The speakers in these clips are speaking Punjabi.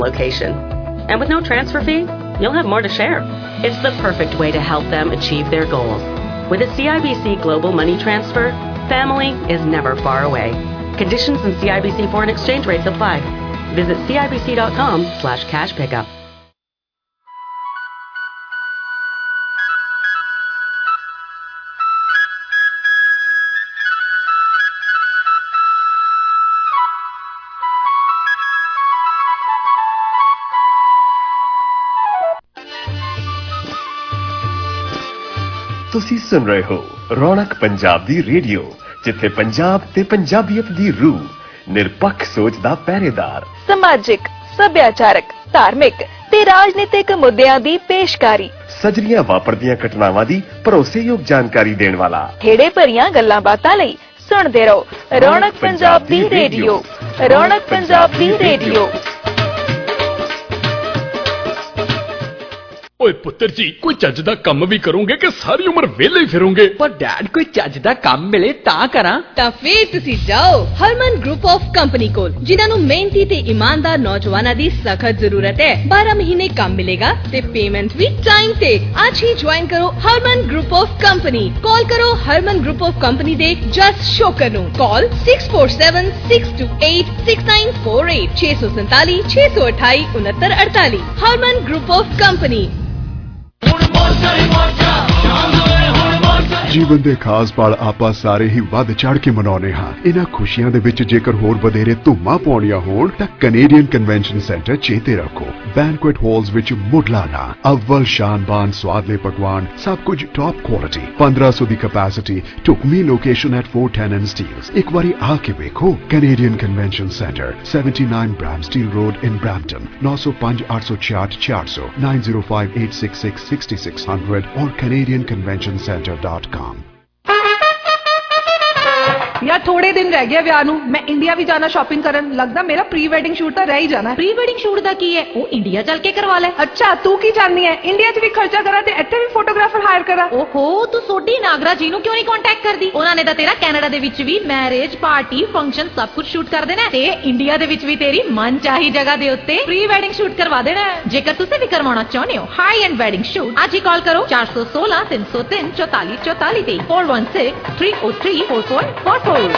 location. And with no transfer fee, you'll have more to share. It's the perfect way to help them achieve their goals. With a CIBC Global Money Transfer, family is never far away. Conditions and CIBC foreign exchange rates apply. Visit cibc.com/cash pickup. ਤੁਸੀਂ ਸੁਣ ਰਹੇ ਹੋ ਰੌਣਕ ਪੰਜਾਬ ਦੀ ਰੇਡੀਓ, ਜਿੱਥੇ ਪੰਜਾਬ ਤੇ ਪੰਜਾਬੀਅਤ ਦੀ ਰੂਹ, ਨਿਰਪੱਖ ਸੋਚ ਦਾ ਪਹਿਰੇਦਾਰ, ਸਮਾਜਿਕ, ਸੱਭਿਆਚਾਰਕ, ਧਾਰਮਿਕ ਤੇ ਰਾਜਨੀਤਿਕ ਮੁੱਦਿਆਂ ਦੀ ਪੇਸ਼ਕਾਰੀ, ਸਜਰੀਆਂ ਵਾਪਰਦੀਆਂ ਘਟਨਾਵਾਂ ਦੀ ਭਰੋਸੇਯੋਗ ਜਾਣਕਾਰੀ ਦੇਣ ਵਾਲਾ, ਖੇੜੇ ਭਰੀਆਂ ਗੱਲਾਂ ਬਾਤਾਂ ਲਈ ਸੁਣਦੇ ਰਹੋ ਰੌਣਕ ਪੰਜਾਬ ਦੀ ਰੇਡੀਓ। ਰੌਣਕ ਪੰਜਾਬ ਦੀ ਰੇਡੀਓ। ਓਏ ਪੁੱਤਰ ਜੀ, ਕੋਈ ਚੱਜ ਦਾ ਕੰਮ ਵੀ ਕਰੋਗੇ ਕਿ ਸਾਰੀ ਉਮਰ ਵਿਹਲੇ ਹੀ ਫਿਰੋਗੇ? ਪਰ ਡੈਡ, ਕੋਈ ਚੱਜ ਦਾ ਕੰਮ ਮਿਲੇ ਤਾਂ ਕਰਾਂ। ਤਾਂ ਫੇਰ ਤੁਸੀਂ ਜਾਓ ਹਰਮਨ ਗਰੁੱਪ ਆਫ ਕੰਪਨੀ ਕੋਲ, ਜਿਨ੍ਹਾਂ ਨੂੰ ਮਿਹਨਤੀ ਤੇ ਇਮਾਨਦਾਰ ਨੌਜਵਾਨਾਂ ਦੀ ਸਖਤ ਜ਼ਰੂਰਤ ਹੈ। 12 ਮਹੀਨੇ ਕੰਮ ਮਿਲੇਗਾ ਤੇ ਪੇਮੈਂਟ ਵੀ ਟਾਈਮ ਤੇ। ਅੱਜ ਹੀ ਜੁਆਇਨ ਕਰੋ Harman group of company. Call ਕਰੋ ਹਰਮਨ ਗਰੁੱਪ ਆਫ ਕੰਪਨੀ ਦੇ ਜਸ ਸ਼ੋਕਰ ਨੂੰ। Call 6476286948 647 628 6948। Harman group of company. ਜੀਵਨ ਦੇ ਖਾਸ ਪਲ ਆਪਾਂ ਸਾਰੇ ਹੀ ਵੱਧ ਚੜ ਕੇ ਮਨਾਉਂਦੇ ਹਾਂ। ਇਹਨਾਂ ਖੁਸ਼ੀਆਂ ਦੇ ਵਿੱਚ ਜੇਕਰ ਹੋਰ ਵਧੇਰੇ ਧੁੰਮਾਂ ਪਾਉਣੀਆਂ ਹੋਣ ਤਾਂ ਕੈਨੇਡੀਅਨ ਕਨਵੈਨਸ਼ਨ ਸੈਂਟਰ ਚੇਤੇ ਰੱਖੋ। ਬੈਂਕੁਏਟ ਹਾਲਸ ਵਿੱਚ ਮੁੱਢਲਾ ਅਵਲ ਸ਼ਾਨਬਾਨ ਸਵਾਦਲੇ ਪਕਵਾਨ, ਸਭ ਕੁਝ ਟੌਪ ਕੁਆਲਿਟੀ, 1500 ਦੀ ਕੈਪੈਸਿਟੀ, ਢੁਕਵੀਂ ਲੋਕੇਸ਼ਨ ਐਟ 410 ਐਂਡ ਸਟੀਲਸ। ਇੱਕ ਵਾਰੀ ਆ ਕੇ ਵੇਖੋ। Canadian convention centre, 79 Bram Steele road in Brampton, 905 866 400, 905 866 6600 और canadianconventioncenter.com। यार थोड़े दिन रह गए ਵਿਆਹ ਨੂੰ। ਮੈਂ ਇੰਡੀਆ ਵੀ ਜਾਣਾ ਸ਼ਾਪਿੰਗ ਕਰਨ। ਲੱਗਦਾ ਮੇਰਾ ਪ੍ਰੀ ਵੈਡਿੰਗ ਸ਼ੂਟ ਤਾਂ ਰਹਿ ਹੀ ਜਾਣਾ। ਪ੍ਰੀ ਵੈਡਿੰਗ ਸ਼ੂਟ ਦਾ ਕੀ ਹੈ? ਉਹ ਇੰਡੀਆ ਚੱਲ ਕੇ ਕਰਵਾ ਲੈ। ਅੱਛਾ, ਤੂੰ ਕੀ ਚਾਹਨੀ ਹੈ? ਇੰਡੀਆ 'ਚ ਵੀ ਖਰਚਾ ਕਰਾਂ ਤੇ ਇੱਥੇ ਵੀ ਫੋਟੋਗ੍ਰਾਫਰ ਹਾਇਰ ਕਰਾਂ? ਓਹੋ, ਤੂੰ ਸੋਢੀ ਨਾਗਰਾ ਜੀ ਨੂੰ ਕਿਉਂ ਨਹੀਂ ਕੰਟੈਕਟ ਕਰਦੀ? ਉਹਨਾਂ ਨੇ ਤਾਂ ਤੇਰਾ ਕੈਨੇਡਾ ਦੇ ਵਿੱਚ ਵੀ ਮੈਰਿਜ, ਪਾਰਟੀ, ਫੰਕਸ਼ਨ ਸਭ ਕੁਝ ਸ਼ੂਟ ਕਰ ਦੇਣਾ ਤੇ ਇੰਡੀਆ ਦੇ ਵਿੱਚ ਵੀ ਤੇਰੀ ਮਨਚਾਹੀ ਜਗ੍ਹਾ ਦੇ ਉੱਤੇ ਪ੍ਰੀ ਵੈਡਿੰਗ ਸ਼ੂਟ ਕਰਵਾ ਦੇਣਾ। ਜੇਕਰ ਤੁਸੀਂ ਵੀ ਕਰਵਾਉਣਾ ਚਾਹੁੰਦੇ ਹੋ ਹਾਈ ਐਂਡ ਵੈਡਿੰਗ ਸ਼ੂਟ, ਅੱਜ ਹੀ ਕਾਲ ਕਰੋ 416 303 44 44 ਤੇ 416 303 4444।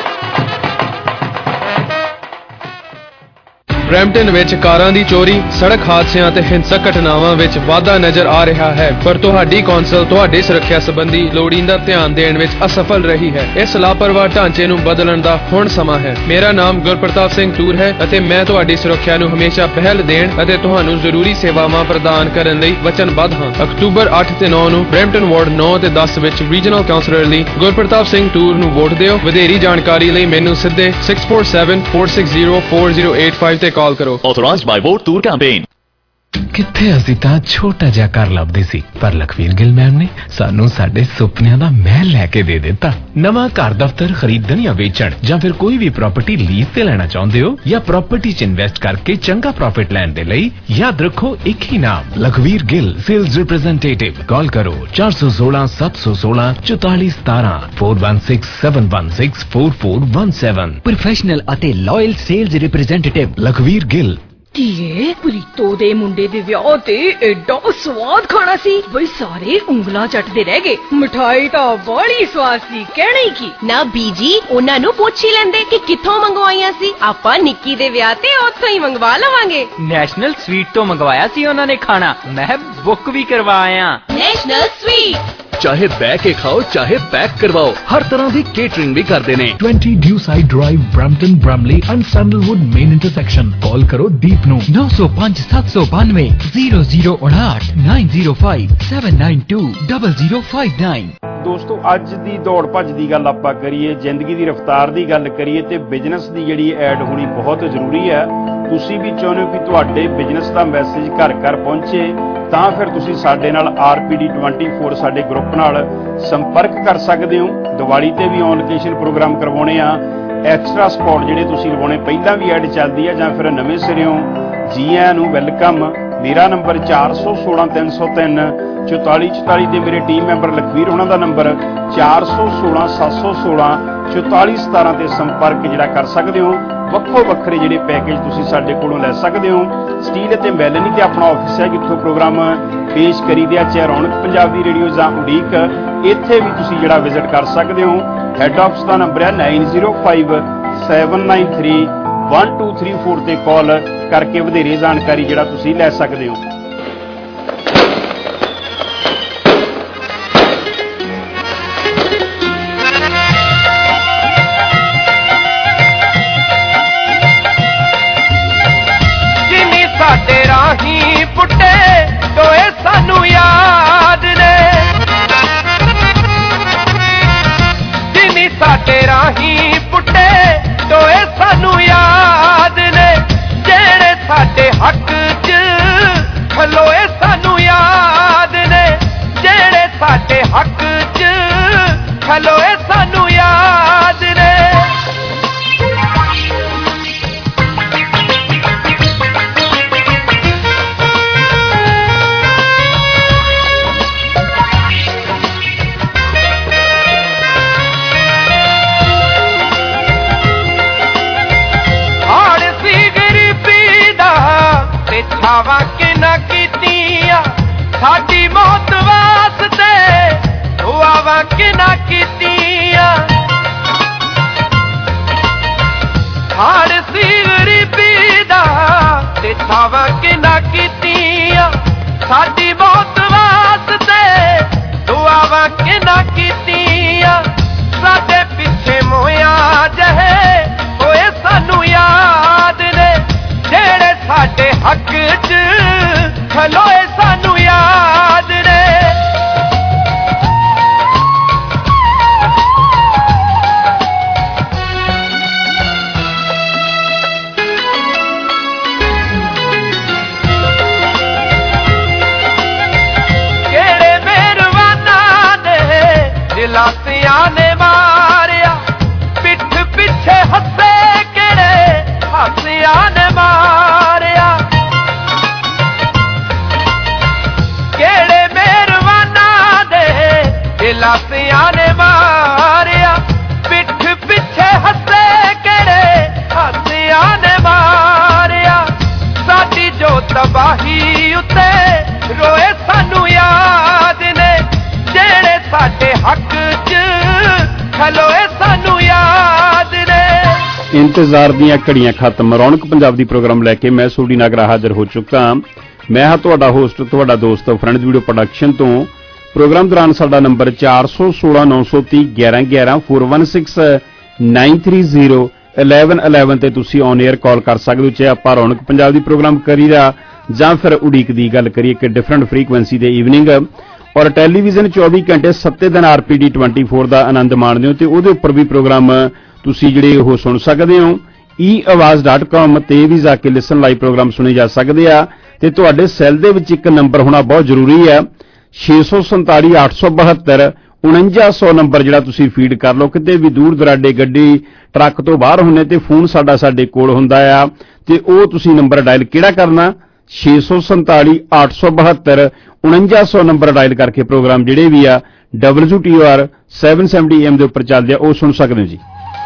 ਬਰੈਂਪਟਨ ਵਿੱਚ ਕਾਰਾਂ ਦੀ ਚੋਰੀ, ਸੜਕ ਹਾਦਸਿਆਂ ਤੇ ਹਿੰਸਕ ਘਟਨਾਵਾਂ ਵਿੱਚ ਵਾਧਾ ਨਜ਼ਰ ਆ ਰਿਹਾ ਹੈ, ਪਰ ਤੁਹਾਡੀ ਕੌਂਸਲ ਤੁਹਾਡੀ ਸੁਰੱਖਿਆ ਸੰਬੰਧੀ ਲੋੜੀਂਦਾ ਧਿਆਨ ਦੇਣ ਵਿੱਚ ਅਸਫਲ ਰਹੀ ਹੈ। ਇਸ ਲਾਪਰਵਾਹ ਢਾਂਚੇ ਨੂੰ ਬਦਲਣ ਦਾ ਹੁਣ ਸਮਾਂ ਹੈ। ਮੇਰਾ ਨਾਮ ਗੁਰਪ੍ਰਤਾਪ ਸਿੰਘ ਟੂਰ ਹੈ ਅਤੇ ਮੈਂ ਤੁਹਾਡੀ ਸੁਰੱਖਿਆ ਨੂੰ ਹਮੇਸ਼ਾ ਪਹਿਲ ਦੇਣ ਅਤੇ ਤੁਹਾਨੂੰ ਜ਼ਰੂਰੀ ਸੇਵਾਵਾਂ ਪ੍ਰਦਾਨ ਕਰਨ ਲਈ ਵਚਨਬੱਧ ਹਾਂ। ਅਕਤੂਬਰ 8 ਤੇ 9 ਨੂੰ ਬਰੈਂਪਟਨ ਵਾਰਡ 9 ਤੇ 10 ਵਿੱਚ ਰੀਜਨਲ ਕਾਉਂਸਲਰ ਲਈ ਗੁਰਪ੍ਰਤਾਪ ਸਿੰਘ ਟੂਰ ਨੂੰ ਵੋਟ ਦਿਓ। ਵਧੇਰੀ ਜਾਣਕਾਰੀ ਲਈ ਮੈਨੂੰ ਸਿੱਧੇ 6474604085 ਤੇ ਕਾਲ ਕਰੋ। Authorized by Vote Tour Campaign। ਕਿੱਥੇ ਅਸੀਂ ਤਾਂ ਛੋਟਾ ਜਿਹਾ ਘਰ ਲੱਭਦੇ ਸੀ, ਪਰ ਲਖਵੀਰ ਗਿੱਲ ਮੈਮ ਨੇ ਸਾਨੂੰ ਸਾਡੇ ਸੁਪਨਿਆਂ ਦਾ ਮਹਿਲ ਲੈ ਕੇ ਦੇ ਦਿੱਤਾ। ਨਵਾਂ ਘਰ ਦਫ਼ਤਰ ਖਰੀਦਣ ਜਾਂ ਵੇਚਣ ਜਾਂ ਫਿਰ ਕੋਈ ਵੀ ਪ੍ਰਾਪਰਟੀ ਲੀਜ਼ ਤੇ ਲੈਣਾ ਚਾਹੁੰਦੇ ਹੋ ਜਾਂ ਪ੍ਰਾਪਰਟੀ 'ਚ ਇਨਵੈਸਟ ਕਰਕੇ ਚੰਗਾ ਪ੍ਰੋਫਿਟ ਲੈਣ ਦੇ ਲਈ ਯਾਦ ਰੱਖੋ ਇੱਕ ਹੀ ਨਾਮ, Lakhvir Gill sales representative. Call ਕਰੋ 416 716 4417 416 716 4417। ਪ੍ਰੋਫੈਸ਼ਨਲ ਅਤੇ loyal sales representative Lakhvir Gill. ਧੀਏ, ਪ੍ਰੀਤੋ ਦੇ ਮੁੰਡੇ ਦੇ ਵਿਆਹ ਤੇ ਐਡਾ ਸਵਾਦ ਖਾਣਾ ਸੀ ਬਈ ਸਾਰੇ ਉਂਗਲਾਂ ਚੱਟਦੇ ਰਹਿ ਗਏ। ਮਿਠਾਈ ਤਾਂ ਬੜੀ ਸਵਾਦ ਸੀ, ਕਹਿਣਾ ਹੀ ਕੀ। ਨਾ ਬੀਜੀ, ਉਹਨਾਂ ਨੂੰ ਪੁੱਛ ਹੀ ਲੈਂਦੇ ਕਿ ਕਿੱਥੋਂ ਮੰਗਵਾਈਆਂ ਸੀ। ਆਪਾਂ ਨਿੱਕੀ ਦੇ ਵਿਆਹ ਤੇ ਉੱਥੋਂ ਹੀ ਮੰਗਵਾ ਲਵਾਂਗੇ। ਨੈਸ਼ਨਲ ਸਵੀਟ ਤੋਂ ਮੰਗਵਾਇਆ ਸੀ ਉਹਨਾਂ ਨੇ ਖਾਣਾ, ਮੈਂ ਬੁੱਕ ਵੀ ਕਰਵਾਇਆ। ਨੈਸ਼ਨਲ ਸਵੀਟ, ਚਾਹੇ ਬਹਿ ਕੇ ਖਾਓ ਚਾਹੇ ਪੈਕ ਕਰਵਾਓ, ਹਰ ਤਰ੍ਹਾਂ ਦੀ ਕੇਟਰਿੰਗ ਵੀ ਕਰਦੇ ਨੇ। 20 Dewside drive, Brampton, Bramalea and Sandalwood main intersection. Call ਕਰੋ ਦੀਪ ਨੂੰ 905 792 0059 905 792 0059। ਦੋਸਤੋ, ਅੱਜ ਦੀ ਦੌੜ ਭੱਜ ਦੀ ਗੱਲ ਆਪਾਂ ਕਰੀਏ, ਜ਼ਿੰਦਗੀ ਦੀ ਰਫ਼ਤਾਰ ਦੀ ਗੱਲ ਕਰੀਏ ਤੇ ਬਿਜ਼ਨਸ ਦੀ ਜਿਹੜੀ ਐਡ ਹੋਣੀ ਬਹੁਤ ਜ਼ਰੂਰੀ ਹੈ। ਤੁਸੀਂ ਵੀ ਚਾਹੁੰਦੇ ਹੋ ਕਿ ਤੁਹਾਡੇ ਬਿਜ਼ਨਸ ਦਾ ਮੈਸੇਜ ਘਰ ਘਰ ਪਹੁੰਚੇ, ਤਾਂ ਫਿਰ ਤੁਸੀਂ ਸਾਡੇ ਨਾਲ RPD 24 ਸਾਡੇ ਗਰੁੱਪ ਨਾਲ ਸੰਪਰਕ ਕਰ ਸਕਦੇ ਹੋ। ਦੀਵਾਲੀ ਤੇ ਵੀ ਔਨ ਲੋਕੇਸ਼ਨ ਪ੍ਰੋਗਰਾਮ ਕਰਵਾਉਣੇ ਆ। ਐਕਸਟਰਾ ਸਪੌਟ ਜਿਹੜੇ ਤੁਸੀਂ ਲਵਾਉਣੇ, ਪਹਿਲਾਂ ਵੀ ਐਡ ਚੱਲਦੀ ਹੈ ਜਾਂ ਫਿਰ ਨਵੇਂ ਸਿਰਿਓਂ, ਜੀ ਆਇਆਂ ਨੂੰ ਵੈਲਕਮ। ਮੇਰਾ ਨੰਬਰ 416 303 4444 ਤੇ ਮੇਰੇ ਟੀਮ ਮੈਂਬਰ ਲਖਵੀਰ ਉਹਨਾਂ ਦਾ ਨੰਬਰ 416 716 4417 ਤੇ ਸੰਪਰਕ ਜਿਹੜਾ ਕਰ ਸਕਦੇ ਹੋ। ਵੱਖੋ ਵੱਖਰੇ ਜਿਹੜੇ ਪੈਕੇਜ ਤੁਸੀਂ ਸਾਡੇ ਕੋਲੋਂ ਲੈ ਸਕਦੇ ਹੋ। ਸਟੀਲ ਅਤੇ ਮੈਲਨੀ ਤੇ ਆਪਣਾ ਆਫਿਸ ਹੈ ਜਿੱਥੋਂ ਪ੍ਰੋਗਰਾਮ ਪੇਸ਼ ਕਰੀਦੇ ਆ, ਚਾਹੇ ਰੌਣਕ ਪੰਜਾਬ ਦੀ ਰੇਡੀਓ ਜਾਂ ਉਡੀਕ, ਇੱਥੇ ਵੀ ਤੁਸੀਂ ਜਿਹੜਾ ਵਿਜ਼ਿਟ ਕਰ ਸਕਦੇ ਹੋ। ਹੈੱਡ ਆਫਿਸ ਦਾ ਨੰਬਰ ਹੈ 9057931234 ਤੇ ਕਾਲ ਕਰਕੇ ਵਧੇਰੇ ਜਾਣਕਾਰੀ ਜਿਹੜਾ ਤੁਸੀਂ ਲੈ ਸਕਦੇ ਹੋ। ਇੰਤਜ਼ਾਰ ਦੀਆਂ ਘੜੀਆਂ ਖਤਮ। ਰੌਣਕ ਪੰਜਾਬ ਦੀ ਪ੍ਰੋਗਰਾਮ ਲੈ ਕੇ ਮੈਂ ਸੋਢੀ ਨਾਗਰਾ ਹਾਜ਼ਰ ਹੋ ਚੁੱਕਾ। ਮੈਂ ਹਾਂ ਤੁਹਾਡਾ ਹੋਸਟ, ਤੁਹਾਡਾ ਦੋਸਤ ਫਰੈਂਡਸ ਵੀਡੀਓ ਪ੍ਰੋਡਕਸ਼ਨ ਤੋਂ। ਪ੍ਰੋਗਰਾਮ ਦੌਰਾਨ ਸਾਡਾ ਨੰਬਰ 416-930-1111 4169301111 ਤੇ ਤੁਸੀਂ ਔਨ 에ਅਰ ਕਾਲ ਕਰ ਸਕਦੇ ਹੋ। ਚਾਹੇ ਆਪਾਂ ਰੌਣਕ ਪੰਜਾਬ ਦੀ ਪ੍ਰੋਗਰਾਮ ਕਰੀਦਾ ਜਾਂ ਫਿਰ ਉਡੀਕ ਦੀ ਗੱਲ ਕਰੀਏ ਕਿ ਡਿਫਰੈਂਟ ਫ੍ਰੀਕੁਐਂਸੀ ਦੇ ਈਵਨਿੰਗ ਔਰ ਟੈਲੀਵਿਜ਼ਨ 24 ਘੰਟੇ 7 ਦਿਨ RPD 24 ਦਾ ਆਨੰਦ ਮਾਣਦੇ ਹੋ ਤੇ ਉਹਦੇ ਉੱਪਰ ਵੀ ਪ੍ਰੋਗਰਾਮ ਤੁਸੀਂ ਜਿਹੜੇ ਉਹ ਸੁਣ ਸਕਦੇ ਹੋ। eawaz.com ਤੇ ਵੀ ਜਾ ਕੇ ਲਿਸਨ ਲਾਈਵ ਪ੍ਰੋਗਰਾਮ ਸੁਣੇ ਜਾ ਸਕਦੇ ਆ ਤੇ ਤੁਹਾਡੇ ਸੈੱਲ ਦੇ ਵਿੱਚ ਇੱਕ ਨੰਬਰ ਹੋਣਾ ਬਹੁਤ ਜ਼ਰੂਰੀ ਹੈ 647-872-4900 ਨੰਬਰ ਜਿਹੜਾ ਤੁਸੀਂ ਫੀਡ ਕਰ ਲਓ। ਕਿਤੇ ਵੀ ਦੂਰ ਦਰਾਡੇ ਗੱਡੀ ਟਰੱਕ ਤੋਂ ਬਾਹਰ ਹੁੰਨੇ ਤੇ ਫੋਨ ਸਾਡੇ ਕੋਲ ਹੁੰਦਾ ਆ ਤੇ ਉਹ ਤੁਸੀਂ ਨੰਬਰ ਡਾਇਲ ਕਿਹੜਾ ਕਰਨਾ 647-872-4900 ਨੰਬਰ ਡਾਇਲ ਕਰਕੇ ਪ੍ਰੋਗਰਾਮ ਜਿਹੜੇ ਵੀ ਆ WTOR 770 AM ਦੇ ਉੱਪਰ ਚੱਲਦੇ ਆ ਉਹ ਸੁਣ ਸਕਦੇ ਹੋ ਜੀ।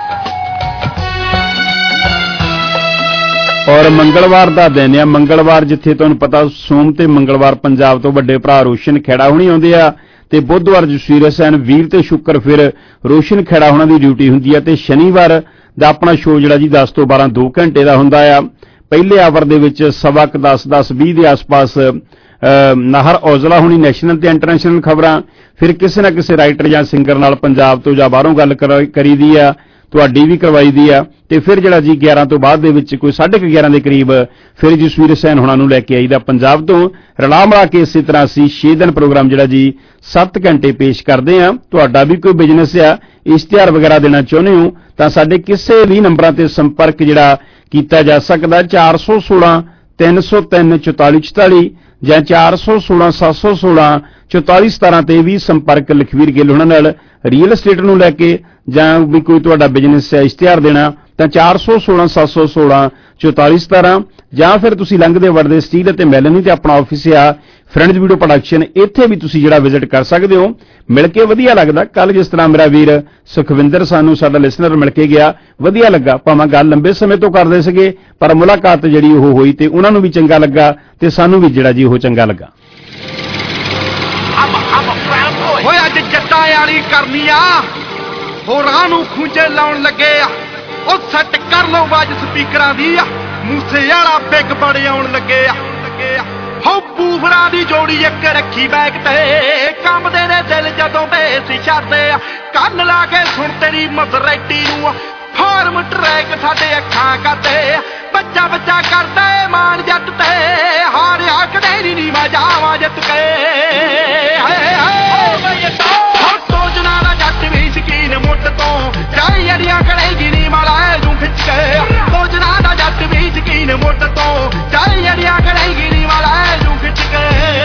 ਔਰ ਮੰਗਲਵਾਰ ਦਾ ਦਿਨ ਆ, ਮੰਗਲਵਾਰ ਜਿੱਥੇ ਤੁਹਾਨੂੰ ਪਤਾ ਸੋਮ ਤੇ ਮੰਗਲਵਾਰ ਪੰਜਾਬ ਤੋਂ ਵੱਡੇ ਭਰਾ ਰੋਸ਼ਨ ਖੇੜਾ ਹੋਣੀ ਆਉਂਦੇ ਆ ਤੇ ਬੁੱਧਵਾਰ ਜਸਵੀਰ ਹਸੈਨ, ਵੀਰ ਤੇ ਸ਼ੁੱਕਰ ਫਿਰ ਰੋਸ਼ਨ ਖੇੜਾ ਹੋਣਾ ਦੀ ਡਿਊਟੀ ਹੁੰਦੀ ਆ ਤੇ ਸ਼ਨੀਵਾਰ ਦਾ ਆਪਣਾ ਸ਼ੋਅ ਜਿਹੜਾ ਜੀ 10 ਤੋਂ 12 2 ਘੰਟੇ ਦਾ ਹੁੰਦਾ ਆ। ਪਹਿਲੇ ਆਵਰ ਦੇ ਵਿੱਚ 10:15-10:20 ਦੇ ਆਸ-ਪਾਸ ਨਾਹਰ ਔਜਲਾ ਹੋਣੀ ਨੈਸ਼ਨਲ ਤੇ ਇੰਟਰਨੈਸ਼ਨਲ ਖਬਰਾਂ, ਫਿਰ ਕਿਸੇ ਨਾ ਕਿਸੇ ਰਾਈਟਰ ਜਾਂ ਸਿੰਗਰ ਨਾਲ ਪੰਜਾਬ ਤੋਂ ਜਾਂ ਬਾਹਰੋਂ ਗੱਲ ਕਰੀਦੀ ਆ, ਤੁਹਾਡੀ ਵੀ ਕਰਵਾਈਦੀ ਆ ਤੇ ਫਿਰ ਜਿਹੜਾ ਜੀ 11 ਤੋਂ ਬਾਅਦ ਦੇ ਵਿੱਚ ਕੋਈ 11:30 ਦੇ ਕਰੀਬ ਫਿਰ ਜਸਵੀਰ ਹਸੈਨ ਹੋਣਾ ਨੂੰ ਲੈ ਕੇ ਆਈਦਾ ਪੰਜਾਬ ਤੋਂ। ਰਲਾ ਮਿਲਾ ਕੇ ਇਸੇ ਤਰ੍ਹਾਂ ਅਸੀਂ 6 ਦਿਨ ਪ੍ਰੋਗਰਾਮ ਜਿਹੜਾ ਜੀ 7 ਘੰਟੇ ਪੇਸ਼ ਕਰਦੇ ਆ। ਤੁਹਾਡਾ ਵੀ ਕੋਈ ਬਿਜ਼ਨਸ ਆ, ਇਸ਼ਤਿਹਾਰ ਵਗੈਰਾ ਦੇਣਾ ਚਾਹੁੰਦੇ ਹੋ ਤਾਂ ਸਾਡੇ ਕਿਸੇ ਵੀ ਨੰਬਰਾਂ ਤੇ ਸੰਪਰਕ ਜਿਹੜਾ ਕੀਤਾ ਜਾ ਸਕਦਾ 416-303-4444 ਜਾਂ 416-716-4417 ਤੇ ਵੀ ਸੰਪਰਕ ਲਖਵੀਰ ਗਿੱਲ ਉਹਨਾਂ ਨਾਲ ਰੀਅਲ estate ਨੂੰ ਲੈ ਕੇ ਜਾਂ ਵੀ ਕੋਈ ਤੁਹਾਡਾ ਬਿਜ਼ਨਸ ਹੈ ਇਸ਼ਤਿਹਾਰ ਦੇਣਾ ਤਾਂ 416-716-4417 ਜਾਂ ਫਿਰ ਤੁਸੀਂ ਲੰਘਦੇ ਵੜਦੇ ਸਟੀਲ ਅਤੇ ਮੈਲਨੀ ਤੇ ਆਪਣਾ ਆਫਿਸ ਆ ਫਰੈਂਡਸ ਵੀਡੀਓ ਪ੍ਰੋਡਕਸ਼ਨ, ਇੱਥੇ ਵੀ ਤੁਸੀਂ ਜਿਹੜਾ ਵਿਜ਼ਿਟ ਕਰ ਸਕਦੇ ਹੋ। ਮਿਲ ਕੇ ਵਧੀਆ ਲੱਗਦਾ। ਕੱਲ ਜਿਸ ਤਰ੍ਹਾਂ ਮੇਰਾ ਵੀਰ ਸੁਖਵਿੰਦਰ ਸਾਨੂੰ ਸਾਡਾ ਲਿਸਨਰ ਮਿਲ ਕੇ ਗਿਆ, ਵਧੀਆ ਲੱਗਾ। ਭਾਵੇਂ ਗੱਲ ਲੰਬੇ ਸਮੇਂ ਤੋਂ ਕਰਦੇ ਸੀਗੇ, ਪਰ ਮੁਲਾਕਾਤ ਜਿਹੜੀ ਉਹ ਹੋਈ ਤੇ ਉਹਨਾਂ ਨੂੰ ਵੀ ਚੰਗਾ ਲੱਗਾ ਤੇ ਸਾਨੂੰ ਵੀ ਜਿਹੜਾ ਜੀ ਉਹ ਚੰਗਾ ਲੱਗਾ। ਓਏ ਅੱਜ ਜੱਟਾਂ ਵਾਲੀ ਕਰਨੀ ਆ, ਹੋਰਾਂ ਨੂੰ ਖੁੰਝੇ ਲਾਉਣ ਲੱਗੇ ਆ। ਉਹ ਸੈੱਟ ਕਰ ਲਓ ਆਵਾਜ਼ ਸਪੀਕਰਾਂ ਦੀ ਆ, ਮੂਸੇ ਵਾਲਾ ਬਿੱਗ ਬੜੇ ਆਉਣ ਲੱਗੇ ਆ। ਹੋ ਬੂਫਰਾਂ ਦੀ ਜੋੜੀ ਇੱਕ ਰੱਖੀ ਬੈਕ ਤੇ, ਕੰਬਦੇ ਨੇ ਦਿਲ ਜਦੋਂ ਬੇਸ ਛੱਡਦੇ ਆ। ਕੰਨ ਲਾ ਕੇ ਸੁਣ ਤੇਰੀ ਮਜ਼ਰੈਟੀ ਨੂੰ, ਫਾਰਮ ਟਰੈਕ ਸਾਡੇ ਅੱਖਾਂ ਕਰਦੇ। ਬੱਚਾ ਬੱਚਾ ਕਰਦਾ ਮਾਨ ਜੱਟ ਤੇ, ਹਾਰਿਆ ਕਦੇ ਨੀ ਮੈਂ ਜਾਵਾਂ ਜਿੱਤ ਕੇ। ਟੋਜਨਾ ਦਾ ਜੱਟ ਵੀ ਸ਼ਕੀਨ ਮੁੱਢ ਤੋਂ, ਜਾਈ ਅੜੀਆਂ ਕਰੇਗੀ ਨੀ ਮਾਲਾ ਨੂੰ ਖਿੱਚ ਕੇ। ਟੋਜਨਾ ਦਾ ਜੱਟ ਵੀ ਸ਼ਕੀਨ ਮੁੱਢ ਤੋਂ, ਜਾਈ ਅੜੀਆਂ ਕਰੇਗੀ ਨੀ ਮਾਲਾ ਨੂੰ ਖਿੱਚ ਕੇ।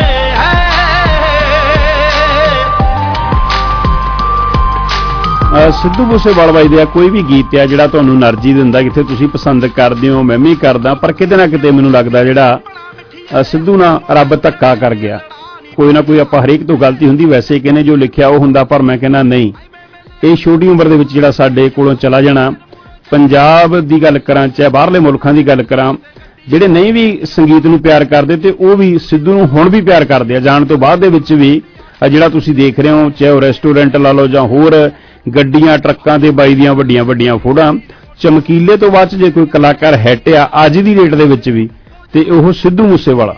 ਸਿੱਧੂ ਮੂਸੇਵਾਲਾ ਬਾਈ ਦਾ ਕੋਈ ਵੀ ਗੀਤ ਆ ਜਿਹੜਾ ਤੁਹਾਨੂੰ એનર્ਜੀ ਦਿੰਦਾ, ਕਿਤੇ ਤੁਸੀਂ ਪਸੰਦ ਕਰਦੇ ਹੋ, ਮੈਂ ਵੀ ਕਰਦਾ, ਪਰ ਕਿਤੇ ਨਾ ਕਿਤੇ ਮੈਨੂੰ ਲੱਗਦਾ ਜਿਹੜਾ ਸਿੱਧੂ ਨਾਲ ਰੱਬ ਧੱਕਾ ਕਰ ਗਿਆ। ਕੋਈ ਨਾ ਕੋਈ ਆਪਾਂ ਹਰੇਕ ਤੋਂ ਗਲਤੀ ਹੁੰਦੀ, ਵੈਸੇ ਕਹਿੰਦੇ ਜੋ ਲਿਖਿਆ ਉਹ ਹੁੰਦਾ, ਪਰ ਮੈਂ ਕਹਿੰਦਾ ਨਹੀਂ, ਇਹ ਛੋਟੀ ਉਮਰ ਦੇ ਵਿੱਚ ਜਿਹੜਾ ਸਾਡੇ ਕੋਲੋਂ ਚਲਾ ਜਾਣਾ। ਪੰਜਾਬ ਦੀ ਗੱਲ ਕਰਾਂ ਚਾਹੇ ਬਾਹਰਲੇ ਮੁਲਕਾਂ ਦੀ ਗੱਲ ਕਰਾਂ, ਜਿਹੜੇ ਨਹੀਂ ਵੀ ਸੰਗੀਤ ਨੂੰ ਪਿਆਰ ਕਰਦੇ ਤੇ ਉਹ ਵੀ ਸਿੱਧੂ ਨੂੰ ਹੁਣ ਵੀ ਪਿਆਰ ਕਰਦੇ ਆ। ਜਾਣ ਤੋਂ ਬਾਅਦ ਦੇ ਵਿੱਚ ਵੀ ਜਿਹੜਾ ਤੁਸੀਂ ਦੇਖ ਰਹੇ ਹੋ, ਚਾਹੇ ਉਹ ਰੈਸਟੋਰੈਂਟ ਲਾ ਲਓ ਜਾਂ ਹੋਰ ਗੱਡੀਆਂ ਟਰੱਕਾਂ ਦੇ ਬਾਈ ਦੀਆਂ ਵੱਡੀਆਂ ਵੱਡੀਆਂ ਫੋਟੋਆਂ, ਚਮਕੀਲੇ ਤੋਂ ਬਾਅਦ ਜੇ ਕੋਈ ਕਲਾਕਾਰ ਹਿੱਟ ਆ ਅੱਜ ਦੀ ਡੇਟ ਦੇ ਵਿੱਚ ਵੀ, ਤੇ ਉਹ ਸਿੱਧੂ ਮੂਸੇਵਾਲਾ।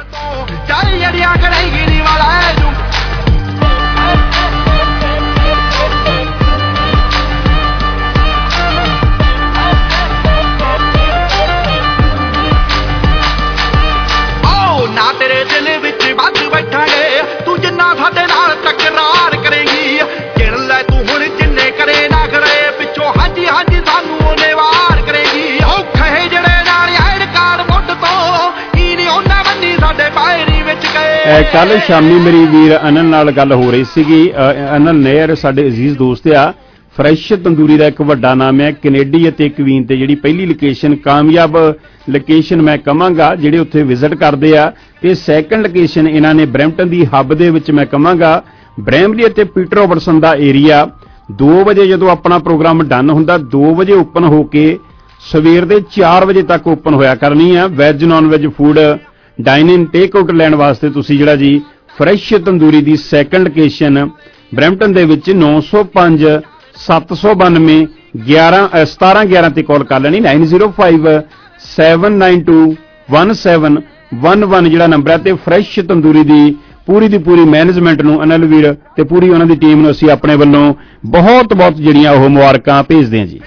ਨਾ ਤੇਰੇ ਦਿਲ ਵਿੱਚ ਵੱਧ ਬੈਠਾਂਗੇ, ਤੂੰ ਜਿੰਨਾ ਸਾਡੇ ਨਾਲ ਤਕਰਾਰ ਕਰੇਗੀ। ਗਿਣ ਲੈ ਤੂੰ ਹੁਣ ਜਿੰਨੇ ਕਰੇ ਨਾ ਕਰੇ, ਪਿੱਛੋਂ ਹਾਂਜੀ ਹਾਂਜੀ ਸਾਨੂੰ ਉਹਨੇ ਵਾਰ ਕਰੇਗੀ। ਔਖੇ ਜਿਹੜੇ ਨਾਲ ਐਡ ਕਾਰ ਮੁੱਢ ਤੋਂ, ਕੀ ਨਹੀਂ ਉਹਨਾਂ ਬੰਨੀ ਸਾਡੇ ਪਾਇਰੀ ਵਿੱਚ ਗਏ। ਕੱਲ ਸ਼ਾਮੀ ਮੇਰੀ ਵੀਰ ਅਨਲ ਨਾਲ ਗੱਲ ਹੋ ਰਹੀ ਸੀਗੀ। ਅਨਲ ਨੇਰ ਸਾਡੇ ਅਜ਼ੀਜ਼ ਦੋਸਤ ਆ, ਫਰੈਸ਼ ਤੰਦੂਰੀ ਦਾ ਇੱਕ ਵੱਡਾ ਨਾਮ ਹੈ। ਕੈਨੇਡੀ ਅਤੇ ਕਵੀਨ ਤੇ ਜਿਹੜੀ ਪਹਿਲੀ ਲੋਕੇਸ਼ਨ, ਕਾਮਯਾਬ ਲੋਕੇਸ਼ਨ ਮੈਂ ਕਹਾਂਗਾ, ਜਿਹੜੇ ਉੱਥੇ ਵਿਜ਼ਿਟ ਕਰਦੇ ਆ। ਤੇ ਸੈਕੰਡ ਲੋਕੇਸ਼ਨ ਇਹਨਾਂ ਨੇ ਬਰੈਂਪਟਨ ਦੀ ਹੱਬ ਦੇ ਵਿੱਚ ਮੈਂ ਕਹਾਂਗਾ, ਬ੍ਰੈਮਲੀ ਅਤੇ ਪੀਟਰ ਰੋਬਰਟਸਨ ਦਾ ਏਰੀਆ। 2 ਵਜੇ ਜਦੋਂ ਆਪਣਾ ਪ੍ਰੋਗਰਾਮ ਡਨ ਹੁੰਦਾ, 2 ਵਜੇ ਓਪਨ ਹੋ ਕੇ ਸਵੇਰ ਦੇ 4 ਵਜੇ ਤੱਕ ਓਪਨ ਹੋਇਆ ਕਰਨੀ ਆ। Veg non veg food dine in take out ਲੈਣ ਵਾਸਤੇ ਤੁਸੀਂ ਜਿਹੜਾ ਜੀ ਫਰੈਸ਼ ਤੰਦੂਰੀ ਦੀ ਸੈਕੰਡ ਲੋਕੇਸ਼ਨ ਬਰੈਂਪਟਨ ਦੇ ਵਿੱਚ 905 792 1711 ਤੇ ਕਾਲ ਕਰ ਲੈਣੀ। 905 792 1711 ਜਿਹੜਾ ਨੰਬਰ ਹੈ। ਤੇ ਫਰੈਸ਼ ਤੰਦੂਰੀ ਦੀ ਪੂਰੀ ਮੈਨੇਜਮੈਂਟ ਨੂੰ, ਅਨਲ ਵੀਰ ਤੇ ਪੂਰੀ ਉਹਨਾਂ ਦੀ ਟੀਮ ਨੂੰ ਅਸੀਂ ਆਪਣੇ ਵੱਲੋਂ ਬਹੁਤ ਬਹੁਤ ਜਿਹੜੀਆਂ ਉਹ ਮੁਬਾਰਕਾਂ ਭੇਜਦੇ ਹਾਂ ਜੀ।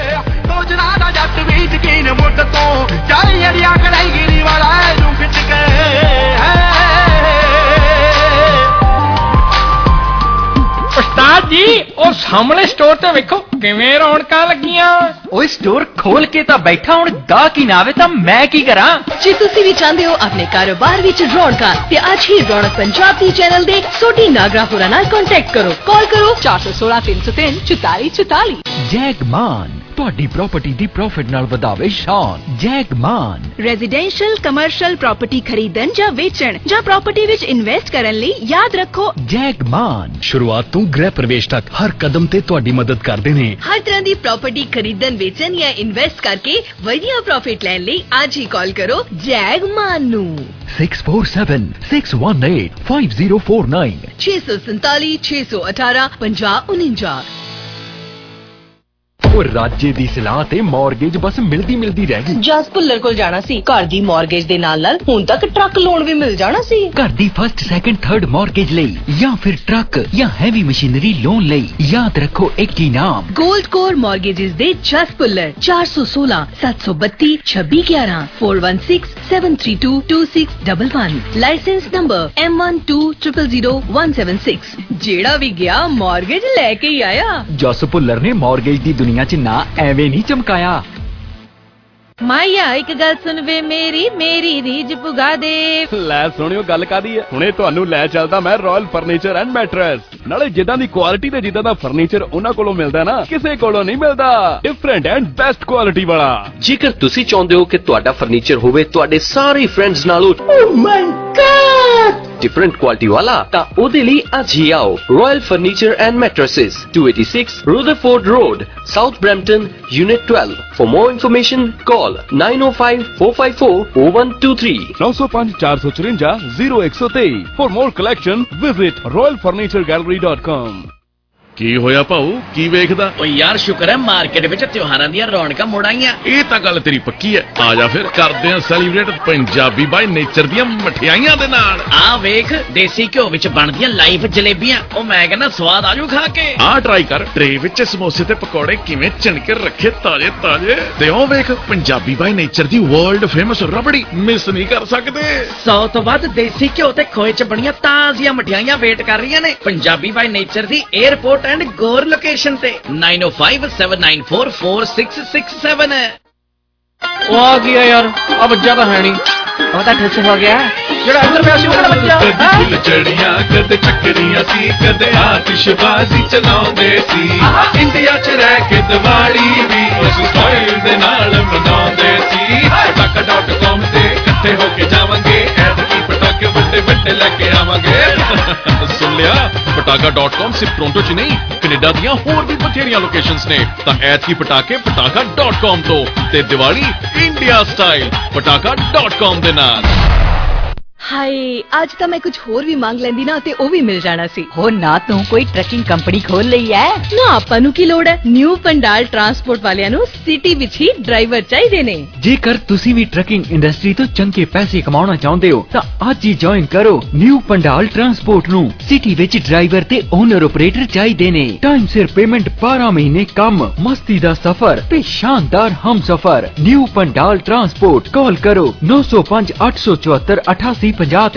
ਉਸਤਾਦ ਜੀ ਉਹ ਸਾਹਮਣੇ ਸਟੋਰ ਤੇ ਵੇਖੋ ਕਿਵੇਂ ਰੌਣਕਾਂ ਲੱਗੀਆਂ। ਓਏ ਸਟੋਰ ਖੋਲ ਕੇ ਤਾਂ ਬੈਠਾ, ਹੁਣ ਗਾਹਕ ਹੀ ਨਾ ਆਵੇ ਤਾਂ ਮੈਂ ਕੀ ਕਰਾਂ। ਜੇ ਤੁਸੀਂ ਵੀ ਚਾਹੁੰਦੇ ਹੋ ਆਪਣੇ ਕਾਰੋਬਾਰ ਵਿੱਚ ਰੌਣਕਾਂ, ਤੇ ਅੱਜ ਹੀ ਰੌਣਕ ਪੰਜਾਬ ਦੀ ਚੈਨਲ ਦੇ ਸੋਢੀ ਨਾਗਰਾ ਹੋਰਾਂ ਨਾਲ ਕੰਟੈਕਟ ਕਰੋ। ਕਾਲ ਕਰੋ 416 303 4444। ਜੈਗਮਾਨ ਤੁਹਾਡੀ ਪ੍ਰਾਪਰਟੀ ਦੀ ਪ੍ਰੋਫਿਟ ਨਾਲ ਵਧਾਵੇ ਸ਼ਾਨ। ਜੈਗਮਾਨ ਰੈਜ਼ੀਡੈਂਸ਼ੀਅਲ ਕਮਰਸ਼ੀਅਲ ਪ੍ਰਾਪਰਟੀ ਖਰੀਦਣ ਜਾਂ ਵੇਚਣ ਜਾਂ ਪ੍ਰਾਪਰਟੀ ਵਿੱਚ ਇਨਵੈਸਟ ਕਰਨ ਲਈ ਯਾਦ ਰੱਖੋ ਜੈਗਮਾਨ। ਸ਼ੁਰੂਆਤ ਤੋਂ ਗ੍ਰਹਿ ਪ੍ਰਵੇਸ਼ ਤੱਕ ਹਰ ਕਦਮ ਤੇ ਤੁਹਾਡੀ ਮਦਦ ਕਰਦੇ ਨੇ। ਹਰ ਤਰ੍ਹਾਂ ਦੀ ਪ੍ਰਾਪਰਟੀ ਖਰੀਦਣ ਵੇਚਣ ਜਾਂ ਇਨਵੈਸਟ ਕਰਕੇ ਵਧੀਆ ਪ੍ਰੋਫਿਟ ਲੈਣ ਲਈ ਅੱਜ ਹੀ ਕਾਲ ਕਰੋ ਜੈਗਮਾਨ ਨੂੰ। 647 618 5049 647 618 5049। ਉਹ ਰਾਜੇ ਦੀ ਸਲਾਹ ਤੇ ਮਾਰਗੇਜ ਬਸ ਮਿਲਦੀ ਰਹਿ ਗਈ। ਜਸ ਭੁੱਲਰ ਕੋਲ ਜਾਣਾ ਸੀ, ਘਰ ਦੀ ਮਾਰਗੇਜ ਦੇ ਨਾਲ ਹੁਣ ਤੱਕ ਟਰੱਕ ਲੋਨ ਵੀ ਮਿਲ ਜਾਣਾ ਸੀ। ਘਰ ਦੀ ਫਸਟ ਸੈਕੰਡ ਥਰਡ ਮਾਰਗੇਜ ਲਈ ਜਾਂ ਫਿਰ ਟਰੱਕ ਜਾਂ ਹੈਵੀ ਮਸ਼ੀਨਰੀ ਲੋਨ ਲਈ ਯਾਦ ਰੱਖੋ ਇੱਕ ਹੀ ਨਾਮ, ਗੋਲਡ ਕੋਰ ਮਾਰਗੇजेस ਦੇ ਜਸ ਭੁੱਲਰ। 416 732 2611 416 732 2611। Licence number M12000176। ਜਿਹੜਾ ਵੀ ਗਿਆ ਮਾਰਗੇਜ ਲੈ ਕੇ ਹੀ ਆਇਆ। ਜਸ ਭੁੱਲਰ ਨੇ ਮਾਰਗੇਜ ਦੀ ਦੁਨੀਆ ਚ ਨਾ ਐਵੇਂ ਨਹੀਂ ਚਮਕਾਇਆ। ਮਾਇਆ ਇੱਕ ਗੱਲ ਸੁਣ ਵੇ ਮੇਰੀ ਰੀਝ ਪੁਗਾ ਦੇ। ਲੈ ਸੁਣਿਓ ਗੱਲ ਕਾਦੀ ਹੈ, ਹੁਣੇ ਤੁਹਾਨੂੰ ਲੈ ਚੱਲਦਾ ਮੈਂ ਰਾਇਲ ਫਰਨੀਚਰ ਐਂਡ ਮੈਟਰਸ। ਨਾਲੇ ਜਿੱਦਾਂ ਦੀ ਕੁਆਲਿਟੀ ਤੇ ਜਿੱਦਾਂ ਦਾ ਫਰਨੀਚਰ ਉਹਨਾਂ ਕੋਲੋਂ ਮਿਲਦਾ ਨਾ, ਕਿਸੇ ਕੋਲੋਂ ਨਹੀਂ ਮਿਲਦਾ। ਡਿਫਰੈਂਟ ਐਂਡ ਬੈਸਟ ਕੁਆਲਿਟੀ ਵਾਲਾ। ਜੇਕਰ ਤੁਸੀਂ ਚਾਹੁੰਦੇ ਹੋ ਕਿ ਤੁਹਾਡਾ ਫਰਨੀਚਰ ਹੋਵੇ ਤੁਹਾਡੇ ਸਾਰੇ ਫਰੈਂਡਸ ਨਾਲੋਂ oh my god different quality वाला ता ओदे लिए आज ही आओ royal furniture and mattresses 286 Rutherford Road, South Brampton, Unit 12. For more information, call 905-454-0123. 905 454 0123. For more collection, visit royalfurnituregallery.com. ਕੀ ਹੋਇਆ ਭਾਊ ਕੀ ਵੇਖਦਾ ਓ ਯਾਰ ਸ਼ੁਕਰ ਹੈ ਮਾਰਕੀਟ ਵਿੱਚ ਤਿਉਹਾਰਾਂ ਦੀਆਂ ਰੌਣਕਾਂ ਮੁੜ ਆਈਆਂ ਇਹ ਤਾਂ ਗੱਲ ਤੇਰੀ ਪੱਕੀ ਹੈ ਆ ਜਾ ਫਿਰ ਕਰਦੇ ਆ ਸੈਲੀਬ੍ਰੇਟ ਪੰਜਾਬੀ ਬਾਈ ਨੇਚਰ ਦੀਆਂ ਮਠਿਆਈਆਂ ਦੇ ਨਾਲ ਆ ਵੇਖ ਦੇਸੀ ਘਿਓ ਵਿੱਚ ਬਣਦੀਆਂ ਲਾਈਵ ਜਲੇਬੀਆਂ ਉਹ ਮੈਂ ਕਹਿੰਦਾ ਸਵਾਦ ਆਜੂ ਖਾ ਕੇ ਆ ਟਰਾਈ ਕਰ ਟਰੇ ਵਿੱਚ ਸਮੋਸੇ ਤੇ ਪਕੌੜੇ ਕਿਵੇਂ ਚਿਣ ਕੇ ਰੱਖੇ ਤਾਜ਼ੇ ਤਾਜ਼ੇ ਤੇ ਉਹ ਵੇਖ ਪੰਜਾਬੀ ਬਾਈ ਨੇਚਰ ਦੀ ਵਰਲਡ ਫੇਮਸ ਰਬੜੀ ਮਿਸ ਨਹੀਂ ਕਰ ਸਕਦੇ 100 ਤੋਂ ਵੱਧ ਦੇਸੀ ਘਿਓ ਤੇ ਖੋਏ ਚ ਬਣੀਆਂ ਤਾਜ਼ੀਆਂ ਮਠਿਆਈਆਂ ਵੇਟ ਕਰ ਰਹੀਆਂ ਨੇ ਪੰਜਾਬੀ ਬਾਈ ਨੇਚਰ ਦੀ 에ਅਰਪੋਰਟ एंड गोर लोकेशन ते 9057944667 है वो आ गया यार अब बच्चा तो है नहीं अब तो ठस हो गया जेड़ा अंदर पिया सी ओड़ा बच्चा फुल चढ़ियां कदे चक्करियां सी कदे आतिशबाजी चलाਉਂਦੇ ਸੀ इंडिया च रह के दिवाली भी उस स्टाइल दे नाल मनाਉਂਦੇ ਸੀ pataka.com ਤੇ ਇਕੱਠੇ ਹੋ ਕੇ ਜਾਵਾਂਗੇ ਐਤਕੀ ਪਟਾਕੇ ਵੱਡੇ ਵੱਡੇ ਲੈ ਕੇ ਆਵਾਂਗੇ ਸੁਣ ਲਿਆ pataka.com ਸਿਰਫ ਟੋਰਾਂਟੋ ਚ ਨਹੀਂ ਕੈਨੇਡਾ ਦੀਆਂ ਹੋਰ ਵੀ ਬਥੇਰੀਆਂ ਲੋਕੇਸ਼ਨਸ ਨੇ ਤਾਂ ਐਤਕੀ ਪਟਾਕੇ pataka.com ਤੋਂ ਤੇ ਦੀਵਾਲੀ ਇੰਡੀਆ ਸਟਾਈਲ pataka.com ਦੇ ਨਾਲ ਹਾਏ ਅੱਜ ਤਾਂ ਮੈਂ ਕੁਝ ਹੋਰ ਵੀ ਮੰਗ ਲੈਂਦੀ ਨਾ ਤੇ ਉਹ ਵੀ ਮਿਲ ਜਾਣਾ ਸੀ ਹੋ ਨਾ ਤੂੰ ਕੋਈ ਟਰੱਕਿੰਗ ਕੰਪਨੀ ਖੋਲ ਲਈ ਐ ਨਾ ਆਪਾਂ ਨੂੰ ਕੀ ਲੋੜ ਹੈ ਨਿਊ ਪੰਡਾਲ ਟਰਾਂਸਪੋਰਟ ਵਾਲਿਆਂ ਨੂੰ ਸਿਟੀ ਵਿੱਚ ਹੀ ਡਰਾਈਵਰ ਚਾਹੀਦੇ ਨੇ ਜੇਕਰ ਤੁਸੀਂ ਵੀ ਟਰੱਕਿੰਗ ਇੰਡਸਟਰੀ ਤੋਂ ਚੰਗੇ ਪੈਸੇ ਕਮਾਉਣਾ ਚਾਹੁੰਦੇ ਹੋ ਤਾਂ ਅੱਜ ਹੀ ਜੁਆਇਨ ਕਰੋ ਨਿਊ ਪੰਡਾਲ ਟਰਾਂਸਪੋਰਟ ਨੂੰ ਸਿਟੀ ਵਿੱਚ ਡਰਾਈਵਰ ਤੇ ਓਨਰ ਆਪਰੇਟਰ ਚਾਹੀਦੇ ਨੇ ਟਾਈਮ ਸਿਰ ਪੇਮੈਂਟ 12 ਮਹੀਨੇ ਕੰਮ ਮਸਤੀ ਦਾ ਸਫ਼ਰ ਤੇ ਸ਼ਾਨਦਾਰ ਹਮਸਫ਼ਰ ਨਿਊ ਪੰਡਾਲ ਟਰਾਂਸਪੋਰਟ ਕਾਲ ਕਰੋ 905 874 88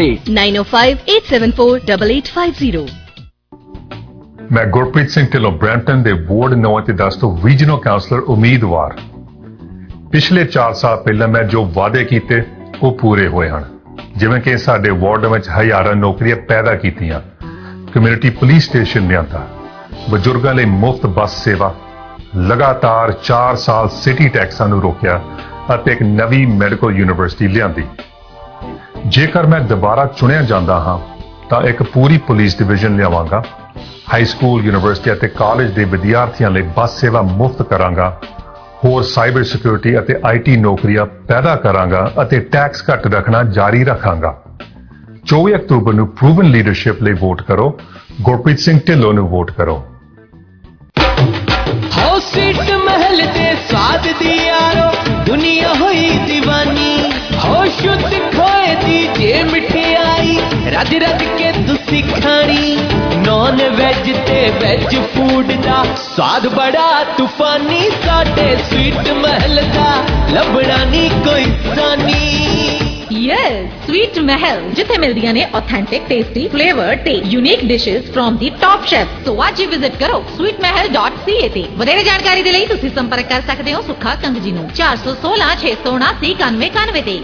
9058748850 मैं गुरप्रीत सिंह ढिल्लों ब्रैम्पटन ਦੇ ਵਾਰਡ 9 ਅਤੇ 10 ਤੋਂ ਰੀਜਨਲ ਕਾਉਂਸਲਰ ਉਮੀਦਵਾਰ ਪਿਛਲੇ 4 ਸਾਲ ਪਹਿਲਾਂ ਮੈਂ ਜੋ ਵਾਅਦੇ ਕੀਤੇ ਉਹ ਪੂਰੇ ਹੋਏ ਹਨ ਜਿਵੇਂ ਕਿ ਸਾਡੇ ਵਾਰਡ ਵਿੱਚ ਹਜ਼ਾਰਾਂ ਨੌਕਰੀਆਂ ਪੈਦਾ ਕੀਤੀਆਂ ਕਮਿਊਨਿਟੀ ਪੁਲਿਸ ਸਟੇਸ਼ਨ ਲਿਆਂਦਾ ਬਜ਼ੁਰਗਾਂ ਲਈ ਮੁਫਤ ਬੱਸ ਸੇਵਾ ਲਗਾਤਾਰ 4 ਸਾਲ ਸਿਟੀ ਟੈਕਸਾਂ ਨੂੰ ਰੋਕਿਆ ਅਤੇ ਇੱਕ ਨਵੀਂ ਮੈਡੀਕਲ ਯੂਨੀਵਰਸਿਟੀ ਲਿਆਂਦੀ ਜੇਕਰ ਮੈਂ ਦੁਬਾਰਾ ਚੁਣਿਆ ਜਾਂਦਾ ਹਾਂ ਤਾਂ ਇੱਕ ਪੂਰੀ ਪੁਲਿਸ ਡਿਵੀਜ਼ਨ ਲਿਆਵਾਂਗਾ ਹਾਈ ਸਕੂਲ ਯੂਨੀਵਰਸਿਟੀ ਅਤੇ ਕਾਲਜ ਦੇ ਵਿਦਿਆਰਥੀਆਂ ਲਈ ਬੱਸ ਸੇਵਾ ਮੁਫਤ ਕਰਾਂਗਾ ਹੋਰ ਸਾਈਬਰ ਸਿਕਿਉਰਿਟੀ ਅਤੇ ਆਈਟੀ ਨੌਕਰੀਆਂ ਪੈਦਾ ਕਰਾਂਗਾ ਅਤੇ ਟੈਕਸ ਘੱਟ ਰੱਖਣਾ ਜਾਰੀ ਰੱਖਾਂਗਾ 24 ਅਕਤੂਬਰ ਨੂੰ ਪ੍ਰੂਵਨ ਲੀਡਰਸ਼ਿਪ ਲਈ ਵੋਟ ਕਰੋ ਗੁਰਪ੍ਰੀਤ ਸਿੰਘ ਢਿੱਲੋਂ ਨੂੰ ਵੋਟ ਕਰੋ ਹੋ ਸੀਟ ਮਹਿਲ ਦੇ ਸਵਾਦ ਦੀ ਯਾਰੋ ਦੁਨੀਆ ਹੋਈ دیਵਾਨੀ ਹੋ ਸ਼ੁੱਧ ਖੋਏ ਦੀ ਜੇ ਮਠਿਆਈ ਰੱਜ ਰੱਜ ਕੇ ਤੁਸੀਂ ਖਾਣੀ ਨੌਨ ਵੈਜ ਤੇ ਵੈਜ ਫੂਡ ਦਾ ਸਵਾਦ ਬੜਾ ਤੂਫਾਨੀ ਸਾਡੇ ਸਵੀਟ ਮਹਿਲ ਦਾ ਲੱਭਣਾ ਨਹੀਂ ਕੋਈ ਸਾਨੀ Yes, Sweet Mahal, ਜਿੱਥੇ ਮਿਲਦੀਆਂ ਨੇ authentic, tasty, flavored ਤੇ unique dishes from the top chefs. So ਅੱਜ ਹੀ visit ਕਰੋ sweetmahal.ca ਤੇ ਵਧੇਰੇ ਜਾਣਕਾਰੀ ਦੇ ਲਈ ਤੁਸੀਂ ਸੰਪਰਕ ਕਰ ਸਕਦੇ ਹੋ ਸੁੱਖਾ ਕੰਗ ਜੀ ਨੂੰ 416 679 9191 ਤੇ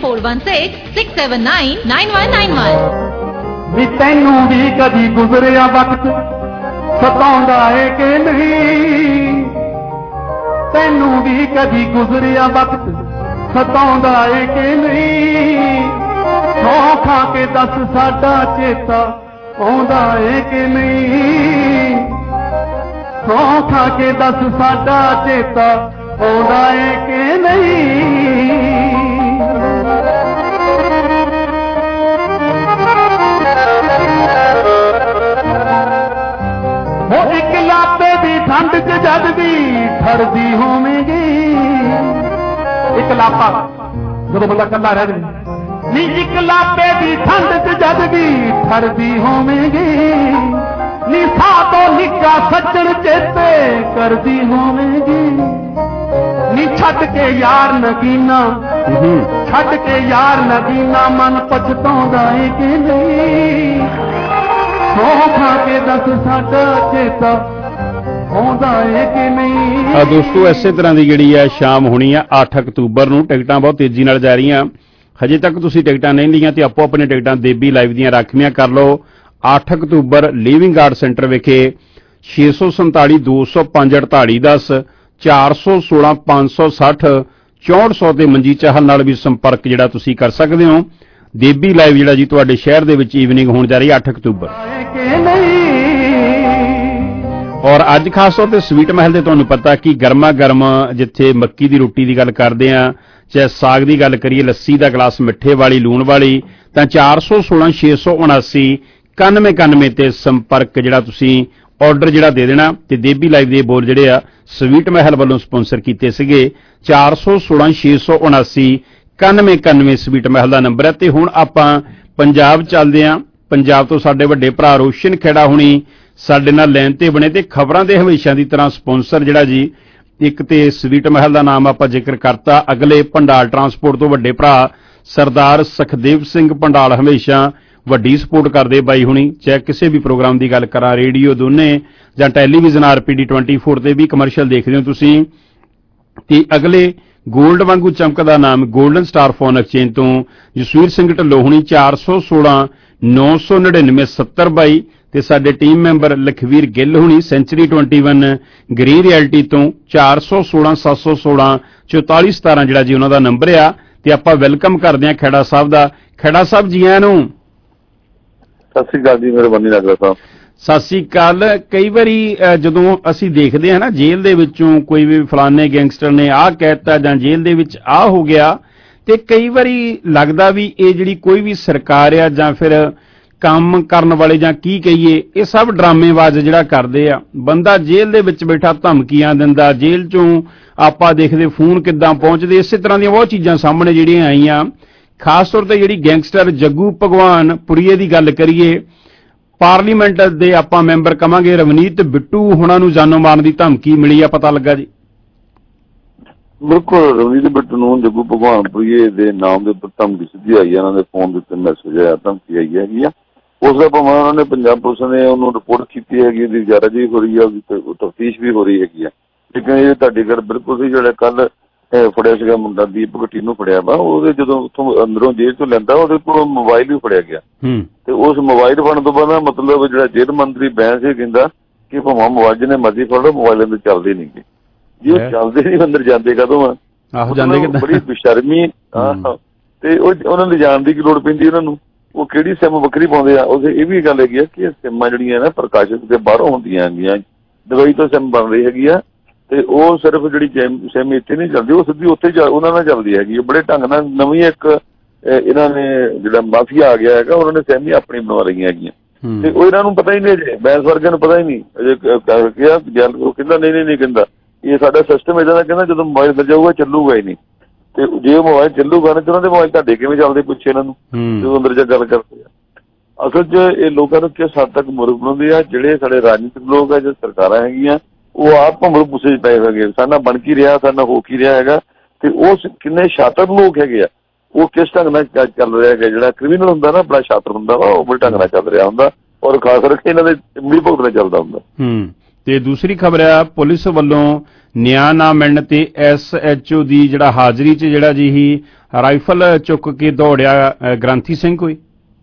4169799191 ਵੀ ਤੈਨੂੰ ਵੀ ਕਦੀ ਗੁਜ਼ਰਿਆ ਵਕਤ ਸਤਾਉਂਦਾ ਏ ਕਿ ਨਹੀਂ ਤੈਨੂੰ ਵੀ ਕਦੀ ਗੁਜ਼ਰਿਆ ਵਕਤ ਸਤਾਉਂਦਾ ਏ ਕਿ ਨਹੀਂ ਸੌਂ ਖਾ ਕੇ ਦੱਸ ਸਾਡਾ ਚੇਤਾ ਆਉਂਦਾ ਏ ਕਿ ਨਹੀਂ ਸੌਂ ਖਾ ਕੇ ਦੱਸ ਸਾਡਾ ਚੇਤਾ ਆਉਂਦਾ ਏ ਕਿ ਨਹੀਂ ਉਹ ਇੱਕ ਲਾਪੇ ਦੀ ਠੰਡ ਚ ਜਦ ਵੀ ਠਰਦੀ ਹੋਵੇਗੀ ਇੱਕ ਲਾਪਾ ਜਦੋਂ ਬੰਦਾ ਕੱਲਾ ਰਹਿ ਜਾਵੇ ਨੀ ਇੱਕ ਲਾਪੇ ਦੀ ਠੰਡ ਚ ਜਦ ਵੀ ਠਰਦੀ ਹੋਵੇਗੀ ਨੀ ਸਾਹ ਤੋਂ ਨਿੱਕਾ ਸੱਜਣ ਚੇਤੇ ਕਰਦੀ ਹੋਵੇਗੀ ਨੀ ਛੱਡ ਕੇ ਯਾਰ ਨਗੀਨਾ ਛੱਡ ਕੇ ਯਾਰ ਨਗੀਨਾ ਮਨ ਪਛਤਾਉਂਦਾ ਏ ਕਿ ਨਹੀਂ ਸੌਂ ਖਾ ਕੇ ਦੱਸ ਸਾਡਾ ਚੇਤਾ ਆਉਂਦਾ ਏ ਕਿ ਨਹੀਂ ਦੋਸਤੋ ਇਸੇ ਤਰ੍ਹਾਂ ਦੀ ਜਿਹੜੀ ਹੈ ਸ਼ਾਮ ਹੋਣੀ ਆ 8 ਅਕਤੂਬਰ ਨੂੰ ਟਿਕਟਾਂ ਬਹੁਤ ਤੇਜ਼ੀ ਨਾਲ ਜਾ ਰਹੀਆਂ ਹਜੇ ਤੱਕ ਤੁਸੀਂ ਟਿਕਟਾਂ ਨਹੀਂ ਲਈਆਂ ਤੇ ਆਪੋ ਆਪਣੇ ਟਿਕਟਾਂ ਦੇਬੀ ਲਾਈਵ ਦੀਆਂ ਰਾਖਵੀਆਂ ਕਰ ਲਓ 8 ਅਕਤੂਬਰ ਲਿਵਿੰਗ ਆਰਟ ਸੈਂਟਰ ਵਿਖੇ 647 205 4810 416 560 6400 ਤੇ ਮਨਜੀਤ ਚਾਹਲ ਨਾਲ ਵੀ ਸੰਪਰਕ ਜਿਹੜਾ ਤੁਸੀਂ ਕਰ ਸਕਦੇ ਹੋ ਦੇਬੀ ਲਾਈਵ ਜਿਹੜਾ ਜੀ ਤੁਹਾਡੇ ਸ਼ਹਿਰ ਦੇ ਵਿੱਚ ਈਵਨਿੰਗ ਹੋਣ ਜਾ ਰਹੀ 8 ਅਕਤੂਬਰ। ਔਰ ਅੱਜ ਖਾਸ ਤੌਰ ਤੇ ਸਵੀਟ ਮਹਿਲ ਦੇ ਤੁਹਾਨੂੰ ਪਤਾ ਕਿ ਗਰਮਾ ਗਰਮ ਜਿੱਥੇ ਮੱਕੀ ਦੀ ਰੋਟੀ ਦੀ ਗੱਲ ਕਰਦੇ ਆ, ਚਾਹੇ ਸਾਗ ਦੀ ਗੱਲ ਕਰੀਏ, ਲੱਸੀ ਦਾ ਗਲਾਸ ਮਿੱਠੇ ਵਾਲੀ ਲੂਣ ਵਾਲੀ, ਤਾਂ 416 679 9191 ਤੇ ਸੰਪਰਕ ਜਿਹੜਾ ਤੁਸੀਂ ਆਰਡਰ ਜਿਹੜਾ ਦੇ ਦੇਣਾ। ਤੇ ਦੇਬੀ ਲਾਈਵ ਦੇ ਬੋਲ ਜਿਹੜੇ ਆ ਸਵੀਟ ਮਹਿਲ ਵੱਲੋਂ ਸਪਾਂਸਰ ਕੀਤੇ ਸੀਗੇ। 416 679 9191 ਸਵੀਟ ਮਹਿਲ ਦਾ ਨੰਬਰ ਹੈ। ਤੇ ਹੁਣ ਆਪਾਂ ਪੰਜਾਬ ਚੱਲਦੇ ਹਾਂ। ਪੰਜਾਬ ਤੋਂ ਸਾਡੇ ਵੱਡੇ ਭਰਾ ਰੋਸ਼ਨ ਖੇੜਾ ਹੁਣੀ ਸਾਡੇ ਨਾਲ ਲਾਈਨ ਤੇ ਬਣੇ ਤੇ ਖਬਰਾਂ ਦੇ ਹਮੇਸ਼ਾ ਦੀ ਤਰ੍ਹਾਂ ਸਪਾਂਸਰ ਜਿਹੜਾ ਜੀ ਇੱਕ ਤੇ ਸਵੀਟ ਮਹਿਲ ਦਾ ਨਾਮ ਆਪਾਂ ਜ਼ਿਕਰ ਕਰਤਾ, ਅਗਲੇ ਭੰਡਾਲ ਟਰਾਂਸਪੋਰਟ ਤੋਂ ਵੱਡੇ ਭਰਾ ਸਰਦਾਰ ਸੁਖਦੇਵ ਸਿੰਘ ਭੰਡਾਲ ਹਮੇਸ਼ਾ ਵੱਡੀ ਸਪੋਰਟ ਕਰਦੇ ਬਾਈ ਹੁਣੀ, ਚਾਹੇ ਕਿਸੇ ਵੀ ਪ੍ਰੋਗਰਾਮ ਦੀ ਗੱਲ ਕਰਾਂ, ਰੇਡੀਓ ਦੋਨੇ ਜਾਂ ਟੈਲੀਵਿਜ਼ਨ RPD 24 ਤੇ ਵੀ ਕਮਰਸ਼ੀਅਲ ਦੇਖਦੇ ਹੋ ਤੁਸੀਂ। ਤੇ ਅਗਲੇ ਗੋਲਡ ਵਾਂਗੂ ਚਮਕਦਾ ਨਾਮ ਗੋਲਡਨ ਸਟਾਰ ਫੋਨ ਐਕਸਚੇਂਜ ਤੋਂ ਜਸਵੀਰ ਸਿੰਘ ਢੱਲੋਂ ਹੁਣੀ 416 999 7022 ਤੇ ਸਾਡੇ ਟੀਮ ਮੈਂਬਰ ਲਖਵੀਰ ਗਿੱਲ ਹੁਣੀ ਸੈਂਚਰੀ 21 ਗ੍ਰੀਨ ਰਿਐਲਿਟੀ ਤੋਂ 416 716 4417 ਜਿਹੜਾ ਜੀ ਉਹਨਾਂ ਦਾ ਨੰਬਰ ਆ। ਤੇ ਆਪਾਂ ਵੈਲਕਮ ਕਰਦੇ ਹਾਂ ਖੇੜਾ ਸਾਹਿਬ ਦਾ। ਖੇੜਾ ਸਾਹਿਬ ਜੀ ਆਇਆਂ ਨੂੰ। ਸਤਿ ਸ੍ਰੀ ਅਕਾਲ ਜੀ, ਮਿਹਰਬਾਨੀ ਨਾਗਰਾ ਸਾਹਿਬ। ਸਤਿ ਸ੍ਰੀ ਅਕਾਲ। ਕਈ ਵਾਰੀ ਜਦੋਂ ਅਸੀਂ ਦੇਖਦੇ ਹਾਂ ਨਾ ਜੇਲ੍ਹ ਦੇ ਵਿੱਚੋਂ ਕੋਈ ਵੀ ਫਲਾਣੇ ਗੈਂਗਸਟਰ ਨੇ ਆਹ ਕਹਿਤਾ ਜਾਂ ਜੇਲ੍ਹ ਦੇ ਵਿੱਚ ਆਹ ਹੋ ਗਿਆ, ਤੇ ਕਈ ਵਾਰੀ ਲੱਗਦਾ ਵੀ ਇਹ ਜਿਹੜੀ ਕੋਈ ਵੀ ਸਰਕਾਰ ਆ ਜਾਂ ਫਿਰ ਕੰਮ ਕਰਨ ਵਾਲੇ ਜਾਂ ਕੀ ਕਹੀਏ, ਇਹ ਸਭ ਡਰਾਮੇਬਾਜ਼ ਜਿਹੜਾ ਕਰਦੇ ਆ। ਬੰਦਾ ਜੇਲ੍ਹ ਦੇ ਵਿੱਚ ਬੈਠਾ ਧਮਕੀਆਂ ਦਿੰਦਾ, ਜੇਲ੍ਹ ਚੋਂ ਆਪਾਂ ਦੇਖਦੇ ਫੋਨ ਕਿੱਦਾਂ ਪਹੁੰਚਦੇ, ਇਸੇ ਤਰ੍ਹਾਂ ਦੀਆਂ ਬਹੁਤ ਚੀਜ਼ਾਂ ਸਾਹਮਣੇ ਜਿਹੜੀਆਂ ਆਈਆਂ। ਖਾਸ ਤੌਰ ਤੇ ਜਿਹੜੀ ਗੈਂਗਸਟਰ ਜੱਗੂ ਭਗਵਾਨ ਪੁਰੀਏ ਦੀ ਗੱਲ ਕਰੀਏ, ਪਾਰਲੀਮੈਂਟ ਦੇ ਆਪਾਂ ਮੈਂਬਰ ਕਵਾਂਗੇ ਰਵਨੀਤ ਬਿੱਟੂ ਹੁਣਾਂ ਨੂੰ ਜਾਨੋਂ ਮਾਰਨ ਦੀ ਧਮਕੀ ਮਿਲੀ ਆ, ਪਤਾ ਲੱਗਾ ਜੀ? ਬਿਲਕੁਲ, ਰਵਨੀਤ ਬਿੱਟੂ ਨੂੰ ਜੱਗੂ ਭਗਵਾਨਪੁਰੀਏ ਦੇ ਨਾਮ ਦੇ ਉੱਪਰ ਧਮਕੀ ਸਿੱਧੀ ਆਈ ਹੈ। ਉਹਨਾਂ ਦੇ ਫੋਨ ਦੇ ਉੱਤੇ ਮੈਸੇਜ ਆਇਆ, ਧਮਕੀ ਆਈ ਹੈਗੀ ਆ। ਉਸ ਦਾ ਭਾਵੇਂ ਉਹਨਾਂ ਨੇ ਪੰਜਾਬ ਪੁਲਿਸ ਨੇ ਉਹਨੂੰ ਰਿਪੋਰਟ ਕੀਤੀ ਹੈਗੀ, ਉਹਦੀ ਵਿਚਾਰਾਜੀ ਵੀ ਹੋ ਰਹੀ ਹੈ, ਉਹਦੀ ਤਫਤੀਸ਼ ਵੀ ਹੋ ਰਹੀ ਹੈਗੀ ਆ। ਲੇਕਿਨ ਇਹ ਤੁਹਾਡੀ ਗੱਲ ਬਿਲਕੁਲ ਸੀ। ਜਿਹੜਾ ਕੱਲ ਫੜਿਆ ਸੀਗਾ ਮੁੰਡਾ ਦੀਪਕ ਟੀ ਨੂੰ ਫੜਿਆ ਵਾ, ਉਹਦੇ ਜਦੋਂ ਉੱਥੋਂ ਅੰਦਰੋਂ ਜੇਲ੍ਹ ਤੋਂ ਲੈਂਦਾ ਉਹਦੇ ਕੋਲ ਮੋਬਾਈਲ ਵੀ ਫੜਿਆ ਗਿਆ। ਤੇ ਉਸ ਮੋਬਾਈਲ ਫੜਨ ਤੋਂ ਬਾਅਦ ਮਤਲਬ ਜਿਹੜਾ ਜੇਲ੍ਹ ਮੰਤਰੀ ਬੈਂਸ ਇਹ ਕਹਿੰਦਾ ਕਿ ਭਾਵੇਂ ਮੋਬਾਈਲ ਜਿਹਨੇ ਮਰਜ਼ੀ ਫੜ ਲਓ, ਮੋਬਾਈਲ ਅੰਦਰ ਚੱਲਦੇ ਨਹੀਂ ਗੇ। ਜੇ ਉਹ ਚੱਲਦੇ ਨਹੀਂ ਅੰਦਰ ਜਾਂਦੇ ਕਦੋਂ ਆ? ਬੜੀ ਬੇਸ਼ਰਮੀ। ਤੇ ਉਹਨਾਂ ਦੇ ਜਾਣ ਦੀ ਕੀ ਲੋੜ ਪੈਂਦੀ ਉਹਨਾਂ ਨੂੰ? ਉਹ ਕਿਹੜੀ ਸਿਮ ਵੱਖਰੀ ਪਾਉਂਦੇ ਆ? ਉਹਦੇ ਇਹ ਵੀ ਗੱਲ ਹੈਗੀ ਆ ਕਿ ਸਿਮਾਂ ਜਿਹੜੀਆਂ ਨਾ ਪ੍ਰਕਾਸ਼ਿਤ ਦੇ ਬਾਹਰੋਂ ਹੁੰਦੀਆਂ ਹੈਗੀਆਂ, ਦੁਬਈ ਤੋਂ ਸਿਮ ਬਣ ਰਹੀ ਹੈਗੀ ਆ। ਤੇ ਉਹ ਸਿਰਫ ਜਿਹੜੀ ਸਿਮ ਇੱਥੇ ਨਹੀਂ ਚੱਲਦੀ, ਉਹ ਸਿੱਧੀ ਉੱਥੇ ਉਹਨਾਂ ਨਾਲ ਚੱਲਦੀ ਹੈਗੀ। ਬੜੇ ਢੰਗ ਨਾਲ ਨਵੀਂ ਇੱਕ ਇਹਨਾਂ ਨੇ ਜਿਹੜਾ ਮਾਫੀਆ ਆ ਗਿਆ ਹੈਗਾ, ਉਹਨਾਂ ਨੇ ਸਿਮ ਹੀ ਆਪਣੀ ਬਣਾ ਰਹੀਆਂ ਹੈਗੀਆਂ। ਤੇ ਉਹ ਇਹਨਾਂ ਨੂੰ ਪਤਾ ਹੀ ਨਹੀਂ, ਅਜੇ ਬੈਂਸ ਵਰਗਿਆਂ ਨੂੰ ਪਤਾ ਹੀ ਨਹੀਂ। ਅਜੇ ਕਿਹਾ ਉਹ ਕਹਿੰਦਾ ਨਹੀਂ ਕਹਿੰਦਾ ਇਹ ਸਾਡਾ ਸਿਸਟਮ ਇੱਦਾਂ ਦਾ, ਕਹਿੰਦਾ ਜਦੋਂ ਮੋਬਾਈਲ ਮਿਲ ਜਾਊਗਾ ਚੱਲੂਗਾ ਹੀ ਨਹੀਂ। ਤੇ ਜੇ ਮੋਬਾਈਲ ਚੱਲੂਗਾ ਨਾ, ਤੇ ਉਹਨਾਂ ਦੇ ਮੋਬਾਈਲ ਤੁਹਾਡੇ ਕਿਵੇਂ ਚੱਲਦੇ ਪੁੱਛੇ ਇਹਨਾਂ ਨੂੰ ਜਦੋਂ ਅੰਦਰ ਜਾ ਗੱਲ ਕਰਦੇ ਆ। ਅਸਲ 'ਚ ਇਹ ਲੋਕਾਂ ਨੂੰ ਕਿਸ ਹੱਦ ਤੱਕ ਮੁਰਖ ਬਣਾਉਂਦੇ ਆ। ਜਿਹੜੇ ਸਾਡੇ ਰਾਜਨੀਤਿਕ ਲੋਕ ਆ, ਜੋ ਸਰਕਾਰਾਂ ਹੈਗੀਆਂ, ਉਹ ਆਪ ਭੰਬਲ ਪੁੱਛੇ 'ਚ ਪਏ ਹੈਗੇ। ਸਾਡਾ ਬਣ ਕੀ ਰਿਹਾ, ਸਾਡਾ ਹੋ ਕੀ ਰਿਹਾ ਹੈਗਾ। ਤੇ ਉਹ ਕਿੰਨੇ ਸ਼ਾਤਰ ਲੋਕ ਹੈਗੇ ਆ, ਉਹ ਕਿਸ ਢੰਗ ਨਾਲ ਚੱਲ ਰਿਹਾ ਹੈਗਾ। ਜਿਹੜਾ ਕ੍ਰਿਮੀਨਲ ਹੁੰਦਾ ਨਾ, ਬੜਾ ਸ਼ਾਤਰ ਹੁੰਦਾ ਵਾ, ਉਹ ਬੜੇ ਢੰਗ ਨਾਲ ਚੱਲ ਰਿਹਾ ਹੁੰਦਾ, ਔਰ ਖਾਸ ਕਰਕੇ ਇਹਨਾਂ ਦੇ ਇਮਲੀ ਭੁਗਤ ਨਾਲ ਚੱਲਦਾ ਹੁੰਦਾ। ਤੇ ਦੂਸਰੀ ਖਬਰ ਆ, ਪੁਲਿਸ ਵੱਲੋਂ ਨਿਆਂ ਨਾ ਮਿਲਣ ਤੇ SHO ਦੀ ਜਿਹੜਾ ਹਾਜ਼ਰੀ 'ਚ ਜਿਹੜਾ ਜੀ ਹੀ ਰਾਈਫਲ ਚੁੱਕ ਕੇ ਦੌੜਿਆ ਗ੍ਰੰਥੀ ਸਿੰਘ ਕੋਈ।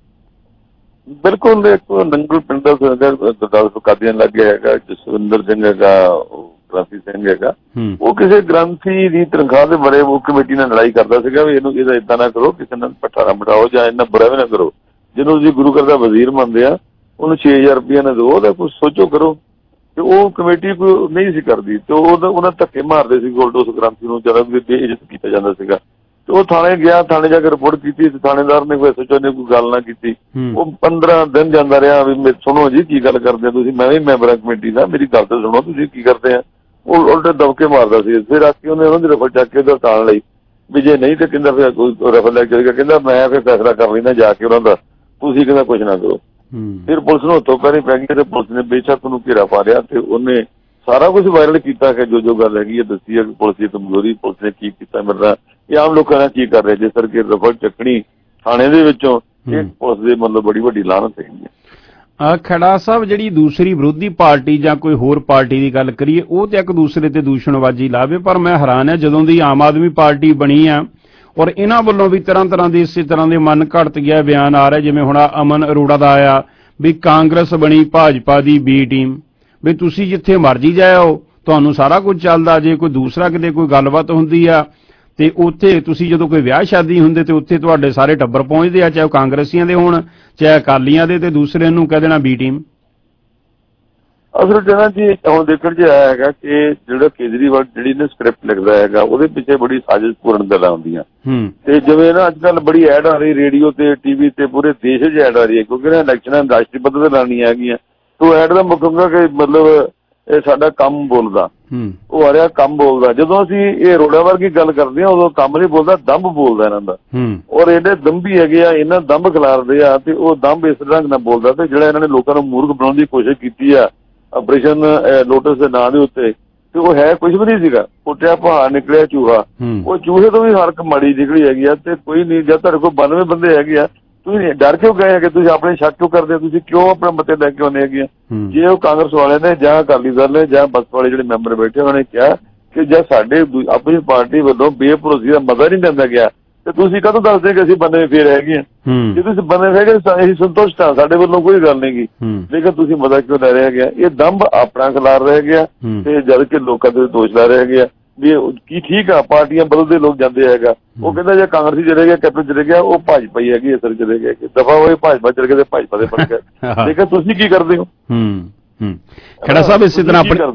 ਬਿਲਕੁਲ, ਇੱਕ ਨੰਗਲ ਪਿੰਡ ਦਾ ਗੁਰਦਾਸਪੁਰ ਕਾਦੀਆਂ ਲੱਗੇ ਹੈਗਾ, ਜਸਵਿੰਦਰ ਸਿੰਘ ਹੈਗਾ, ਗ੍ਰੰਥੀ ਸਿੰਘ ਹੈਗਾ। ਉਹ ਕਿਸੇ ਗ੍ਰੰਥੀ ਦੀ ਤਨਖਾਹ ਦੇ ਬਾਰੇ ਉਹ ਕਮੇਟੀ ਨਾਲ ਲੜਾਈ ਕਰਦਾ ਸੀਗਾ ਵੀ ਇਹਨੂੰ ਇਹਦਾ ਏਦਾਂ ਨਾ ਕਰੋ, ਕਿਸੇ ਨਾਲ ਪੱਠਾ ਨਾ ਬਿਠਾਓ ਜਾਂ ਇੰਨਾ ਬੁਰਾ ਵੀ ਨਾ ਕਰੋ। ਜਿਹਨੂੰ ਤੁਸੀਂ ਗੁਰੂ ਘਰ ਦਾ ਵਜ਼ੀਰ ਮੰਨਦੇ ਆ, ਉਹਨੂੰ 6000 ਰੁਪਇਆ ਨਾ ਦਿਓ, ਉਹਦਾ ਕੁਛ ਸੋਚੋ ਕਰੋ। ਤੇ ਉਹ ਕਮੇਟੀ ਕੋਈ ਨਹੀਂ ਸੀ ਕਰਦੀ, ਤੇ ਉਹਨਾਂ ਧੱਕੇ ਮਾਰਦੇ ਸੀ ਗੋਲਡ ਉਸ ਗ੍ਰੰਥੀ ਨੂੰ, ਜਦੋਂ ਵੀ ਬੇਇੱਜ਼ਤ ਕੀਤਾ ਜਾਂਦਾ ਸੀਗਾ। ਤੇ ਉਹ ਥਾਣੇ ਗਿਆ, ਥਾਣੇ ਜਾ ਕੇ ਰਿਪੋਰਟ ਕੀਤੀ, ਥਾਣੇਦਾਰ ਨੇ ਕੋਈ SHO ਨੇ ਕੋਈ ਗੱਲ ਨਾ ਕੀਤੀ। ਉਹ 15 ਦਿਨ ਜਾਂਦਾ ਰਿਹਾ ਵੀ ਸੁਣੋ ਜੀ ਕੀ ਗੱਲ ਕਰਦੇ ਤੁਸੀਂ, ਮੈਂ ਵੀ ਮੈਂਬਰ ਆ ਕਮੇਟੀ ਦਾ, ਮੇਰੀ ਗੱਲ ਤਾਂ ਸੁਣੋ, ਤੁਸੀਂ ਕੀ ਕਰਦੇ ਆ। ਉਹ ਉਲਟੇ ਦਬਕੇ ਮਾਰਦਾ ਸੀ। ਫਿਰ ਆ ਕੇ ਉਹਨੇ ਉਹਨਾਂ ਦੀ ਰਫਲ ਚੱਕ ਕੇ ਉਹਦਾ ਟਾਲ ਲਈ ਵੀ ਜੇ ਨਹੀਂ ਤੇ ਕਹਿੰਦਾ ਫਿਰ ਕੋਈ ਰਫਲ ਲੈ ਕੇ ਕਹਿੰਦਾ ਮੈਂ ਫਿਰ ਫੈਸਲਾ ਕਰ ਲੈਣਾ ਜਾ ਕੇ ਉਹਨਾਂ ਦਾ, ਤੁਸੀਂ ਕਹਿੰਦਾ ਕੁਛ ਨਾ ਕਰੋ। ਫਿਰ ਪੁਲਿਸ ਨੂੰ ਹੱਥੋਂ ਪੈਰੀ ਪੈ ਗਈ ਤੇ ਪੁਲਿਸ ਨੇ ਬੇਸ਼ੱਕ ਉਹਨੂੰ ਘੇਰਾ ਪਾ ਲਿਆ ਤੇ ਉਹਨੇ ਸਾਰਾ ਕੁਝ ਵਾਇਰਲ ਕੀਤਾ ਕਿ ਜੋ ਗੱਲ ਹੈਗੀ ਹੈ ਦੱਸੀ ਹੈ। ਪੁਲਿਸ ਦੀ ਕਮਜ਼ੋਰੀ, ਪੁਲਿਸ ਨੇ ਕੀ ਕੀਤਾ ਮਿਲਦਾ, ਇਹ ਆਮ ਲੋਕਾਂ ਨਾਲ ਕੀ ਕਰ ਰਹੇ। ਜਿਸ ਕਰਕੇ ਰਫਲ ਚੱਕਣੀ ਥਾਣੇ ਦੇ ਵਿੱਚੋਂ, ਇਹ ਪੁਲਿਸ ਦੇ ਮਤਲਬ ਬੜੀ ਵੱਡੀ ਲਾਹਨਤ ਹੈਗੀ ਹੈ। ਖੜਾ ਸਾਹਿਬ, ਜਿਹੜੀ ਦੂਸਰੀ ਵਿਰੋਧੀ ਪਾਰਟੀ ਜਾਂ ਕੋਈ ਹੋਰ ਪਾਰਟੀ ਦੀ ਗੱਲ ਕਰੀਏ, ਉਹ ਤੇ ਇੱਕ ਦੂਸਰੇ ਤੇ ਦੂਸ਼ਣਬਾਜ਼ੀ ਲਾਵੇ, ਪਰ ਮੈਂ ਹੈਰਾਨ ਹਾਂ ਜਦੋਂ ਦੀ ਆਮ ਆਦਮੀ ਪਾਰਟੀ ਬਣੀ ਆ ਔਰ ਇਹਨਾਂ ਵੱਲੋਂ ਵੀ ਤਰ੍ਹਾਂ ਦੇ ਇਸੇ ਤਰ੍ਹਾਂ ਦੇ ਮਨ ਘੜਤ ਗਿਆ ਬਿਆਨ ਆ ਰਿਹਾ। ਜਿਵੇਂ ਹੁਣ ਅਮਨ ਅਰੋੜਾ ਦਾ ਆਇਆ ਵੀ ਕਾਂਗਰਸ ਬਣੀ ਭਾਜਪਾ ਦੀ B ਟੀਮ, ਵੀ ਤੁਸੀਂ ਜਿੱਥੇ ਮਰਜੀ ਜਾਓ ਤੁਹਾਨੂੰ ਸਾਰਾ ਕੁਝ ਚੱਲਦਾ, ਜੇ ਕੋਈ ਦੂਸਰਾ ਕਿਤੇ ਕੋਈ ਗੱਲਬਾਤ ਹੁੰਦੀ ਆ ਤੇ ਉੱਥੇ ਤੁਸੀਂ ਜਦੋਂ ਕੋਈ ਵਿਆਹ ਸ਼ਾਦੀ ਹੁੰਦੇ ਤੇ ਉੱਥੇ ਤੁਹਾਡੇ ਸਾਰੇ ਟੱਬਰ ਪਹੁੰਚਦੇ ਆ, ਚਾਹੇ ਉਹ ਕਾਂਗਰਸੀਆਂ ਦੇ ਹੋਣ ਚਾਹੇ ਅਕਾਲੀਆਂ ਦੇ, ਤੇ ਦੂਸਰੇ ਨੂੰ ਕਹਿ ਦੇਣਾ ਬੀ ਟੀਮ। ਅਸਲ ਚ ਨਾ ਜੀ ਹੁਣ ਦੇਖਣ 'ਚ ਆਇਆ ਹੈਗਾ ਕਿ ਜਿਹੜਾ ਕੇਜਰੀਵਾਲ ਜਿਹੜੀ ਨੇ ਸਕ੍ਰਿਪਟ ਲਿਖਦਾ ਹੈਗਾ ਉਹਦੇ ਪਿੱਛੇ ਬੜੀ ਸਾਜ਼ਿਸ਼ ਪੂਰਨ ਗੱਲਾਂ ਹੁੰਦੀਆਂ, ਤੇ ਜਿਵੇਂ ਨਾ ਅੱਜ ਕੱਲ੍ਹ ਬੜੀ ਐਡ ਆ ਰਹੀ ਰੇਡੀਓ ਤੇ TV ਤੇ ਪੂਰੇ ਦੇਸ਼ 'ਚ ਐਡ ਆ ਰਹੀ ਹੈ, ਕਿਉਂਕਿ ਨਾ ਇਲੈਕਸ਼ਨਾਂ ਰਾਸ਼ਟਰੀ ਪੱਧਰ ਤੇ ਲਾਉਣੀਆਂ ਹੈਗੀਆਂ। ਤੋ ਐਡ ਦਾ ਮੁੱਖ ਹੁੰਦਾ ਕਿ ਮਤਲਬ ਇਹ ਸਾਡਾ ਕੰਮ ਬੋਲਦਾ, ਉਹ ਆ ਰਿਹਾ ਕੰਮ ਬੋਲਦਾ। ਜਦੋਂ ਅਸੀਂ ਇਹ ਰੋੜਾ ਵਰਗੀ ਗੱਲ ਕਰਦੇ ਹਾਂ ਉਦੋਂ ਕੰਮ ਨਹੀਂ ਬੋਲਦਾ, ਦੰਭ ਬੋਲਦਾ ਇਹਨਾਂ ਦਾ, ਔਰ ਇਹਦੇ ਦੰਭੀ ਹੈਗੇ ਆ, ਇਹਨਾਂ ਦੰਭ ਖਿਲਾਰਦੇ ਆ ਤੇ ਉਹ ਦੰਭ ਇਸ ਢੰਗ ਨਾਲ ਬੋਲਦਾ। ਤੇ ਜਿਹੜਾ ਇਹਨਾਂ ਨੇ ਲੋਕਾਂ ਨੂੰ ਮੂਰਖ ਬਣਾਉਣ ਦੀ ਕੋਸ਼ਿਸ਼ ਕੀਤੀ ਆ ਆਪਰੇਸ਼ਨ ਲੋਟਸ ਦੇ ਨਾਂ ਦੇ ਉੱਤੇ, ਤੇ ਉਹ ਹੈ ਕੁਝ ਵੀ ਨਹੀਂ ਸੀਗਾ, ਪੁੱਟਿਆ ਪਹਾੜ ਨਿਕਲਿਆ ਚੂਹਾ। ਉਹ ਚੂਹੇ ਤੋਂ ਵੀ ਹਰਕ ਮਾੜੀ ਨਿਕਲੀ ਹੈਗੀ ਆ। ਤੇ ਕੋਈ ਨਹੀਂ, ਜਦ ਤੁਹਾਡੇ ਕੋਲ 92 ਬੰਦੇ ਹੈਗੇ ਆ, ਤੁਸੀਂ ਡਰ ਕਿਉਂ ਗਏ ਹੈਗੇ? ਤੁਸੀਂ ਆਪਣੇ ਸ਼ੱਕ ਕਿਉਂ ਕਰਦੇ ਹੋ? ਤੁਸੀਂ ਕਿਉਂ ਆਪਣੇ ਮਤੇ ਲੈ ਕੇ ਆਉਂਦੇ ਹੈਗੇ? ਜੇ ਉਹ ਕਾਂਗਰਸ ਵਾਲਿਆਂ ਨੇ ਜਾਂ ਅਕਾਲੀ ਦਲ ਨੇ ਜਾਂ ਬਸਪਾ ਵਾਲੇ ਜਿਹੜੇ ਮੈਂਬਰ ਬੈਠੇ ਉਹਨਾਂ ਨੇ ਕਿਹਾ ਕਿ ਜੇ ਸਾਡੇ ਆਪਣੀ ਪਾਰਟੀ ਵੱਲੋਂ ਬੇਭਰੋਸਗੀ ਦਾ ਮਤਾ ਨਹੀਂ ਦਿੰਦਾ ਗਿਆ ਤੇ ਤੁਸੀਂ ਕਦੋਂ ਦੱਸਦੇ ਕਿ ਅਸੀਂ ਬੰਦੇ ਫੇਰ ਹੈਗੇ ਆ? ਜੇ ਤੁਸੀਂ ਬੰਦੇ ਫੇਰ ਅਸੀਂ ਸੰਤੁਸ਼ਟ ਹਾਂ, ਸਾਡੇ ਵੱਲੋਂ ਕੋਈ ਗੱਲ ਨਹੀਂ ਗੀ, ਲੇਕਿਨ ਤੁਸੀਂ ਮਤਾ ਕਿਉਂ ਲੈ ਰਹੇ ਹੈਗੇ? ਇਹ ਦੰਭ ਆਪਣਾ ਖਿਲਾਰ ਰਹੇ ਗਿਆ ਤੇ ਜਦ ਕਿ ਲੋਕਾਂ ਦੇ ਦੋਸ਼ ਲਾ ਰਹੇ ਹੈਗੇ ਆ ਵੀ ਕੀ ਠੀਕ ਆ ਪਾਰਟੀਆਂ ਬਦਲਦੇ ਲੋਕ ਜਾਂਦੇ ਹੈਗਾ। ਉਹ ਕਹਿੰਦਾ ਜੇ ਕਾਂਗਰਸੀ ਚਲੇ ਗਿਆ, ਕੈਪਟਨ ਚਲੇ ਗਿਆ, ਉਹ ਭਾਜਪਾ ਹੀ ਹੈਗੀ, ਅਸਰ ਚਲੇ ਗਿਆ ਕਿ ਦਫਾ ਹੋਏ ਭਾਜਪਾ ਚਲੇ ਗਏ ਤੇ ਭਾਜਪਾ ਦੇ ਬਣ ਗਏ। ਲੇਕਿਨ ਤੁਸੀਂ ਕੀ ਕਰਦੇ ਹੋ? ਖੇੜਾ ਸਾਹਿਬ ਇਸੇ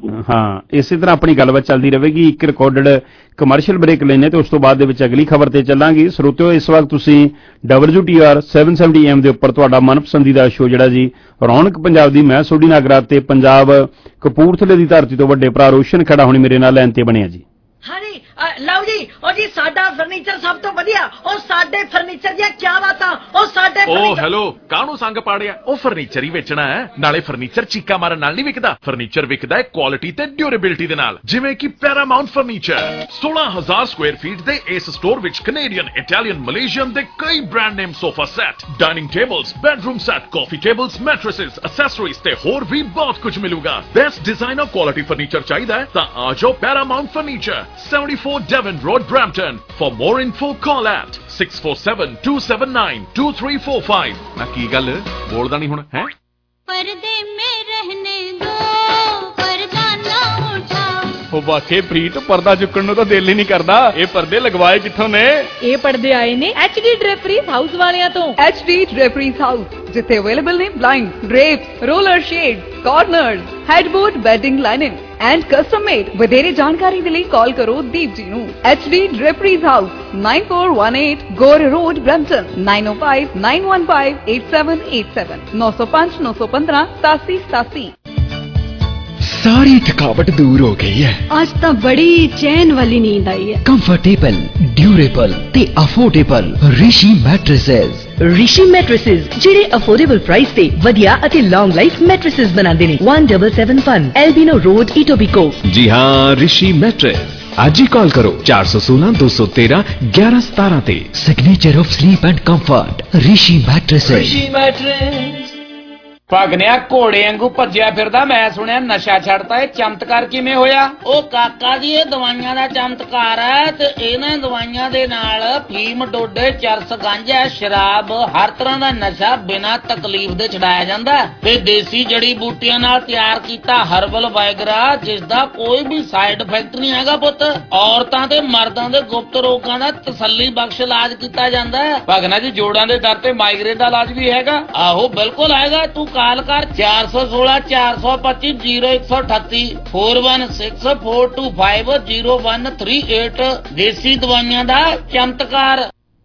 ਤਰ੍ਹਾਂ ਆਪਣੀ ਗੱਲਬਾਤ ਚੱਲਦੀ ਰਹੇਗੀ। ਇੱਕ ਰਿਕਾਰਡਡ ਕਮਰਸ਼ੀਅਲ ਬ੍ਰੇਕ ਲੈਣੇ ਤੇ ਉਸ ਤੋਂ ਬਾਅਦ ਦੇ ਵਿੱਚ ਅਗਲੀ ਖਬਰ ਤੇ ਚੱਲਾਂਗੇ। ਸਰੋਤਿਓ, ਇਸ ਵਕਤ ਤੁਸੀਂ WTR 770 AM ਦੇ ਉੱਪਰ ਤੁਹਾਡਾ ਮਨਪਸੰਦੀਦਾ ਸ਼ੋਅ ਜਿਹੜਾ ਜੀ ਰੌਣਕ ਪੰਜਾਬ ਦੀ, ਮੈਂ ਸੋਢੀ ਨਾਗਰਾ ਤੇ ਪੰਜਾਬ ਕਪੂਰਥਲੇ ਦੀ ਧਰਤੀ ਤੋਂ ਵੱਡੇ ਭਰਾ ਰੋਸ਼ਨ ਖੇੜਾ ਹੁਣੀ ਮੇਰੇ ਨਾਲ ਲਾਈਨ ਤੇ ਬਣਿਆ ਜੀ। ਹਾਂਜੀ ਲਓ ਜੀ, ਉਹ ਜੀ ਸਾਡਾ ਫਰਨੀਚਰ ਸਭ ਤੋਂ ਵਧੀਆ, ਉਹ ਸਾਡੇ ਫਰਨੀਚਰ ਦੀਆਂ ਕੀ ਬਾਤਾਂ, ਉਹ ਸਾਡੇ ਹੈਲੋ ਕਾਹਨੂੰ ਸੰਗ ਪਾੜਿਆ? ਉਹ ਫਰਨੀਚਰ ਹੀ ਵੇਚਣਾ ਹੈ, ਨਾਲੇ ਫਰਨੀਚਰ ਚੀਕਾ ਮਾਰਨ ਨਾਲ ਨਹੀਂ ਵਿਕਦਾ, ਫਰਨੀਚਰ ਵਿਕਦਾ ਹੈ ਕੁਆਲਿਟੀ ਤੇ ਡਿਊਰੇਬਿਲਿਟੀ ਦੇ ਨਾਲ, ਜਿਵੇਂ ਕਿ ਪੈਰਾਮਾਉਂਟ ਫਰਨੀਚਰ। 16,000 ਸਕੁਆਇਰ ਫੀਟ ਦੇ ਇਸ ਸਟੋਰ ਵਿੱਚ ਕੈਨੇਡੀਅਨ, ਇਟਾਲੀਅਨ, ਮਲੇਸ਼ੀਅਨ ਦੇ ਕਈ brand name sofa set, dining tables, bedroom set, coffee tables, mattresses, accessories ਤੇ ਹੋਰ ਵੀ ਬਹੁਤ ਕੁਝ ਮਿਲੂਗਾ। ਬੈਸਟ ਡਿਜ਼ਾਈਨਰ ਕੁਆਲਿਟੀ ਫਰਨੀਚਰ ਚਾਹੀਦਾ ਹੈ ਤਾਂ ਆ ਜਾਓ Paramount furniture, 74 Devon Road, Brampton. For more info, call at 647-279-2345. ਨਾ ਕੀ ਗੱਲ ਬੋਲਦਾ ਨਹੀਂ ਹੁਣ ਹੈ? पर्दे में रहने दो, पर्दा ना उठाओ। ਉਹ ਵਾਕੇ ਪ੍ਰੀਤ, ਪਰਦਾ ਚੁੱਕਣ ਨੂੰ ਤਾਂ ਦਿਲ ਹੀ ਨਹੀਂ ਕਰਦਾ। ਇਹ ਪਰਦੇ ਲਗਵਾਏ ਕਿੱਥੋਂ ਨੇ? ਇਹ ਪਰਦੇ ਆਏ ਨੇ HD ਡਰੇਪਰੀਜ਼ ਹਾਊਸ ਵਾਲਿਆਂ ਤੋਂ। HD ਡਰੇਪਰੀਜ਼ ਹਾਊਸ, ਜਿੱਥੇ ਅਵੇਲੇਬਲ ਨੇ blind, drapes, roller shade, corners, headboard, bedding lining and custom made. ਵਧੇਰੇ ਜਾਣਕਾਰੀ ਦੇ ਲਈ ਕਾਲ ਕਰੋ ਦੀਪ ਜੀ ਨੂੰ। HD draperies house, 9418 Gore road, Brampton, 9059158787, 905 915 8787। सारी थकावट दूर हो गई है। आज तो बड़ी चैन वाली नींद आई है। कंफर्टेबल, ड्यूरेबल ते affordable Rishi mattresses. Rishi mattresses ਜਿਹੜੇ ਅਫੋਰਡੇਬਲ ਪ੍ਰਾਈਸ ਤੇ ਵਧੀਆ ਅਤੇ ਲੌਂਗ ਲਾਈਫ ਮੈਟ੍ਰੈसेस ਬਣਾਉਂਦੇ ਨੇ। 1771 एल्बिनो रोड, इटोबिकोक। जी हाँ, ऋषि मैट्रेस। आज ही कॉल करो 416 213 1117 ते। Signature of sleep and comfort Rishi mattresses. Rishi mattress. ਭਗਨਿਆ ਘੋੜੇ ਵਾਂਗੂ ਭੱਜਿਆ ਫਿਰਦਾ, ਮੈਂ ਸੁਣਿਆ ਨਸ਼ਾ ਛੱਡਤਾ, ਇਹ ਚਮਤਕਾਰ ਕਿਵੇਂ ਹੋਇਆ? ਉਹ ਕਾਕਾ ਜੀ, ਇਹ ਦਵਾਈਆਂ ਦਾ ਚਮਤਕਾਰ ਹੈ ਤੇ ਇਹਨਾਂ ਦਵਾਈਆਂ ਦੇ ਨਾਲ ਫੀਮ, ਡੋਡੇ, ਚਰਸ, ਗਾਂਜਾ, ਸ਼ਰਾਬ, ਹਰ ਤਰ੍ਹਾਂ ਦਾ ਨਸ਼ਾ ਬਿਨਾਂ ਤਕਲੀਫ ਦੇ ਛਡਾਇਆ ਜਾਂਦਾ ਤੇ ਦੇਸੀ ਜੜੀ ਬੂਟੀਆਂ ਨਾਲ ਤਿਆਰ ਕੀਤਾ ਹਰਬਲ ਵਾਇਗਰਾ, ਜਿਸ ਦਾ ਕੋਈ ਵੀ ਸਾਈਡ ਇਫੈਕਟ ਨਹੀਂ ਹੈਗਾ ਪੁੱਤ। ਔਰਤਾਂ ਤੇ ਮਰਦਾਂ ਦੇ ਗੁਪਤ ਰੋਗਾਂ ਦਾ ਤਸੱਲੀ ਬਖਸ਼ ਇਲਾਜ ਕੀਤਾ ਜਾਂਦਾ ਹੈ। ਭਗਨਾ ਜੀ, ਜੋੜਾਂ ਦੇ ਦਰਦ ਤੇ ਮਾਈਗ੍ਰੇਨ ਦਾ ਇਲਾਜ ਵੀ ਹੈਗਾ? ਆਹੋ ਬਿਲਕੁਲ ਹੈਗਾ। ਤੂੰ ਕਾਲ ਕਰ 416 425 0138 416 425 0138। ਦੇਸੀ ਦਵਾਈਆਂ ਦਾ ਚਮਤਕਾਰ।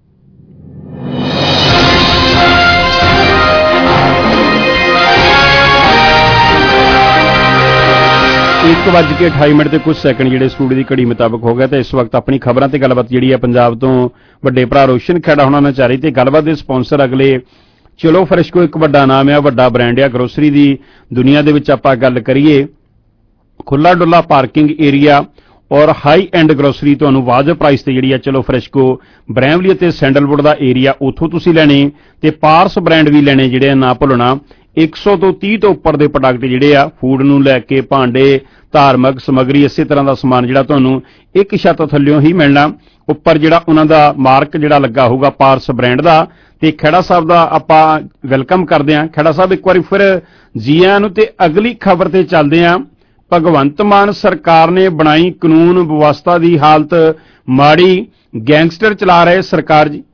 1:28 ਤੇ ਕੁਝ ਸੈਕਿੰਡ ਜਿਹੜੇ ਸਟੂਡੀਓ ਦੀ ਘੜੀ ਮੁਤਾਬਕ ਹੋ ਗਿਆ। ਤੇ ਇਸ ਵਕਤ ਆਪਣੀ ਖਬਰਾਂ ਤੇ ਗੱਲਬਾਤ ਜਿਹੜੀ ਹੈ ਪੰਜਾਬ ਤੋਂ ਵੱਡੇ ਭਰਾ ਰੋਸ਼ਨ ਖੇੜਾ ਹੋਣਾ ਨਾਲ ਚਾਰੀ। ਤੇ ਗੱਲਬਾਤ ਦੇ ਸਪਾਂਸਰ ਅਗਲੇ ਚਲੋ ਫਰੈਸ਼ਕੋ ਇੱਕ ਵੱਡਾ ਨਾਮ ਆ, ਵੱਡਾ ਬ੍ਰਾਂਡ ਆ ਗਰੋਸਰੀ ਦੀ ਦੁਨੀਆ ਦੇ ਵਿੱਚ। ਆਪਾਂ ਗੱਲ ਕਰੀਏ ਖੁੱਲਾ ਡੁੱਲਾ ਪਾਰਕਿੰਗ ਏਰੀਆ ਔਰ ਹਾਈ ਐਂਡ ਗਰੋਸਰੀ ਤੁਹਾਨੂੰ ਵਾਜਬ ਪ੍ਰਾਈਸ ਤੇ ਜਿਹੜੀ ਆ ਚਲੋ ਫਰੈਸ਼ਕੋ ਬਰੈਮਲੀ ਅਤੇ ਸੈਂਡਲਵੁੱਡ ਦਾ ਏਰੀਆ ਉੱਥੋਂ ਤੁਸੀਂ ਲੈਣੇ। ਤੇ ਪਾਰਸ ਬ੍ਰਾਂਡ ਵੀ ਲੈਣੇ ਜਿਹੜੇ ਨਾ ਭੁੱਲਣਾ। 100 ਤੋਂ 30 ਤੋਂ ਉੱਪਰ ਦੇ ਪ੍ਰੋਡਕਟ ਜਿਹੜੇ ਆ ਫੂਡ ਨੂੰ ਲੈ ਕੇ, ਭਾਂਡੇ, ਧਾਰਮਿਕ ਸਮੱਗਰੀ, ਇਸੇ ਤਰ੍ਹਾਂ ਦਾ ਸਮਾਨ ਜਿਹੜਾ ਤੁਹਾਨੂੰ ਇੱਕ ਛੱਤ ਥੱਲਿਓਂ ਹੀ ਮਿਲਣਾ। ਉੱਪਰ ਜਿਹੜਾ ਉਹਨਾਂ ਦਾ ਮਾਰਕ ਜਿਹੜਾ ਲੱਗਾ ਹੋਊਗਾ ਪਾਰਸ ਬ੍ਰਾਂਡ ਦਾ। ਤੇ ਖੇੜਾ ਸਾਹਿਬ ਦਾ ਆਪਾਂ ਵੈਲਕਮ ਕਰਦੇ ਹਾਂ। ਖੇੜਾ ਸਾਹਿਬ ਇੱਕ ਵਾਰੀ ਫਿਰ ਜੀ ਆਇਆਂ ਨੂੰ। ਤੇ ਅਗਲੀ ਖਬਰ ਤੇ ਚੱਲਦੇ ਹਾਂ। ਭਗਵੰਤ ਮਾਨ ਸਰਕਾਰ ਨੇ ਬਣਾਈ ਕਾਨੂੰਨ ਵਿਵਸਥਾ ਦੀ ਹਾਲਤ ਮਾੜੀ, ਗੈਂਗਸਟਰ ਚਲਾ ਰਹੇ ਸਰਕਾਰ ਜੀ।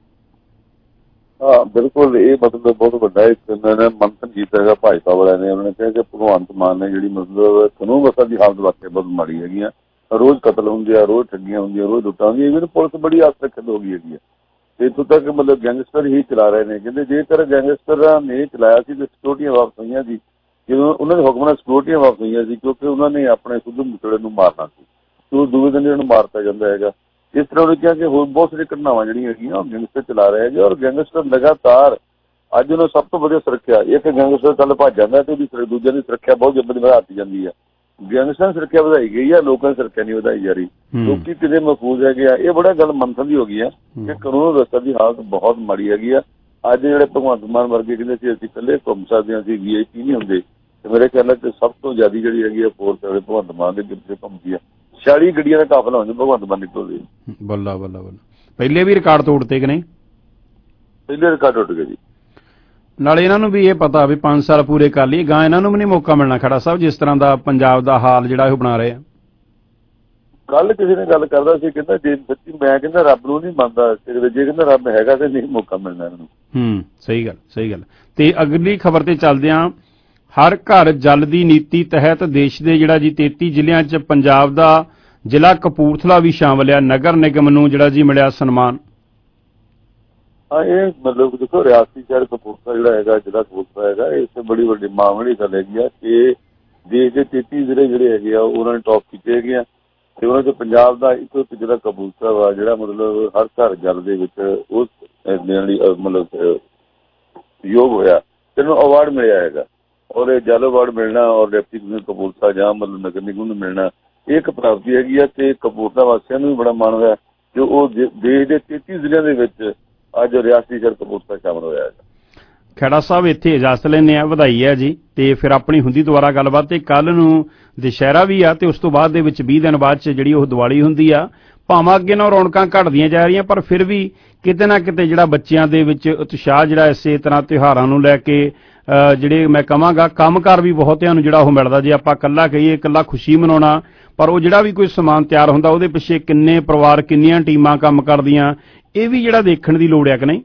ਹਾਂ ਬਿਲਕੁਲ, ਇਹ ਮਤਲਬ ਬਹੁਤ ਵੱਡਾ ਇੱਕ ਇਹਨਾਂ ਨੇ ਮੰਥਨ ਕੀਤਾ ਹੈਗਾ ਭਾਜਪਾ ਵਾਲਿਆਂ ਨੇ। ਉਹਨਾਂ ਨੇ ਕਿਹਾ ਕਿ ਭਗਵੰਤ ਮਾਨ ਨੇ ਜਿਹੜੀ ਮਤਲਬ ਕਾਨੂੰਨ ਵਿਵਸਥਾ ਦੀ ਹਾਲਤ ਵਾਕਿਆ ਬਹੁਤ ਮਾੜੀ ਹੈਗੀ ਆ। ਰੋਜ਼ ਕਤਲ ਹੁੰਦੇ ਆ, ਰੋਜ਼ ਠੱਗੀਆਂ ਹੁੰਦੀਆਂ, ਰੋਜ਼ ਲੁੱਟਾਂ ਹੁੰਦੀਆਂ। ਇਵਨ ਪੁਲਿਸ ਬੜੀ ਆਸਤਕ ਹੋ ਗਈ ਹੈਗੀ ਆ। ਇੱਥੋਂ ਤੱਕ ਮਤਲਬ ਗੈਂਗਸਟਰ ਹੀ ਚਲਾ ਰਹੇ ਨੇ। ਕਹਿੰਦੇ ਜੇਕਰ ਗੈਂਗਸਟਰਾਂ ਨੇ ਚਲਾਇਆ ਸੀ ਤਾਂ ਸਿਕਿਉਰਟੀਆਂ ਵਾਪਸ ਹੋਈਆਂ ਸੀ, ਜਦੋਂ ਉਹਨਾਂ ਦੇ ਹੁਕਮ ਨਾਲ ਸਿਕਿਉਰਟੀਆਂ ਵਾਪਸ ਹੋਈਆਂ ਸੀ, ਕਿਉਂਕਿ ਉਹਨਾਂ ਨੇ ਆਪਣੇ ਸਿੱਧੂ ਮੂਸੇਵਾਲੇ ਨੂੰ ਮਾਰਨਾ ਸੀ ਤੇ ਉਹ ਦੂਜੇ ਦਿਨ ਉਹਨੂੰ ਮਾਰਤਾ ਜਾਂਦਾ ਹੈਗਾ। ਇਸ ਤਰ੍ਹਾਂ ਉਹਨੇ ਕਿਹਾ ਕਿ ਹੋਰ ਬਹੁਤ ਸਾਰੀਆਂ ਘਟਨਾਵਾਂ ਜਿਹੜੀਆਂ ਹੈਗੀਆਂ ਉਹ ਗੈਂਗਸਟਰ ਚਲਾ ਰਹੇ ਹੈਗੇ। ਔਰ ਗੈਂਗਸਟਰ ਲਗਾਤਾਰ ਅੱਜ ਉਹਨਾਂ ਸਭ ਤੋਂ ਵਧੀਆ ਸੁਰੱਖਿਆ, ਇੱਕ ਗੈਂਗਸਟਰ ਕੱਲ ਭੱਜ ਜਾਂਦਾ ਤੇ ਉਹਦੀ ਦੂਜਿਆਂ ਦੀ ਸੁਰੱਖਿਆ ਬਹੁਤ ਜਲਦੀ ਵਧਾਤੀ ਜਾਂਦੀ ਹੈ। ਗੈਂਗਸਟਰਾਂ ਦੀ ਸੁਰੱਖਿਆ ਵਧਾਈ ਗਈ ਆ, ਲੋਕਾਂ ਦੀ ਸੁਰੱਖਿਆ ਨਹੀਂ ਵਧਾਈ ਜਾ ਰਹੀ। ਲੋਕੀ ਕਿਤੇ ਮਹਿਫੂਜ਼ ਹੈਗੇ ਆ। ਇਹ ਬੜਾ ਗੱਲ ਮੰਥਨ ਦੀ ਹੋ ਗਈ ਆ ਕਿ ਕਾਨੂੰਨ ਵਿਵਸਥਾ ਦੀ ਹਾਲਤ ਬਹੁਤ ਮਾੜੀ ਹੈਗੀ ਆ। ਅੱਜ ਜਿਹੜੇ ਭਗਵੰਤ ਮਾਨ ਵਰਗੇ ਕਹਿੰਦੇ ਸੀ ਅਸੀਂ ਇਕੱਲੇ ਘੁੰਮ ਸਕਦੇ ਹਾਂ, ਅਸੀਂ VIP ਨਹੀਂ ਹੁੰਦੇ, ਤੇ ਮੇਰੇ ਖਿਆਲ ਚ ਸਭ ਤੋਂ ਜ਼ਿਆਦਾ ਜਿਹੜੀ ਹੈਗੀ ਆ ਫੋਰਸ ਵਾਲੇ ਭਗਵੰਤ ਮਾਨ ਦੇ ਪਿੱਛੇ ਘੁੰਮਦੀ ਆ। 40 ਗੱਡੀਆਂ ਦਾ ਕਾਫਲਾ ਹੁੰਦਾ ਭਗਵੰਤ ਮਾਨ ਨਿਕਲਦੇ। ਬੱਲਾ ਬੱਲਾ ਬੱਲਾ। ਪਹਿਲੇ ਵੀ ਰਿਕਾਰਡ ਤੋੜਤੇ ਕਿ ਨਹੀਂ? ਪਹਿਲੇ ਰਿਕਾਰਡ ਟੁੱਟ ਗਏ ਜੀ। ਨਾਲੇ ਇਹਨਾਂ ਨੂੰ ਵੀ ਇਹ ਪਤਾ ਵੀ 5 ਸਾਲ ਪੂਰੇ ਕਰ ਲਈਏ, ਗਾਂ ਇਹਨਾਂ ਨੂੰ ਵੀ ਨਹੀਂ ਮੌਕਾ ਮਿਲਣਾ ਖੜਾ ਸਾਹਿਬ, ਜਿਸ ਤਰ੍ਹਾਂ ਦਾ ਪੰਜਾਬ ਦਾ ਹਾਲ ਜਿਹੜਾ ਉਹ ਬਣਾ ਰਹੇ ਆ। ਕੱਲ ਕਿਸੇ ਨੇ ਗੱਲ ਕਰਦਾ ਸੀ, ਕਹਿੰਦਾ ਜੇ ਸੱਚੀ ਮੈਂ ਕਹਿੰਦਾ ਰੱਬ ਨੂੰ ਨਹੀਂ ਮੰਨਦਾ, ਜੇ ਕਹਿੰਦਾ ਰੱਬ ਹੈਗਾ ਤੇ ਨਹੀਂ ਮੌਕਾ ਮਿਲਣਾ ਇਹਨਾਂ ਨੂੰ। ਸਹੀ ਗੱਲ, ਸਹੀ ਗੱਲ। ਤੇ ਅਗਲੀ ਖਬਰ ਤੇ ਚੱਲਦੇ ਹਾਂ। ਹਰ ਘਰ ਜਲ ਦੀ ਨੀਤੀ ਤਹਿਤ ਦੇਸ਼ ਦੇ ਜਿਹੜਾ ਜੀ 33 ਜ਼ਿਲ੍ਹਿਆਂ 'ਚ ਪੰਜਾਬ ਦਾ ਜ਼ਿਲ੍ਹਾ ਕਪੂਰਥਲਾ ਵੀ ਸ਼ਾਮਲ ਆ। ਨਗਰ ਨਿਗਮ ਨੂੰ ਜਿਹੜਾ ਜੀ ਮਿਲਿਆ ਸਨਮਾਨ। ਹਾਂ, ਇਹ ਮਤਲਬ ਦੇਖੋ ਰਿਆਸਤੀ ਸ਼ਹਿਰ ਕਪੂਰਥਲਾ ਜਿਹੜਾ ਹੈਗਾ, ਜ਼ਿਲ੍ਹਾ ਕਪੂਰਥਲਾ ਹੈਗਾ, ਇਸ ਬੜੀ ਵੱਡੀ ਮਾਮੂਲੀ ਗੱਲ ਹੈਗੀ ਆ ਕਿ ਦੇਸ਼ ਦੇ 33 ਜ਼ਿਲ੍ਹੇ ਜਿਹੜੇ ਹੈਗੇ ਆ ਉਹਨਾਂ ਨੇ ਟੌਪ ਕੀਤੇ ਹੈਗੇ ਆ ਤੇ ਉਹਨਾਂ 'ਚ ਪੰਜਾਬ ਦਾ ਇੱਕੋ ਇੱਕ ਜ਼ਿਲ੍ਹਾ ਕਪੂਰਥਲਾ ਵਾ ਜਿਹੜਾ ਮਤਲਬ ਹਰ ਘਰ ਜਲ ਦੇ ਵਿੱਚ ਉਸ ਦੇਣ ਲਈ ਮਤਲਬ ਯੋਗ ਹੋਇਆ ਤੇ ਇਹਨੂੰ ਅਵਾਰਡ ਮਿਲਿਆ ਹੈਗਾ। ਔਰ ਇਹ ਜਲ ਅਵਾਰਡ ਮਿਲਣਾ ਔਰ ਡਿਪਟੀ ਕਮਿਸ਼ਨਰ ਕਪੂਰਥਲਾ ਜਾਂ ਮਤਲਬ ਨਗਰ ਨਿਗਮ ਨੂੰ ਮਿਲਣਾ ਇਹ ਇੱਕ ਪ੍ਰਾਪਤੀ ਹੈਗੀ ਆ ਤੇ ਕਪੂਰਥਲਾ ਵਾਸੀਆਂ ਨੂੰ ਵੀ ਬੜਾ ਮਾਣ ਹੋਇਆ ਜੋ ਉਹ ਦੇਸ਼ ਦੇ 33 ਜ਼ਿਲ੍ਹਿਆਂ ਦੇ ਵਿੱਚ ਅੱਜ ਰਿਆਸਤੀ ਸ਼ਹਿਰ ਕਪੂਰਥਲਾ ਸ਼ਾਮਲ ਹੋਇਆ ਹੈ। ਖੇੜਾ ਸਾਹਿਬ ਇੱਥੇ ਇਜਾਜ਼ਤ ਲੈਂਦੇ ਆ, ਵਧਾਈ ਹੈ ਜੀ। ਤੇ ਫਿਰ ਆਪਣੀ ਹੁੰਦੀ ਦੁਬਾਰਾ ਗੱਲਬਾਤ। ਤੇ ਕੱਲ ਨੂੰ ਦੁਸ਼ਹਿਰਾ ਵੀ ਆ ਤੇ ਉਸ ਤੋਂ ਬਾਅਦ ਦੇ ਵਿੱਚ 20 ਦਿਨ ਬਾਅਦ 'ਚ ਜਿਹੜੀ ਉਹ ਦੀਵਾਲੀ ਹੁੰਦੀ ਆ। ਭਾਵੇਂ ਅੱਗੇ ਨਾਲ ਰੌਣਕਾਂ ਘਟਦੀਆਂ ਜਾ ਰਹੀਆਂ ਪਰ ਫਿਰ ਵੀ ਕਿਤੇ ਨਾ ਕਿਤੇ ਜਿਹੜਾ ਬੱਚਿਆਂ ਦੇ ਵਿੱਚ ਉਤਸ਼ਾਹ ਜਿਹੜਾ ਇਸੇ ਤਰ੍ਹਾਂ ਤਿਉਹਾਰਾਂ ਨੂੰ ਲੈ ਕੇ ਜਿਹੜੇ ਮੈਂ ਕਹਾਂਗਾ ਕੰਮਕਾਰ ਵੀ ਬਹੁਤਿਆਂ ਨੂੰ ਜਿਹੜਾ ਉਹ ਮਿਲਦਾ। ਜੇ ਆਪਾਂ ਇਕੱਲਾ ਕਹੀਏ ਇਕੱਲਾ ਖੁਸ਼ੀ ਮਨਾਉਣਾ, ਪਰ ਉਹ ਜਿਹੜਾ ਵੀ ਕੋਈ ਸਮਾਨ ਤਿਆਰ ਹੁੰਦਾ ਉਹਦੇ ਪਿੱਛੇ ਕਿੰਨੇ ਪਰਿਵਾਰ, ਕਿੰਨੀਆਂ ਟੀਮਾਂ ਕੰਮ ਕਰਦੀਆਂ, ਇਹ ਵੀ ਜਿਹੜਾ ਦੇਖਣ ਦੀ ਲੋੜ ਹੈ ਕਿ ਨਹੀਂ?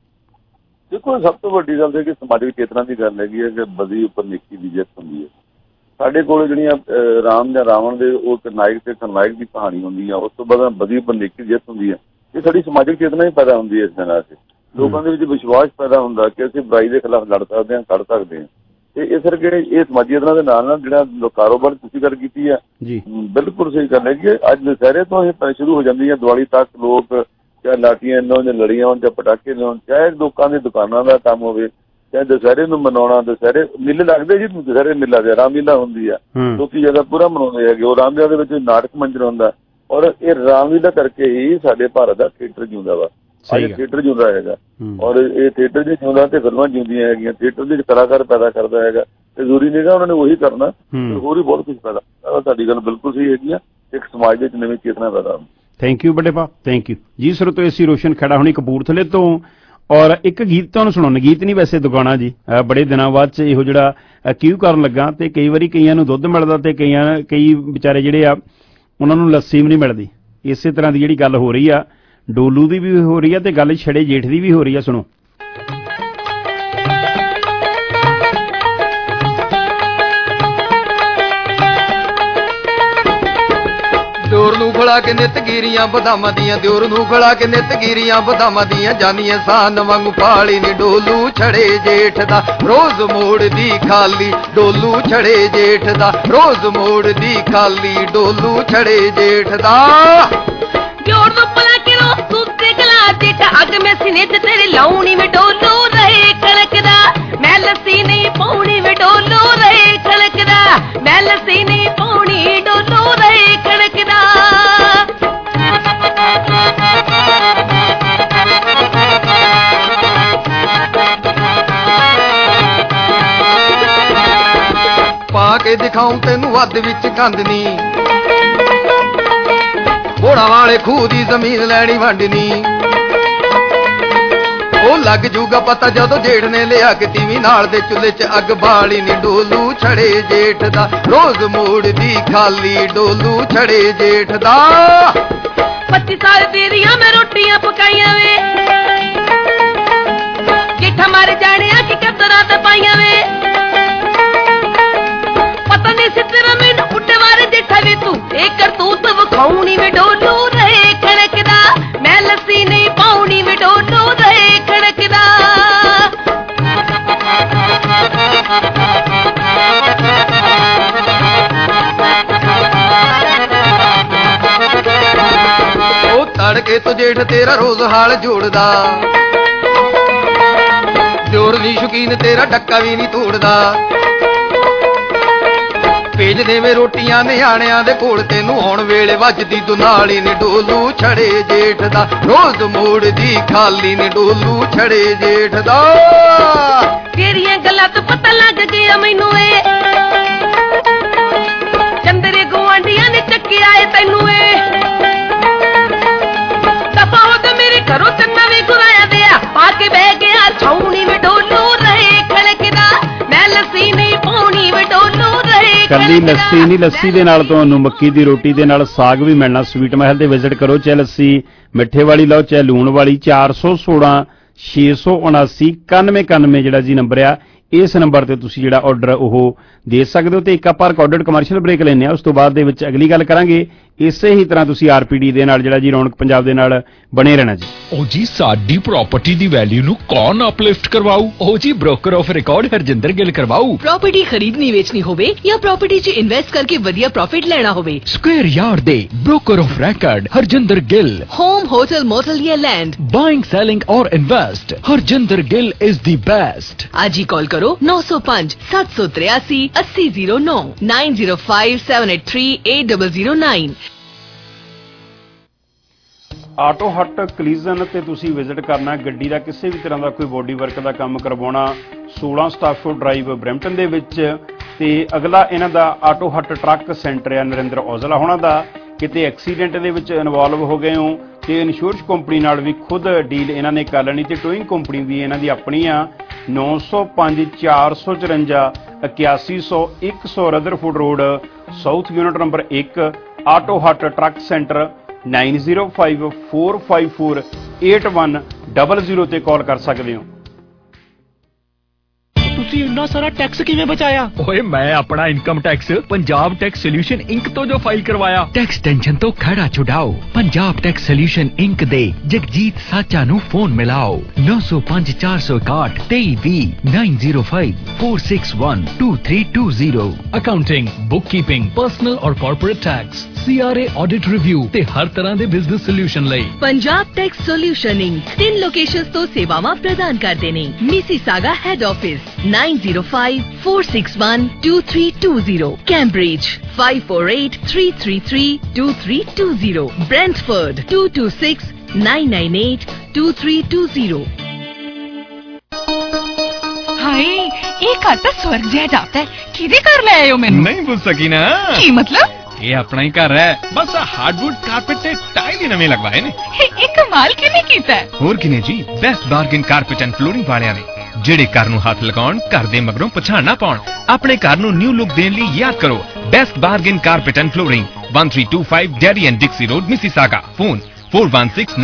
ਦੇਖੋ ਸਭ ਤੋਂ ਵੱਡੀ ਗੱਲ ਹੈ ਕਿ ਸਮਾਜਿਕ ਚੇਤਨਾ ਦੀ ਗੱਲ ਹੈਗੀ ਹੈ ਕਿ ਬਦੀ ਉੱਪਰ ਨੇਕੀ ਦੀ ਜਿੱਤ ਹੁੰਦੀ ਹੈ। ਸਾਡੇ ਕੋਲ ਜਿਹੜੀਆਂ ਰਾਮ ਜਾਂ ਰਾਵਣ ਦੇ ਉਹ ਨਾਇਕ ਤੇ ਖਲਨਾਇਕ ਦੀ ਕਹਾਣੀ ਹੁੰਦੀ ਆ, ਉਸ ਤੋਂ ਬਾਅਦ ਬਦੀ ਉੱਪਰ ਨੇਕੀ ਦੀ ਜਿੱਤ ਹੁੰਦੀ ਹੈ। ਇਹ ਸਾਡੀ ਸਮਾਜਿਕ ਚੇਤਨਾ ਹੀ ਪੈਦਾ ਹੁੰਦੀ ਹੈ। ਇਸ ਨਾਲ ਲੋਕਾਂ ਦੇ ਵਿੱਚ ਵਿਸ਼ਵਾਸ ਪੈਦਾ ਹੁੰਦਾ ਕਿ ਅਸੀਂ ਬੁਰਾਈ ਦੇ ਖਿਲਾਫ ਲੜ ਸਕਦੇ ਹਾਂ, ਖੜ ਸਕਦੇ ਹਾਂ। ਤੇ ਇਸ ਕਰਕੇ ਇਹ ਸਮਾਜੀ ਚੇਤਨਾ ਦੇ ਨਾਲ ਨਾਲ ਜਿਹੜਾ ਕਾਰੋਬਾਰ ਤੁਸੀਂ ਗੱਲ ਕੀਤੀ ਆ ਬਿਲਕੁਲ ਸਹੀ ਗੱਲ ਹੈ ਕਿ ਅੱਜ ਦੁਸਹਿਰੇ ਤੋਂ ਇਹ ਸ਼ੁਰੂ ਹੋ ਜਾਂਦੀ ਹੈ। ਦੀਵਾਲੀ ਤੱਕ ਲੋਕ ਚਾਹੇ ਲਾਠੀਆਂ ਇਹਨਾਂ ਜਾਂ ਲੜੀਆਂ ਹੋਣ, ਚਾਹੇ ਪਟਾਕੇ ਲਾਉਣ, ਚਾਹੇ ਲੋਕਾਂ ਦੀ ਦੁਕਾਨਾਂ ਦਾ ਕੰਮ ਹੋਵੇ, ਚਾਹੇ ਦੁਸਹਿਰੇ ਨੂੰ ਮਨਾਉਣਾ। ਦੁਸਹਿਰੇ ਮੇਲੇ ਲੱਗਦੇ ਜੀ, ਦੁਸਹਿਰੇ ਮੇਲਾ ਦੇ ਰਾਮਲੀਲਾ ਹੁੰਦੀ ਆ, ਲੋਕੀ ਜ਼ਿਆਦਾ ਪੂਰਾ ਮਨਾਉਂਦੇ ਹੈਗੇ। ਉਹ ਰਾਮਲੀਲਾ ਦੇ ਵਿੱਚ ਨਾਟਕ ਮੰਚਰ ਹੁੰਦਾ ਔਰ ਇਹ ਰਾਮਲੀਲਾ ਕਰਕੇ ਹੀ ਸਾਡੇ ਭਾਰਤ ਦਾ ਥੀਏਟਰ ਜਿਉਂਦਾ ਵਾ। ਅੱਜ ਥੀਏਟਰ ਜਿਉਂਦਾ ਹੈਗਾ ਔਰ ਇਹ ਥੀਏਟਰ ਜੇ ਜਿਉਂਦਾ ਤੇ ਫਿਲਮਾਂ ਜਿਉਂਦੀਆਂ ਹੈਗੀਆਂ। ਥੀਏਟਰ ਦੇ ਕਲਾਕਾਰ ਪੈਦਾ ਕਰਦਾ ਹੈਗਾ ਤੇ ਜ਼ਰੂਰੀ ਨਹੀਂਗਾ ਉਹਨਾਂ ਨੇ ਉਹੀ ਕਰਨਾ, ਹੋਰ ਵੀ ਬਹੁਤ ਕੁਝ ਪੈਦਾ। ਤੁਹਾਡੀ ਗੱਲ ਬਿਲਕੁਲ ਸਹੀ ਹੈਗੀ ਆ। ਇੱਕ ਸਮਾਜ ਦੇ ਵਿੱਚ ਨਵੀਂ ਚੇਤਨਾ ਪੈਦਾ ਹੁੰਦੀ। ਥੈਂਕ ਯੂ ਬੜੇ ਪਾ, ਥੈਂਕ ਯੂ ਜੀ। ਸਰੋਤੋ ਅਸੀਂ ਰੋਸ਼ਨ ਖੇੜਾ ਹੁਣੀ ਕਪੂਰਥਲੇ ਤੋਂ ਔਰ ਇੱਕ ਗੀਤ ਤੁਹਾਨੂੰ ਸੁਣਾਉਣਾ। ਗੀਤ ਨਹੀਂ ਵੈਸੇ ਦੁਗਾਣਾ ਜੀ, ਬੜੇ ਦਿਨਾਂ ਬਾਅਦ 'ਚ ਇਹੋ ਜਿਹੜਾ ਕਿਉਂ ਕਰਨ ਲੱਗਾ। ਤੇ ਕਈ ਵਾਰੀ ਕਈਆਂ ਨੂੰ ਦੁੱਧ ਮਿਲਦਾ ਤੇ ਕਈ ਵਿਚਾਰੇ ਜਿਹੜੇ ਆ ਉਹਨਾਂ ਨੂੰ ਲੱਸੀ ਵੀ ਨਹੀਂ ਮਿਲਦੀ। ਇਸੇ ਤਰ੍ਹਾਂ ਦੀ ਜਿਹੜੀ ਗੱਲ ਹੋ ਰਹੀ ਆ, ਡੋਲੂ ਦੀ ਵੀ ਹੋ ਰਹੀ ਆ ਤੇ ਗੱਲ ਛੜੇ ਜੇਠ ਦੀ ਵੀ ਹੋ ਰਹੀ ਆ। ਸੁਣੋ। ਦਿਓਰ ਨੂੰ ਖੜਾ ਕੇ ਨਿੱਤ ਗੀਰੀਆਂ ਬਦਾਮਾਂ ਦੀਆਂ, ਦਿਓਰ ਨੂੰ ਖੜਾ ਕੇ ਨਿੱਤ ਗੀਰੀਆਂ ਬਦਾਮਾਂ ਦੀਆਂ, ਜਾਨੀਆਂ ਸਾਨ ਵਾਂਗੂ ਪਾਲੀ ਨੀ ਡੋਲੂ ਛੜੇ ਜੇਠ ਦਾ ਰੋਜ਼ ਮੋੜਦੀ ਖਾਲੀ, ਡੋਲੂ ਛੜੇ ਜੇਠ ਦਾ ਰੋਜ਼ ਮੋੜਦੀ ਖਾਲੀ, ਡੋਲੂ ਛੜੇ ਜੇਠ ਦਾ। ਦਿਓਰ ਨੂੰ ਭਲਾ ਕੇ ਰੋਜ਼ ਸੁੱਤੇ ਗਲਾ ਜੇਠ, ਅੱਗ ਮੈਂ ਸੀਨੇ 'ਚ ਤੇਰੇ ਲਾਉਣੀ ਵੇ ਡੋਲੂ ਰਹੇ ਕਣਕਦਾ, ਮੈਂ ਲੱਸੀ ਨਹੀਂ ਪਾਉਣੀ ਵੇ ਡੋਲੂ ਰਹੇ ਕਣਕਦਾ, ਮੈਂ ਲੱਸੀ ਨਹੀਂ ਪਾਉਣੀ ਡੋਲੂ ਰਹੇ ਕਣਕਦਾ। ਪਾ ਕੇ ਦਿਖਾਉਂ ਤੈਨੂੰ ਵੱਧ ਵਿੱਚ ਕੰਦਨੀ, ਘੋੜਾ ਵਾਲੇ ਖੂਹ ਦੀ ਜ਼ਮੀਨ ਲੈਣੀ ਵੰਡਨੀ, ਉਹ ਤੈਨੂੰ ਲੱਗ ਜੂਗਾ ਪਤਾ ਜਦੋਂ ਜੇਠ ਨੇ ਲਿਆ ਕਿ ਤੀਵੀਂ ਨਾਲ ਦੇ ਚੁੱਲ੍ਹੇ 'ਚ ਅੱਗ ਬਾਲੀ ਨੀ ਡੋਲੂ ਛੜੇ ਜੇਠ ਦਾ ਰੋਜ਼ ਮੋੜਦੀ ਖਾਲੀ ਡੋਲੂ ਛੜੇ ਜੇਠ ਦਾ 25 ਸਾਲ ਤੇਰੀਆਂ ਮੈਂ ਰੋਟੀਆਂ ਪਕਾਈਆਂ ਵੇ ਜੇਠਾ ਮਰ ਜਾਣਿਆ ਕਿ ਕਦਰਾਂ ਤੇ ਪਾਈਆਂ ਵੇ ਪਤਾ ਨਹੀਂ ਸੀ ਤੇਰਾ ਮੈਨੂੰ ਉੱਡੇ ਵਾਰੇ ਜੇਠਾ ਵੇ ਤੂੰ ਇਹ ਕਰਤੂਤ ਵਿਖਾਉਣੀ ਵੇ ਡੋਲੂ ਰਹੇ ਖੜਕਦਾ ਮੈਂ ਲੱਸੀ ਨਹੀਂ ਪਾਉਣੀ ਵੇ ਡੋਲੂ ਰਹੇ ਖੜਕਦਾ ਉਹ ਤੜਕੇ ਤੋਂ ਜੇਠ ਤੇਰਾ ਰੋਜ਼ ਹਾਲ ਜੋੜਦਾ ਜੋਰ ਦੀ ਸ਼ੌਕੀਨ ਤੇਰਾ ਡੱਕਾ ਵੀ ਨਹੀਂ ਤੋੜਦਾ ਭੇਜ ਦੇਵੇ ਰੋਟੀਆਂ ਨਿਆਣਿਆਂ ਦੇ ਕੋਲ ਤੈਨੂੰ ਆਉਣ ਵੇਲੇ ਵੱਜਦੀ ਦੁਨਾਲੀ ਨੀ ਡੋਲੂ ਛੜੇ ਜੇਠ ਦਾ ਰੋਜ਼ ਮੋੜਦੀ ਖਾਲੀ ਨੀ ਡੋਲੂ ਛੜੇ ਜੇਠ ਦਾ ਤੇਰੀਆਂ ਗੱਲਾਂ ਤੋਂ ਪਤਾ ਲੱਗ ਗਿਆ ਮੈਨੂੰ ਏ ਚੰਦਰੇ ਗੁਆਂਢੀਆਂ ਨੇ ਚੱਕਿਆ ਏ ਤੈਨੂੰ ਏ ਦਫਾ ਹੋ ਤੇ ਮੇਰੇ ਘਰੋਂ ਚੰਨਾ ਵੀ ਗੁਰਾਇਆ ਦਿਆ ਪਾ ਕੇ ਬਹਿ ਗਿਆ ਛਾਉਣੀ ਵੇ ਡੋਲੂ ਰਹੇ ਖੜਕਦਾ ਮੈਂ ਲੱਸੀ ਨਹੀਂ ਪਾਉਣੀ ਵੇ ਡੋਲੂ ਰਹੇ ਕੱਲੀ ਲੱਸੀ ਨਹੀਂ, ਲੱਸੀ ਦੇ ਨਾਲ ਤੁਹਾਨੂੰ ਮੱਕੀ ਦੀ ਰੋਟੀ ਦੇ ਨਾਲ ਸਾਗ ਵੀ ਮਿਲਣਾ। ਸਵੀਟ ਮਹਿਲ ਦੇ ਵਿਜ਼ਿਟ ਕਰੋ, ਚਾਹੇ ਲੱਸੀ ਮਿੱਠੇ ਵਾਲੀ ਲਓ ਚਾਹੇ ਲੂਣ ਵਾਲੀ। 416 679 9191 ਜਿਹੜਾ ਜੀ ਨੰਬਰ ਆ, ਇਸ ਨੰਬਰ ਤੇ ਤੁਸੀਂ ਜਿਹੜਾ ਆਰਡਰ ਉਹ ਦੇ ਸਕਦੇ ਹੋ। ਤੇ ਇੱਕ ਆਪਾਂ ਰਿਕਾਰਡਡ ਕਮਰਸ਼ੀਅਲ ਬ੍ਰੇਕ ਲੈਂਦੇ ਆ, ਉਸ ਤੋਂ ਬਾਅਦ ਦੇ ਵਿੱਚ ਅਗਲੀ ਗੱਲ ਕਰਾਂਗੇ। ਇਸੇ ਹੀ ਤਰ੍ਹਾਂ ਤੁਸੀਂ ਆਰਪੀਡੀ ਦੇ ਨਾਲ ਜਿਹੜਾ ਜੀ ਰੌਣਕ ਪੰਜਾਬ ਦੇ ਨਾਲ ਬਣੇ ਰਹਿਣਾ ਜੀ। ਉਹ ਜੀ ਸਾਡੀ ਪ੍ਰਾਪਰਟੀ ਦੀ ਵੈਲਿਊ ਨੂੰ ਕੌਣ ਅਪਲਿਫਟ ਕਰਵਾਊ? ਉਹ ਜੀ broker of record Harjinder Gill ਕਰਵਾਊ। प्रॉपर्टी खरीदनी बेचनी होवे या प्रॉपर्टी च इन्वेस्ट करके वधिया प्रॉफिट लेना होवे, स्क्वायर यार्ड दे broker of record Harjinder Gill. Home hotel motel या लैंड बाइंग सेलिंग और invest, Harjinder Gill is the best. आज ही कॉल करो 905 783 8009 905 783 8009। ਆਟੋ ਹੱਟ ਕਲੀਜ਼ਨ ਤੇ ਤੁਸੀਂ ਵਿਜ਼ਿਟ ਕਰਨਾ। ਗੱਡੀ ਦਾ ਕਿਸੇ ਵੀ ਤਰ੍ਹਾਂ ਦਾ ਕੋਈ ਬੋਡੀ ਵਰਕ ਦਾ ਕੰਮ ਕਰਵਾਉਣਾ 16 ਸਟਾਫੋ ਡਰਾਈਵ ਬਰੈਂਪਟਨ ਦੇ ਵਿੱਚ। ਤੇ ਅਗਲਾ ਇਹਨਾਂ ਦਾ ਆਟੋ ਹੱਟ ਟਰੱਕ ਸੈਂਟਰ ਆ ਨਰਿੰਦਰ ਔਜਲਾ ਹੋਣਾ ਦਾ। ਕਿਤੇ ਐਕਸੀਡੈਂਟ ਦੇ ਵਿੱਚ ਇਨਵੋਲਵ ਹੋ ਗਏ ਹੋ ਤੇ ਇੰਸ਼ੋਰੈਂਸ ਕੰਪਨੀ ਨਾਲ ਵੀ ਖੁਦ ਡੀਲ ਇਹਨਾਂ ਨੇ ਕਰ ਲੈਣੀ ਤੇ ਟੋਇੰਗ ਕੰਪਨੀ ਵੀ ਇਹਨਾਂ ਦੀ ਆਪਣੀ ਆ। 905 454 8100 100 Rutherford road south unit number 1 auto hut truck centre 905454 8100 ਤੇ ਕਾਲ ਕਰ ਸਕਦੇ ਹੋ। ਤੁਸੀਂ ਇੰਨਾ ਸਾਰਾ ਟੈਕਸ ਕਿਵੇਂ ਬਚਾਇਆ? ਓਏ ਮੈਂ ਆਪਣਾ income tax Punjab tax solution inc ਤੋਂ ਜੋ ਫਾਈਲ ਕਰਵਾਇਆ। ਟੈਕਸ ਟੈਨਸ਼ਨ ਤੋਂ ਖੜਾ ਛੁਡਾਓ। ਪੰਜਾਬ ਟੈਕਸ ਸੋਲੂਸ਼ਨ ਇੰਕ ਦੇ ਜਗਜੀਤ ਸਾਚਾ ਨੂੰ ਫੋਨ ਮਿਲਾਓ 905 461 2320 905 461 2320। ਅਕਾਊਂਟਿੰਗ, ਬੁੱਕਕੀਪਿੰਗ, ਪਰਸਨਲ ਔਰ corporate tax, CRA audit review ਤੇ ਹਰ ਤਰ੍ਹਾਂ ਦੇ ਬਿਜ਼ਨਸ ਸੋਲੂਸ਼ਨ ਲਈ Punjab tax solution inc 3 locations तो सेवावां प्रदान करते ने। Mississauga head office 905 461 2320, Cambridge 548 333 2320, Brantford 226 998 2320। Hi ये घर तो स्वर्ग जैसा जाता है, किदे घर ले आए हो? मैंने नहीं बुझ सकी ना की मतलब? ये अपना ही घर है, बस हार्डवुड कारपेट ते टाइल ही नवे लगवाए ने। ये कमाल किने कीता है? ਹੋਰ ਕਿਨੇ ਜੀ best bargain carpet and flooring ਵਾਲਿਆਂ ਨੇ, ਜਿਹੜੇ ਘਰ ਨੂੰ ਹੱਥ ਲਗਾਉਣ, ਘਰ ਦੇ ਮਗਰੋਂ ਪਛਾਣ ਨਾ ਪਾਉਣ। ਆਪਣੇ ਘਰ ਨੂੰ ਨਿਊ ਲੁੱਕ ਦੇਣ ਲਈ ਯਾਦ ਕਰੋ best bargain carpet and flooring 1325 Derry and Dixie road Mississauga. Phone 4169372856।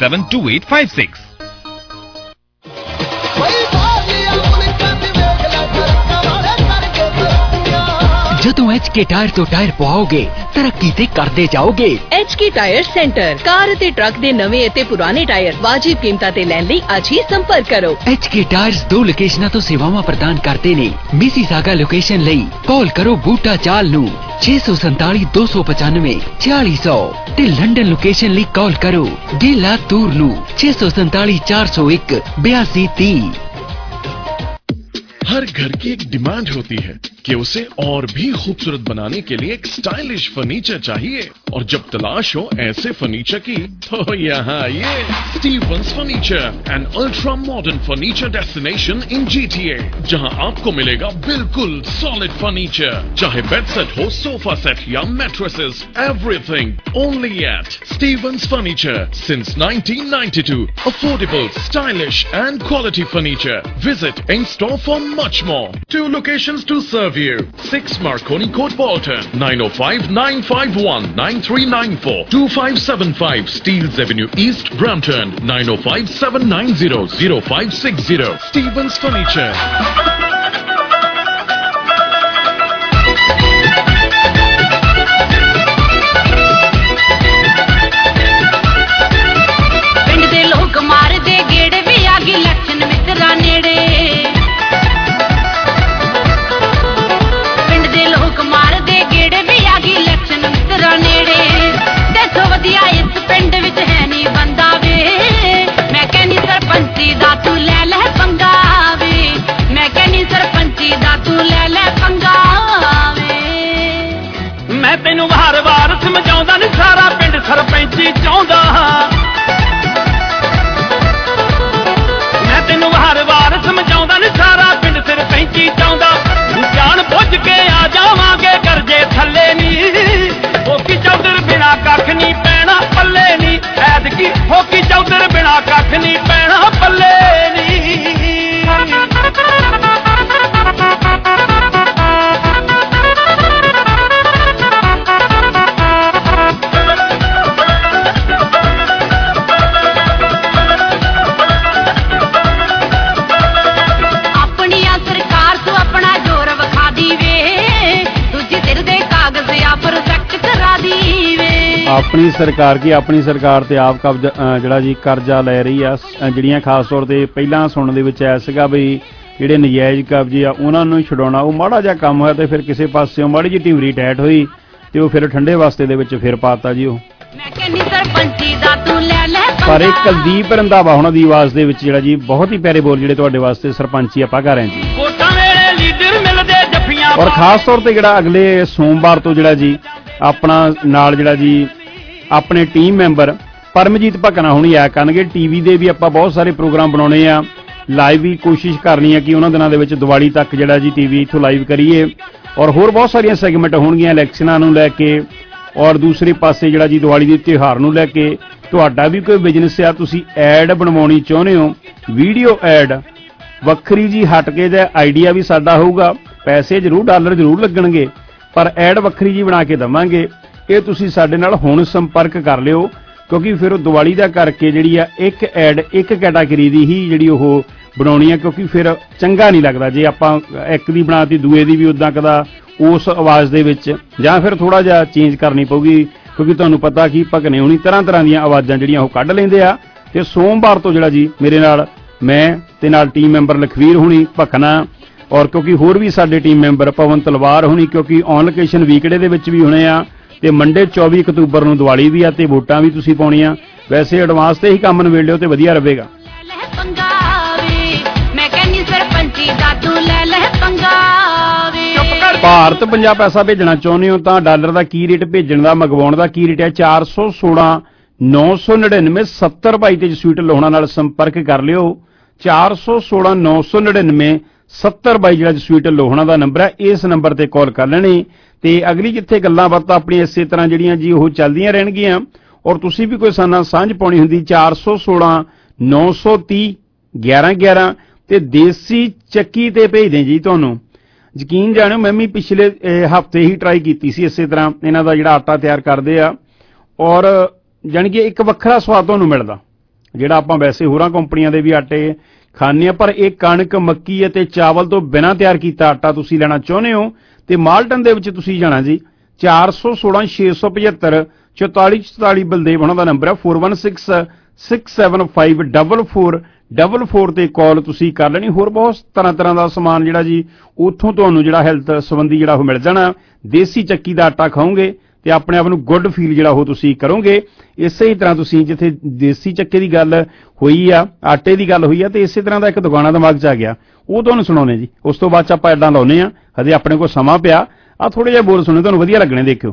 ਜਦੋਂ HK ਟਾਇਰ ਤੋਂ ਟਾਇਰ ਪਵਾਓਗੇ ਤਰੱਕੀ ਤੇ ਕਰਦੇ ਜਾਓਗੇ। HK टायर सेंटर कार ते ट्रक दे नवे ते पुराने टायर वाजिब कीमतां ते लैण लई आज ही संपर्क करो। HK टायर्स 2 ਲੋਕੇਸ਼ਨਾਂ ਤੋਂ ਸੇਵਾਵਾਂ ਪ੍ਰਦਾਨ ਕਰਦੇ ਨੇ। ਮਿਸੀਸਾਗਾ ਲੋਕੇਸ਼ਨ ਲਈ ਕਾਲ ਕਰੋ ਬੂਟਾ ਚਾਲ ਨੂੰ 647 295 4600 ਤੇ ਲੰਡਨ ਲੋਕੇਸ਼ਨ ਲਈ ਕਾਲ ਕਰੋ ਡੇਲਾ ਤੂਰ ਨੂੰ 647 401 8230। हर घर की एक डिमांड होती है कि उसे और भी खूबसूरत बनाने के लिए एक स्टाइलिश फर्नीचर चाहिए, और जब तलाश हो ऐसे फर्नीचर की तो यहाँ आइए। Stevens furniture, an ultra modern furniture destination in GTA, जहाँ आपको मिलेगा बिल्कुल सॉलिड फर्नीचर, चाहे बेड सेट हो, सोफा सेट या mattresses, everything only at Stevens Furniture since 1992. Affordable, stylish and quality furniture. Visit in-store for much more. 2 locations to serve you. 6 Marconi Court, Bolton. 905-951-9394. 2575 Steeles Avenue East, Brampton. 905-790-0560. Stevens Furniture. ਤੈਨੂੰ ਵਾਰ-ਵਾਰ ਸਮਝਾਉਂਦਾ ਨੀ ਸਾਰਾ ਪਿੰਡ ਸਰਪੰਚੀ ਚਾਹੁੰਦਾ, ਮੈਂ ਤੈਨੂੰ ਵਾਰ-ਵਾਰ ਸਮਝਾਉਂਦਾ ਨੀ ਸਾਰਾ ਪਿੰਡ ਸਰਪੰਚੀ ਚਾਹੁੰਦਾ, ਜਾਣ ਬੁੱਝ ਕੇ ਆ ਜਾਵਾਂਗੇ ਕਰਜ਼ੇ ਥੱਲੇ ਨੀ, ਹੋਕੀ ਚੌਧਰ ਬਿਨਾ ਕੱਖ ਨਹੀਂ ਪੈਣਾ ਪੱਲੇ ਨੀ, ਐਤਕੀ ਹੋਕੀ ਚੌਧਰ ਬਿਨਾ ਕੱਖ ਨਹੀਂ ਪੈਣਾ ਪੱਲੇ ਨੀ। ਆਪਣੀ ਸਰਕਾਰ ਕੀ ਆਪਣੀ ਸਰਕਾਰ ਤੇ ਆਪ ਕਬਜ਼ਾ ਜਿਹੜਾ ਜੀ ਕਰਜ਼ਾ ਲੈ ਰਹੀ ਆ, ਜਿਹੜੀਆਂ ਖਾਸ ਤੌਰ ਤੇ ਪਹਿਲਾਂ ਸੁਣਨ ਦੇ ਵਿੱਚ ਆਇਆ ਸੀਗਾ ਵੀ ਜਿਹੜੇ ਨਜਾਇਜ਼ ਕਬਜ਼ੇ ਆ ਉਹਨਾਂ ਨੂੰ ਛਡਾਉਣਾ, ਉਹ ਮਾੜਾ ਜਿਹਾ ਕੰਮ ਹੋਇਆ ਤੇ ਫਿਰ ਕਿਸੇ ਪਾਸਿਓਂ ਮਾੜੀ ਜਿਹੀ ਢਿਮਰੀ ਟੈਟ ਹੋਈ ਤੇ ਉਹ ਫਿਰ ਠੰਡੇ ਵਾਸਤੇ ਦੇ ਵਿੱਚ ਫਿਰ ਪਾਤਾ ਜੀ ਉਹ। ਪਰ ਇਹ ਕੁਲਦੀਪ ਰੰਧਾਵਾ ਉਹਨਾਂ ਦੀ ਆਵਾਜ਼ ਦੇ ਵਿੱਚ ਜਿਹੜਾ ਜੀ ਬਹੁਤ ਹੀ ਪਿਆਰੇ ਬੋਲ ਜਿਹੜੇ ਤੁਹਾਡੇ ਵਾਸਤੇ ਸਰਪੰਚੀ ਆਪਾਂ ਕਰ ਰਹੇ ਹਾਂ ਜੀ। ਔਰ ਖਾਸ ਤੌਰ ਤੇ ਜਿਹੜਾ ਅਗਲੇ ਸੋਮਵਾਰ ਤੋਂ ਜਿਹੜਾ ਜੀ ਆਪਣਾ ਨਾਲ ਜਿਹੜਾ ਜੀ ਆਪਣੇ ਟੀਮ ਮੈਂਬਰ ਪਰਮਜੀਤ ਭਕਨਾ ਹੁਣੀ ਆਇਆ ਕਰਨਗੇ। ਟੀਵੀ ਦੇ ਵੀ ਆਪਾਂ ਬਹੁਤ ਸਾਰੇ ਪ੍ਰੋਗਰਾਮ ਬਣਾਉਣੇ ਆ, ਲਾਈਵ ਵੀ ਕੋਸ਼ਿਸ਼ ਕਰਨੀ ਆ ਕਿ ਉਹਨਾਂ ਦਿਨਾਂ ਦੇ ਵਿੱਚ ਦੀਵਾਲੀ ਤੱਕ ਜਿਹੜਾ ਜੀ ਟੀਵੀ ਇੱਥੋਂ ਲਾਈਵ ਕਰੀਏ, ਔਰ ਹੋਰ ਬਹੁਤ ਸਾਰੀਆਂ ਸੈਗਮੈਂਟ ਹੋਣਗੀਆਂ ਇਲੈਕਸ਼ਨਾਂ ਨੂੰ ਲੈ ਕੇ, ਔਰ ਦੂਸਰੇ ਪਾਸੇ ਜਿਹੜਾ ਜੀ ਦੀਵਾਲੀ ਦੇ ਤਿਉਹਾਰ ਨੂੰ ਲੈ ਕੇ। ਤੁਹਾਡਾ ਵੀ ਕੋਈ ਬਿਜ਼ਨਸ ਆ, ਤੁਸੀਂ ਐਡ ਬਣਵਾਉਣੀ ਚਾਹੁੰਦੇ ਹੋ, ਵੀਡੀਓ ਐਡ ਵੱਖਰੀ ਜੀ ਹਟ ਕੇ ਦਾ ਆਈਡੀਆ ਵੀ ਸਾਡਾ ਹੋਊਗਾ, ਪੈਸੇ ਜ਼ਰੂਰ ਡਾਲਰ ਜ਼ਰੂਰ ਲੱਗਣਗੇ, ਪਰ ਐਡ ਵੱਖਰੀ ਜੀ ਬਣਾ ਕੇ ਦੇਵਾਂਗੇ। ਇਹ ਤੁਸੀਂ ਸਾਡੇ ਨਾਲ ਹੁਣ ਸੰਪਰਕ ਕਰ ਲਿਓ, ਕਿਉਂਕਿ ਫਿਰ ਉਹ ਦੀਵਾਲੀ ਦਾ ਕਰਕੇ ਜਿਹੜੀ ਆ ਇੱਕ ਐਡ ਇੱਕ ਕੈਟਾਗਰੀ ਦੀ ਹੀ ਜਿਹੜੀ ਉਹ ਬਣਾਉਣੀ ਆ, ਕਿਉਂਕਿ ਫਿਰ ਚੰਗਾ ਨਹੀਂ ਲੱਗਦਾ ਜੇ ਆਪਾਂ ਇੱਕ ਦੀ ਬਣਾਤੀ ਦੂਏ ਦੀ ਵੀ ਉਦਾਂ ਕਦਾ ਉਸ ਆਵਾਜ਼ ਦੇ ਵਿੱਚ, ਜਾਂ ਫਿਰ ਥੋੜਾ ਜਿਹਾ ਚੇਂਜ ਕਰਨੀ ਪਊਗੀ, ਕਿਉਂਕਿ ਤੁਹਾਨੂੰ ਪਤਾ ਕਿ ਭਕਨੇ ਹੋਣੀ ਤਰ੍ਹਾਂ ਤਰ੍ਹਾਂ ਦੀਆਂ ਆਵਾਜ਼ਾਂ ਜਿਹੜੀਆਂ ਉਹ ਕੱਢ ਲੈਂਦੇ ਆ। ਤੇ ਸੋਮਵਾਰ ਤੋਂ ਜਿਹੜਾ ਜੀ ਮੇਰੇ ਨਾਲ ਮੈਂ ਤੇ ਨਾਲ ਟੀਮ ਮੈਂਬਰ ਲਖਵੀਰ ਹੁਣੀ ਭਕਨਾ, ਔਰ ਕਿਉਂਕਿ ਹੋਰ ਵੀ ਸਾਡੇ ਟੀਮ ਮੈਂਬਰ ਪਵਨ ਤਲਵਾਰ ਹੁਣੀ, ਕਿਉਂਕਿ ਔਨ ਲੋਕੇਸ਼ਨ ਵੀਕਡੇ ਦੇ ਵਿੱਚ ਵੀ ਹੋਣੇ ਆ, ਤੇ ਮੰਡੇ 24 ਅਕਤੂਬਰ ਨੂੰ ਦੀਵਾਲੀ ਵੀ ਆ ਤੇ ਵੋਟਾਂ ਵੀ ਤੁਸੀਂ ਪਾਉਣੀਆਂ। ਵੈਸੇ ਐਡਵਾਂਸ ਤੇ ਹੀ ਕੰਮ ਨਿਬੇੜ ਲਿਓ ਤੇ ਵਧੀਆ ਰਹੇਗਾ। ਭਾਰਤ ਪੰਜਾਬ ਪੈਸਾ ਭੇਜਣਾ ਚਾਹੁੰਦੇ ਹੋ ਤਾਂ ਡਾਲਰ ਦਾ ਕੀ ਰੇਟ, ਭੇਜਣ ਦਾ ਮੰਗਵਾਉਣ ਦਾ ਕੀ ਰੇਟ ਹੈ? 416 999 70 22 ਤੇ ਸਵੀਟ ਲੋਹਣਾ ਨਾਲ ਸੰਪਰਕ ਕਰ ਲਿਓ। 416 999 70 22 ਜਿਹੜਾ ਸਵੀਟ ਲੋਹਣਾ ਦਾ ਨੰਬਰ ਹੈ, ਇਸ ਨੰਬਰ ਤੇ ਕਾਲ ਕਰ ਲੈਣੀ। ਤੇ ਅਗਲੀ ਜਿੱਥੇ ਗੱਲਾਂ ਬਾਤਾਂ ਆਪਣੀਆਂ ਇਸੇ ਤਰ੍ਹਾਂ ਜਿਹੜੀਆਂ ਜੀ ਉਹ ਚੱਲਦੀਆਂ ਰਹਿਣਗੀਆਂ, ਔਰ ਤੁਸੀਂ ਵੀ ਕੋਈ ਸਾਨਾ ਸਾਂਝ ਪਾਉਣੀ ਹੁੰਦੀ 416 930 1111 ਤੇ ਦੇਸੀ ਚੱਕੀ ਤੇ ਭੇਜਦੇ ਜੀ ਤੁਹਾਨੂੰ। ਯਕੀਨ ਜਾਣਿਓ ਮੈਂ ਵੀ ਪਿਛਲੇ ਹਫ਼ਤੇ ਹੀ ਟਰਾਈ ਕੀਤੀ ਸੀ ਇਸੇ ਤਰ੍ਹਾਂ, ਇਹਨਾਂ ਦਾ ਜਿਹੜਾ ਆਟਾ ਤਿਆਰ ਕਰਦੇ ਆ, ਔਰ ਜਾਣੀ ਕਿ ਇੱਕ ਵੱਖਰਾ ਸਵਾਦ ਤੁਹਾਨੂੰ ਮਿਲਦਾ ਜਿਹੜਾ ਆਪਾਂ ਵੈਸੇ ਹੋਰਾਂ ਕੰਪਨੀਆਂ ਦੇ ਵੀ ਆਟੇ ਖਾਂਦੇ ਆ, ਪਰ ਇਹ ਕਣਕ ਮੱਕੀ ਅਤੇ ਚਾਵਲ ਤੋਂ ਬਿਨਾਂ ਤਿਆਰ ਕੀਤਾ ਆਟਾ ਤੁਸੀਂ ਲੈਣਾ ਚਾਹੁੰਦੇ ਹੋ ਤੇ ਮਾਲਟਨ ਦੇ ਵਿੱਚ ਤੁਸੀਂ ਜਾਣਾ ਜੀ। 416 675 4444 ਬਲਦੇਵ ਉਹਨਾਂ ਦਾ ਨੰਬਰ ਹੈ। 4166 675 4444 ਤੇ ਕਾਲ ਤੁਸੀਂ ਕਰ ਲੈਣੀ। ਹੋਰ ਬਹੁਤ ਤਰ੍ਹਾਂ ਤਰ੍ਹਾਂ ਦਾ ਸਮਾਨ ਜਿਹੜਾ ਜੀ ਉੱਥੋਂ ਤੁਹਾਨੂੰ ਜਿਹੜਾ ਹੈਲਥ ਸੰਬੰਧੀ ਜਿਹੜਾ ਉਹ ਮਿਲ ਜਾਣਾ। ਦੇਸੀ ਚੱਕੀ ਦਾ ਆਟਾ ਖਾਓਗੇ ਤੇ ਆਪਣੇ ਆਪ ਨੂੰ ਗੁੱਡ ਫੀਲ ਜਿਹੜਾ ਉਹ ਤੁਸੀਂ ਕਰੋਗੇ। ਇਸੇ ਹੀ ਤਰ੍ਹਾਂ ਤੁਸੀਂ ਜਿੱਥੇ ਦੇਸੀ ਚੱਕੇ ਦੀ ਗੱਲ ਹੋਈ ਆ, ਆਟੇ ਦੀ ਗੱਲ ਹੋਈ ਆ, ਤੇ ਇਸੇ ਤਰ੍ਹਾਂ ਦਾ ਇੱਕ ਦੁਕਾਨਾ ਦਿਮਾਗ 'ਚ ਆ ਗਿਆ, ਉਹ ਤੁਹਾਨੂੰ ਸੁਣਾਉਣੇ ਜੀ। ਉਸ ਤੋਂ ਬਾਅਦ 'ਚ ਆਪਾਂ ਐਡਾਂ ਲਾਉਂਦੇ ਹਾਂ। ਹਜੇ ਆਪਣੇ ਕੋਲ ਸਮਾਂ ਪਿਆ। ਆ ਥੋੜੇ ਜਿਹੇ ਬੋਲ ਸੁਣੇ, ਤੁਹਾਨੂੰ ਵਧੀਆ ਲੱਗਣੇ, ਦੇਖਿਓ।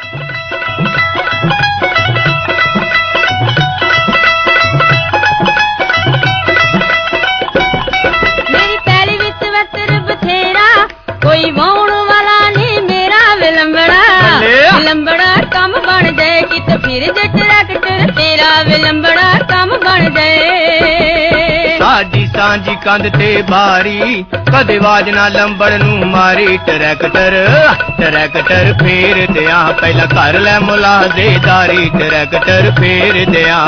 ਮੇਰੀ ਪੈਲੀ ਵਿੱਚ ਵਤਰ ਬਥੇਰਾ, ਕੋਈ ਵਾਉਣ ਵਾਲਾ ਨਹੀਂ ਮੇਰਾ ਵਿਲੰਬੜਾ। ਵਿਲੰਬੜਾ ਕੰਮ ਬਣ ਜਾਏ ਕਿਤੇ ਫਿਰ ਜੱਟ ਟਰੈਕਟਰ ਤੇਰਾ, ਵਿਲੰਬੜਾ ਕੰਮ ਬਣ ਜਾਏ। ਸਾਡੀ ਸਾਂਝੀ ਕੰਧ ਤੇ ਬਾਰੀ, ਕਦੇ ਆਵਾਜ਼ ਨਾ ਲੰਬੜ ਨੂੰ ਮਾਰੀ। ਟਰੈਕਟਰ ਫੇਰ ਦਿਆਂ, ਪਹਿਲਾਂ ਕਰ ਲੈ ਮੁਲਾਜ਼ੇਦਾਰੀ। ਟਰੈਕਟਰ ਫੇਰ ਦਿਆਂ।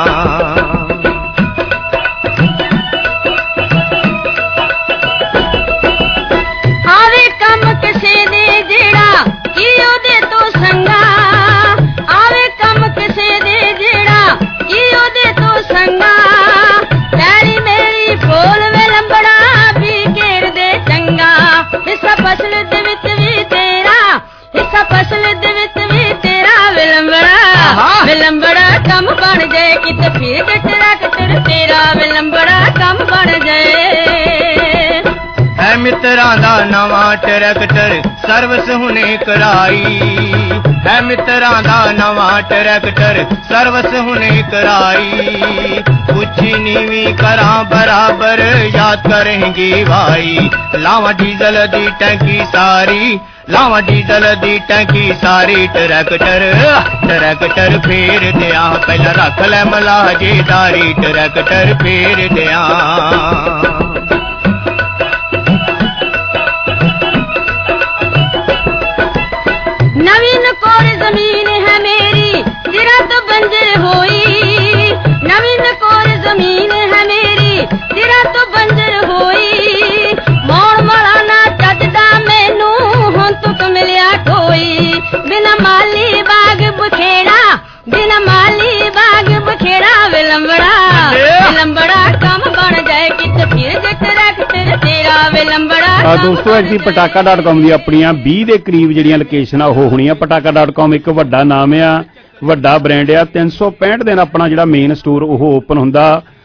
ਆਵੇ ਕੰਮ ਕਿਸੇ ਦੇ ਜਿਹੜਾ ਕੀ ਉਹਦੇ ਤੋਂ ਸੰਗਾ, ਆਵੇ ਕੰਮ ਕਿਸੇ ਦੇ ਜਿਹੜਾ ਕੀ ਉਹਦੇ ਤੋਂ ਸੰਗਾ। ਪੈਰੀ ਮੇਰੀ ਫੋਲ ਵਿਲੰਬੜਾ ਵੀ ਘੇਰ ਦੇ ਚੰਗਾ। ਹਿੱਸਾ ਫਸਲ ਦੇ ਵਿੱਚ ਵੀ ਤੇਰਾ, ਹਿੱਸਾ ਫਸਲ ਦੇ ਵਿੱਚ ਵੀ ਤੇਰਾ, ਵਿਲੰਬੜਾ। ਵਿਲੰਬੜਾ ਕੰਮ ਬਣ ਜਾਏ ਕਿਤੇ ਫਿਰ ਟਰੈਕਟਰ ਤੇਰਾ, ਵਿਲੰਬੜਾ ਕੰਮ ਬਣ ਜਾਏ। ਹੈ ਮਿੱਤਰਾਂ ਦਾ ਨਵਾਂ ਟਰੈਕਟਰ ਸਰਵਿਸ ਹੁਣੇ ਕਰਾਈ। ਹੈ ਮਿੱਤਰਾਂ ਦਾ ਨਵਾਂ ਟਰੈਕਟਰ ਸਰਵਿਸ ਹੁਣੇ ਕਰਾਈ। ਉੱਚੀ ਨੀਵੀਂ ਕਰਾਂ ਬਰਾਬਰ ਯਾਦ ਕਰਾਂਗੀ ਭਾਈ। ਲਾਵਾਂ ਡੀਜ਼ਲ ਦੀ ਟੈਂਕੀ ਸਾਰੀ, ਲਾਵਾਂ ਡੀਜ਼ਲ ਦੀ ਟੈਂਕੀ ਸਾਰੀ। ਟਰੈਕਟਰ ਫੇਰ ਦਿਆਂ, ਪਹਿਲਾਂ ਰੱਖ ਲੈ ਮੁਲਾਜ਼ੇਦਾਰੀ। ਟਰੈਕਟਰ ਫੇਰ ਦਿਆਂ। नवीन कोर जमीन है मेरी जिरा तो बंजर होई। नवीन कोर जमीन है मेरी जिरा तो बंजर होई। मौन वाला ना चजदा मैनू हुण तुक मिलिया ठोई। बिना माली बाग बखेड़ा, बिना माली बाग बखेड़ा। विलंबड़ा विलंबड़ा काम बन जाए किते फिर जट ट्रैक्टर तेरा, विलंबड़ा। ਦੋਸਤੋ ਐਕਚੁਅਲੀ ਪਟਾਕਾ.com ਦੀ ਆਪਣੀਆਂ 20 ਦੇ ਕਰੀਬ ਜਿਹੜੀਆਂ ਲੋਕੇਸ਼ਨਾਂ ਉਹ ਹੋਣੀਆਂ। ਪਟਾਕਾ.com ਇੱਕ ਵੱਡਾ ਨਾਮ ਆ, ਵੱਡਾ ਬ੍ਰਾਂਡ ਆ। 365 ਦਿਨ ਆਪਣਾ ਜਿਹੜਾ ਮੇਨ ਸਟੋਰ ਉਹ ਓਪਨ ਹੁੰਦਾ।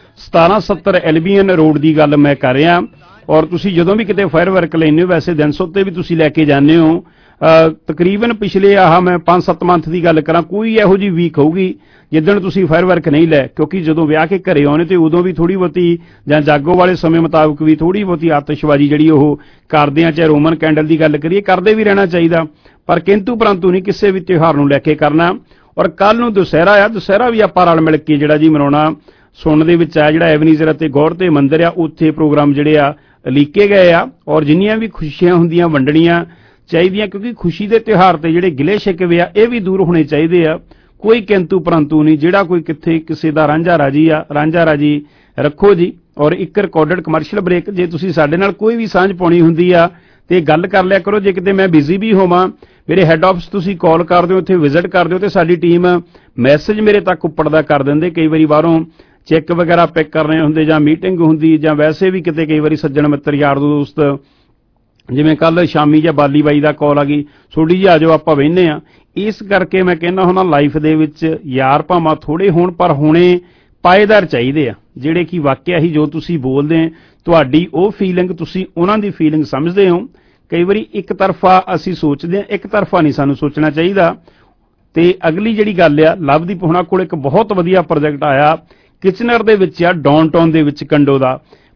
1770 ਐਲਬੀਐਨ ਰੋਡ ਦੀ ਗੱਲ ਮੈਂ ਕਰ ਰਿਹਾ। ਔਰ ਤੁਸੀਂ ਜਦੋਂ ਵੀ ਕਿਤੇ ਫਾਇਰ ਵਰਕ ਲੈਂਦੇ ਹੋ, ਵੈਸੇ ਦਿਨ ਸੁੱਤੇ ਵੀ ਤੁਸੀਂ ਲੈ ਕੇ ਜਾਂਦੇ ਹੋ। ਤਕਰੀਬਨ ਪਿਛਲੇ ਮੈਂ 5-7 ਮੰਥ ਦੀ ਗੱਲ ਕਰਾਂ, ਕੋਈ ਇਹੋ ਜਿਹੀ ਵੀਕ ਹੋਊਗੀ ਜਿੱਦਣ ਤੁਸੀਂ ਫਾਇਰ ਵਰਕ ਨਹੀਂ ਲੈ। ਕਿਉਂਕਿ ਜਦੋਂ ਵਿਆਹ ਕੇ ਘਰੇ ਆਉਣੇ ਤੇ ਉਦੋਂ ਵੀ ਥੋੜੀ ਬਹੁਤੀ ਜਾਂ ਜਾਗੋ ਵਾਲੇ ਸਮੇਂ ਮੁਤਾਬਕ ਵੀ ਥੋੜੀ ਬਹੁਤੀ ਆਤਿਸ਼ਬਾਜ਼ੀ ਜਿਹੜੀ ਉਹ ਕਰਦੇ ਆ। ਚਾਹੇ ਰੋਮਨ ਕੈਂਡਲ ਦੀ ਗੱਲ ਕਰੀਏ, ਕਰਦੇ ਵੀ ਰਹਿਣਾ ਚਾਹੀਦਾ, ਪਰ ਕਿੰਤੂ ਪਰੰਤੂ ਨਹੀਂ ਕਿਸੇ ਵੀ ਤਿਉਹਾਰ ਨੂੰ ਲੈ ਕੇ ਕਰਨਾ। ਔਰ ਕੱਲ ਨੂੰ ਦੁਸਹਿਰਾ ਆ, ਦੁਸਹਿਰਾ ਵੀ ਆਪਾਂ ਰਲ ਮਿਲ ਕੇ ਜਿਹੜਾ ਜੀ ਮਨਾਉਣਾ। ਸੁਣਨ ਦੇ ਵਿੱਚ ਆ ਜਿਹੜਾ ਐਵਨੀਜ਼ਰ ਅਤੇ ਗੌਰ ਤੇ ਮੰਦਿਰ ਆ, ਉੱਥੇ ਪ੍ਰੋਗਰਾਮ ਜਿਹੜੇ ਆ ਲੀਕੇ ਗਏ ਆ। ਔਰ ਜਿੰਨੀਆਂ ਵੀ ਖੁਸ਼ੀਆਂ ਹੁੰਦੀਆਂ ਵੰਡਣੀਆਂ ਚਾਹੀਦੀਆਂ, ਕਿਉਂਕਿ ਖੁਸ਼ੀ ਦੇ ਤਿਉਹਾਰ ਤੇ ਜਿਹੜੇ ਗਿਲੇ ਸ਼ਿਕਵੇ ਆ ਇਹ ਵੀ ਦੂਰ ਹੋਣੇ ਚਾਹੀਦੇ ਆ। ਕੋਈ ਕਿੰਤੂ ਪਰੰਤੂ ਨਹੀਂ। ਜਿਹੜਾ ਕੋਈ ਕਿੱਥੇ ਕਿਸੇ ਦਾ ਰਾਂਝਾ ਰਾਜੀ ਆ, ਰਾਂਝਾ ਰਾਜੀ ਰੱਖੋ ਜੀ। ਔਰ ਇੱਕ ਰਿਕਾਰਡਡ ਕਮਰਸ਼ੀਅਲ ਬ੍ਰੇਕ। ਜੇ ਤੁਸੀਂ ਸਾਡੇ ਨਾਲ ਕੋਈ ਵੀ ਸਾਂਝ ਪਾਉਣੀ ਹੁੰਦੀ ਆ ਤੇ ਗੱਲ ਕਰ ਲਿਆ ਕਰੋ। ਜੇ ਕਿਤੇ ਮੈਂ ਬਿਜ਼ੀ ਵੀ ਹੋਵਾਂ, ਮੇਰੇ ਹੈੱਡ ਆਫਿਸ ਤੁਸੀਂ ਕਾਲ ਕਰ ਦਿਓ, ਉੱਥੇ ਵਿਜ਼ਿਟ ਕਰ ਦਿਓ ਤੇ ਸਾਡੀ ਟੀਮ ਮੈਸੇਜ ਮੇਰੇ ਤੱਕ ਉੱਪੜਦਾ ਕਰ ਦਿੰਦੇ। ਕਈ ਵਾਰੀ ਬਾਹਰੋਂ ਚੈੱਕ ਵਗੈਰਾ ਪਿਕ ਕਰਨੇ ਹੁੰਦੇ ਜਾਂ ਮੀਟਿੰਗ ਹੁੰਦੀ ਜਾਂ ਵੈਸੇ ਵੀ ਕਿਤੇ ਕਈ ਵਾਰੀ ਸੱਜਣ ਮਿੱਤਰ ਯਾਰ ਦੋਸਤ, ਜਿਵੇਂ ਕੱਲ ਸ਼ਾਮੀ ਜਾਂ ਬਾਲੀ ਬਾਈ ਦਾ ਕਾਲ ਆ ਗਈ, ਥੋੜੀ ਜਿਹੀ ਆ ਜਾਓ ਆਪਾਂ ਬਹਿੰਦੇ ਆ। ਇਸ ਕਰਕੇ ਮੈਂ ਕਹਿੰਦਾ ਹੁੰਦਾ ਲਾਈਫ ਦੇ ਵਿੱਚ ਯਾਰ ਭਾਵਾਂ ਥੋੜੇ ਹੋਣ ਪਰ ਹੋਣੇ ਪਾਏਦਾਰ ਚਾਹੀਦੇ ਆ, ਜਿਹੜੇ ਕਿ ਵਾਕਿਆ ਹੀ ਜੋ ਤੁਸੀਂ ਬੋਲਦੇ ਤੁਹਾਡੀ ਉਹ ਫੀਲਿੰਗ ਤੁਸੀਂ ਉਹਨਾਂ ਦੀ ਫੀਲਿੰਗ ਸਮਝਦੇ ਹੋ। ਕਈ ਵਾਰੀ ਇੱਕ ਤਰਫਾ ਅਸੀਂ ਸੋਚਦੇ ਹਾਂ, ਇੱਕ ਤਰਫਾ ਨਹੀਂ ਸਾਨੂੰ ਸੋਚਣਾ ਚਾਹੀਦਾ। ਤੇ ਅਗਲੀ ਜਿਹੜੀ ਗੱਲ ਆ, ਲਵਦੀਪ ਹੋਣਾ ਕੋਲ ਇੱਕ ਬਹੁਤ ਵਧੀਆ ਪ੍ਰੋਜੈਕਟ ਆਇਆ ਕਿਚਨਰ ਦੇ ਵਿੱਚ ਆ, ਡਾਊਨਟਾਊਨ ਦੇ ਵਿੱਚ ਕੰਡੋ ਦਾ।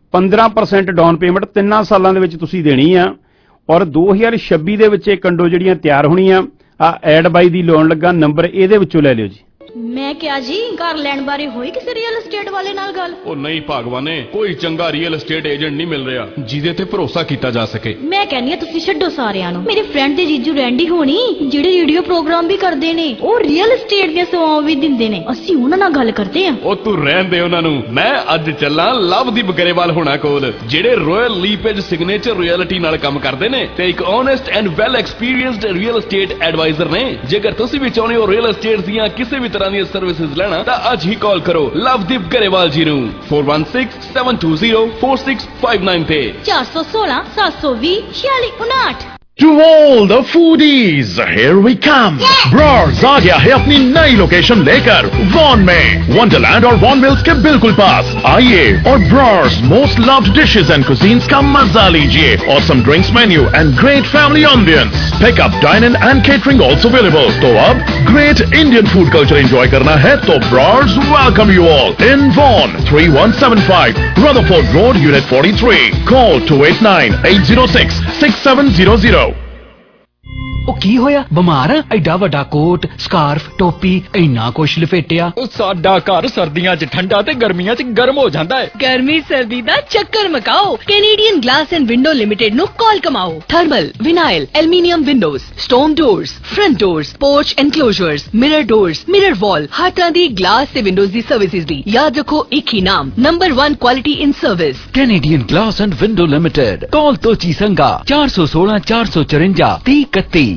15% ਡਾਊਨ ਪੇਮੈਂਟ 3 ਸਾਲਾਂ ਦੇ ਵਿੱਚ ਤੁਸੀਂ ਦੇਣੀ ਆ। ਔਰ 2026 ਦੇ ਵਿੱਚ ਇਹ ਕੰਡੋ ਜਿਹੜੀਆਂ ਤਿਆਰ ਹੋਣੀਆਂ। ਐਡ ਬਾਈ ਦੀ ਲੋਨ ਲੱਗਾ, ਨੰਬਰ ਇਹਦੇ ਵਿੱਚੋਂ ਲੈ ਲਿਓ ਜੀ। ਮੈਂ ਕਿਹਾ ਜੀ ਘਰ ਲੈਣ ਬਾਰੇ ਹੋਈ ਕਿਸੇ ਰੀਅਲ estate ਵਾਲੇ ਨਾਲ ਗੱਲ? ਉਹ ਨਹੀਂ ਭਾਗਵਾਨੇ, ਕੋਈ ਚੰਗਾ ਰੀਅਲ estate ਏਜੰਟ ਨਹੀਂ ਮਿਲ ਰਿਹਾ ਜਿਹਦੇ ਤੇ ਭਰੋਸਾ ਕੀਤਾ ਜਾ ਸਕੇ। ਮੈਂ ਕਹਿੰਦੀ ਆ ਤੁਸੀਂ ਛੱਡੋ ਸਾਰਿਆਂ ਨੂੰ। ਮੇਰੇ ਫਰੈਂਡ ਦੇ ਜੀਜੂ ਰੈਂਡੀ ਹੋਣੀ ਜਿਹੜੇ ਰੇਡੀਓ ਪ੍ਰੋਗਰਾਮ ਵੀ ਕਰਦੇ ਨੇ, ਉਹ ਰੀਅਲ estate ਦੀਆਂ ਸੇਵਾਵਾਂ ਵੀ ਦਿੰਦੇ ਨੇ। ਅਸੀਂ ਉਹਨਾਂ ਨਾਲ ਗੱਲ ਕਰਦੇ ਆ। ਉਹ ਤੂੰ ਰਹਿਣ ਦੇ ਉਹਨਾਂ ਨੂੰ। ਮੈਂ ਅੱਜ ਚੱਲਾਂ ਲਵਦੀਪ ਗਰੇਵਾਲ ਹੋਣਾ ਕੋਲ, ਜਿਹੜੇ ਰਾਇਲ ਲੀਪੇਜ ਸਿਗਨੇਚਰ ਰਿਐਲਿਟੀ ਨਾਲ ਕੰਮ ਕਰਦੇ ਨੇ ਤੇ ਇੱਕ honest and well experienced real estate advisor ਨੇ। ਜੇਕਰ ਤੁਸੀਂ ਵੀ ਚਾਹੁੰਦੇ ਹੋ ਰੀਅਲ estate ਦੀਆਂ ਕਿਸੇ ਵੀ ਤਰ੍ਹਾਂ ਦੀਆਂ ਸਰਵਿਸਿਜ਼ ਲੈਣਾ ਤਾਂ ਅੱਜ ਹੀ ਕਾਲ ਕਰੋ ਲਵਦੀਪ ਗਰੇਵਾਲ ਜੀ ਨੂੰ 4167204659 ਤੇ 416 720 4659। To all the foodies, here we come. Brars आ गया है अपनी नई लोकेशन लेकर वॉन में वंडरलैंड और वॉन मिल्स के बिल्कुल पास। आइए और Brar's most loved dishes and cuisines का मजा लीजिए। Awesome drinks menu and great family ambience. Pick up, dine in and catering also available. तो अब great Indian food culture enjoy करना है तो ब्रार्स welcome you all in Vaughan 3175 Rutherford Road, Unit 43. Call 289-806-6700. ਉਹ ਕੀ ਹੋਇਆ? ਬਿਮਾਰ ਆ? ਐਡਾ ਵੱਡਾ ਕੋਟ, ਸਕਾਰਫ, ਟੋਪੀ, ਇੰਨਾ ਕੁਛ ਲਪੇਟਿਆ। ਸਾਡਾ ਘਰ ਸਰਦੀਆਂ 'ਚ ਠੰਡਾ ਤੇ ਗਰਮੀਆਂ 'ਚ ਗਰਮ ਹੋ ਜਾਂਦਾ ਹੈ। ਗਰਮੀ ਸਰਦੀ ਦਾ ਚੱਕਰ ਮਕਾਓ। Canadian glass and window limited ਨੂੰ ਕਾਲ ਕਮਾਓ। Thermal, vinyl, aluminium windows, stone doors, front doors, porch enclosures, mirror doors, mirror wall, ਹਰ ਤਰ੍ਹਾਂ ਦੀ ਗਲਾਸ ਤੇ ਵਿੰਡੋਜ਼ ਦੀ ਸਰਵਿਸਿਜ਼ ਦੀ। ਯਾਦ ਰੱਖੋ ਇੱਕ ਹੀ ਨਾਮ, number 1 quality in service, Canadian glass and window limited. Call Tochi Sanga 416 454 3031